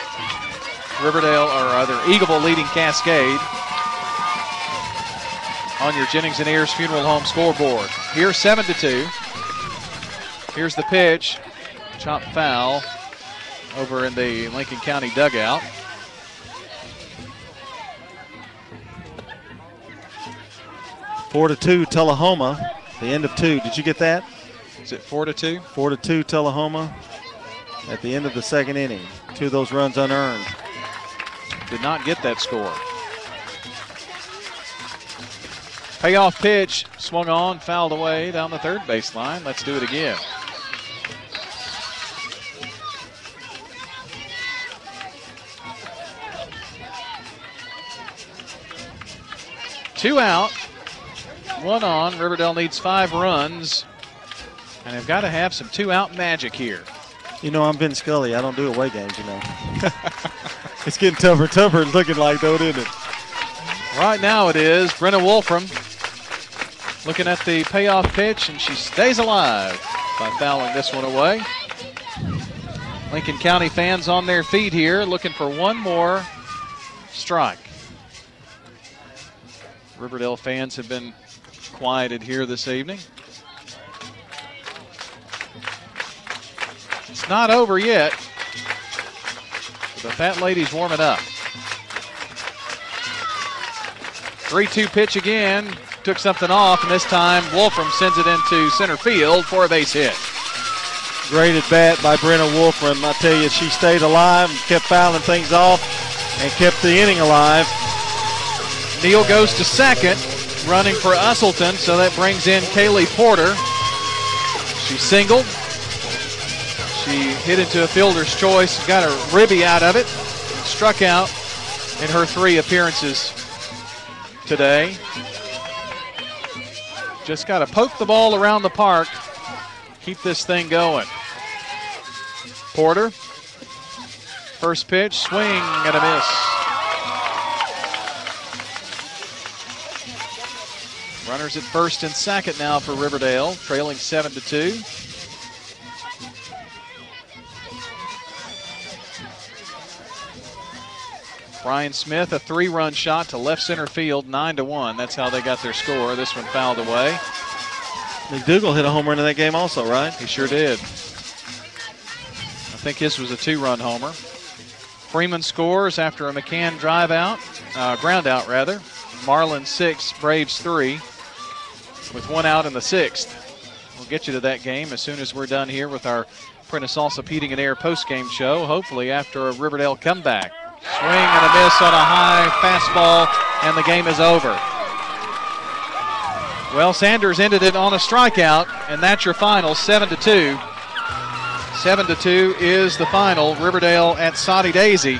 Riverdale, or rather Eagleville leading Cascade. on your Jennings and Ayers Funeral Home scoreboard. Here's seven to two. Here's the pitch. Chop foul over in the Lincoln County dugout. Four to two, Tullahoma. The end of two. Did you get that? Is it four to two? Four to two, Tullahoma. At the end of the second inning, two of those runs unearned. Did not get that score. Payoff pitch, swung on, fouled away down the third baseline. Let's do it again. Two out, one on. Riverdale needs five runs, and they've got to have some two-out magic here. You know, I'm Vin Scully. I don't do away games, you know. It's getting tougher and tougher. It's looking like, though, isn't it? Right now it is. Brenna Wolfram looking at the payoff pitch, and she stays alive by fouling this one away. Lincoln County fans on their feet here looking for one more strike. Riverdale fans have been quieted here this evening. It's not over yet. The Fat Lady's warming up. three two pitch again. Took something off, and this time Wolfram sends it into center field for a base hit. Great at bat by Brenna Wolfram. I tell you, she stayed alive and kept fouling things off and kept the inning alive. Neal goes to second, running for Usselton, so that brings in Kaylee Porter. She singled. She hit into a fielder's choice, got a ribby out of it, struck out in her three appearances today. Just got to poke the ball around the park, keep this thing going. Porter, first pitch, swing and a miss. Runners at first and second now for Riverdale, trailing seven to two. Brian Smith, a three-run shot to left center field, nine to one. That's how they got their score. This one fouled away. McDougal hit a home run in that game also, right? He sure did. I think his was a two-run homer. Freeman scores after a McCann drive out, uh, ground out rather. Marlin six, Braves three, with one out in the sixth. We'll get you to that game as soon as we're done here with our Prentice Allsup Heating and Air post-game show, hopefully after a Riverdale comeback. Swing and a miss on a high fastball, and the game is over. Well, Sanders ended it on a strikeout, and that's your final, seven to two. seven to two is the final. Riverdale at Soddy Daisy.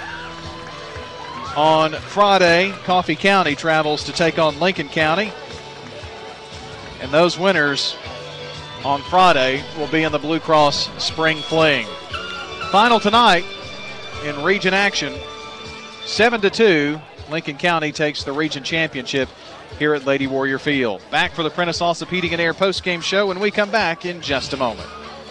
On Friday, Coffee County travels to take on Lincoln County. And those winners on Friday will be in the Blue Cross Spring Fling. Final tonight in region action. seven to two, Lincoln County takes the region championship here at Lady Warrior Field. Back for the Prentice Allsup Heating and Air post-game show when we come back in just a moment.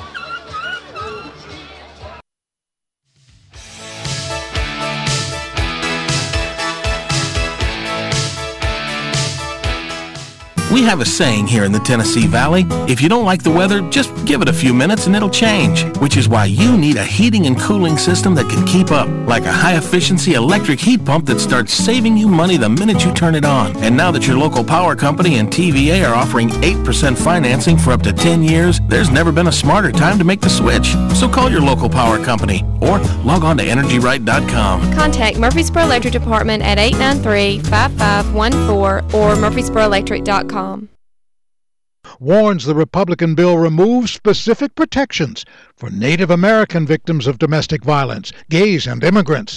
We have a saying here in the Tennessee Valley, if you don't like the weather, just give it a few minutes and it'll change, which is why you need a heating and cooling system that can keep up, like a high-efficiency electric heat pump that starts saving you money the minute you turn it on. And now that your local power company and T V A are offering eight percent financing for up to ten years, there's never been a smarter time to make the switch. So call your local power company or log on to energy right dot com. Contact Murfreesboro Electric Department at eight nine three, five five one four or murfreesboro electric dot com. Warns the Republican bill removes specific protections for Native American victims of domestic violence, gays, and immigrants.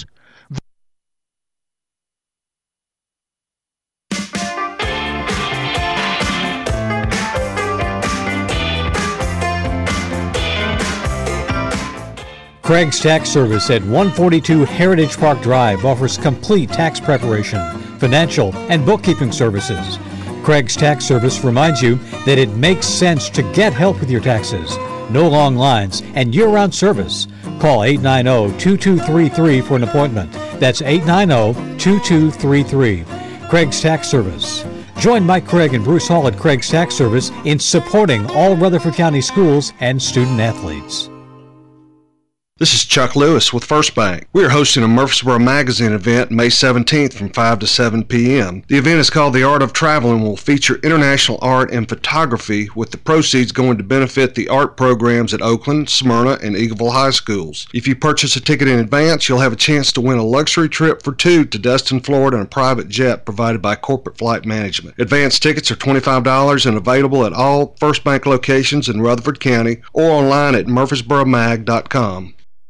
Craig's Tax Service at one forty-two Heritage Park Drive offers complete tax preparation, financial, and bookkeeping services. Craig's Tax Service reminds you that it makes sense to get help with your taxes. No long lines and year-round service. Call eight nine zero, two two three three for an appointment. That's eight nine zero, two two three three. Craig's Tax Service. Join Mike Craig and Bruce Hall at Craig's Tax Service in supporting all Rutherford County schools and student athletes. This is Chuck Lewis with First Bank. We are hosting a Murfreesboro Magazine event May seventeenth from five to seven p.m. The event is called The Art of Travel and will feature international art and photography, with the proceeds going to benefit the art programs at Oakland, Smyrna, and Eagleville High Schools. If you purchase a ticket in advance, you'll have a chance to win a luxury trip for two to Destin, Florida, and a private jet provided by Corporate Flight Management. Advance tickets are twenty-five dollars and available at all First Bank locations in Rutherford County or online at murfreesboro mag dot com.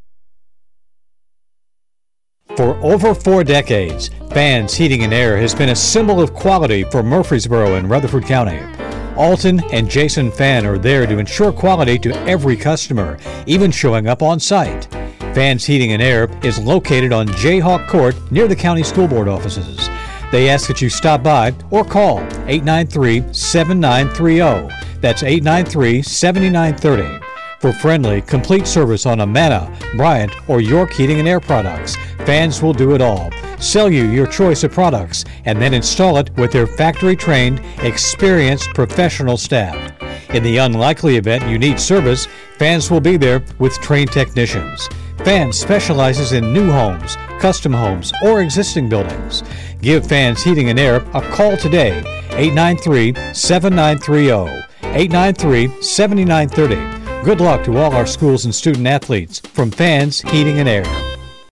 For over four decades, Fans Heating and Air has been a symbol of quality for Murfreesboro and Rutherford County. Alton and Jason Fan are there to ensure quality to every customer, even showing up on site. Fans Heating and Air is located on Jayhawk Court near the county school board offices. They ask that you stop by or call eight nine three, seven nine three zero. That's eight nine three, seven nine three zero. For friendly, complete service on Amana, Bryant, or York Heating and Air products, Fans will do it all. Sell you your choice of products and then install it with their factory-trained, experienced professional staff. In the unlikely event you need service, Fans will be there with trained technicians. Fans specializes in new homes, custom homes, or existing buildings. Give Fans Heating and Air a call today, eight nine three, seven nine three zero, eight nine three, seven nine three zero. Good luck to all our schools and student athletes from Fans Heating and Air.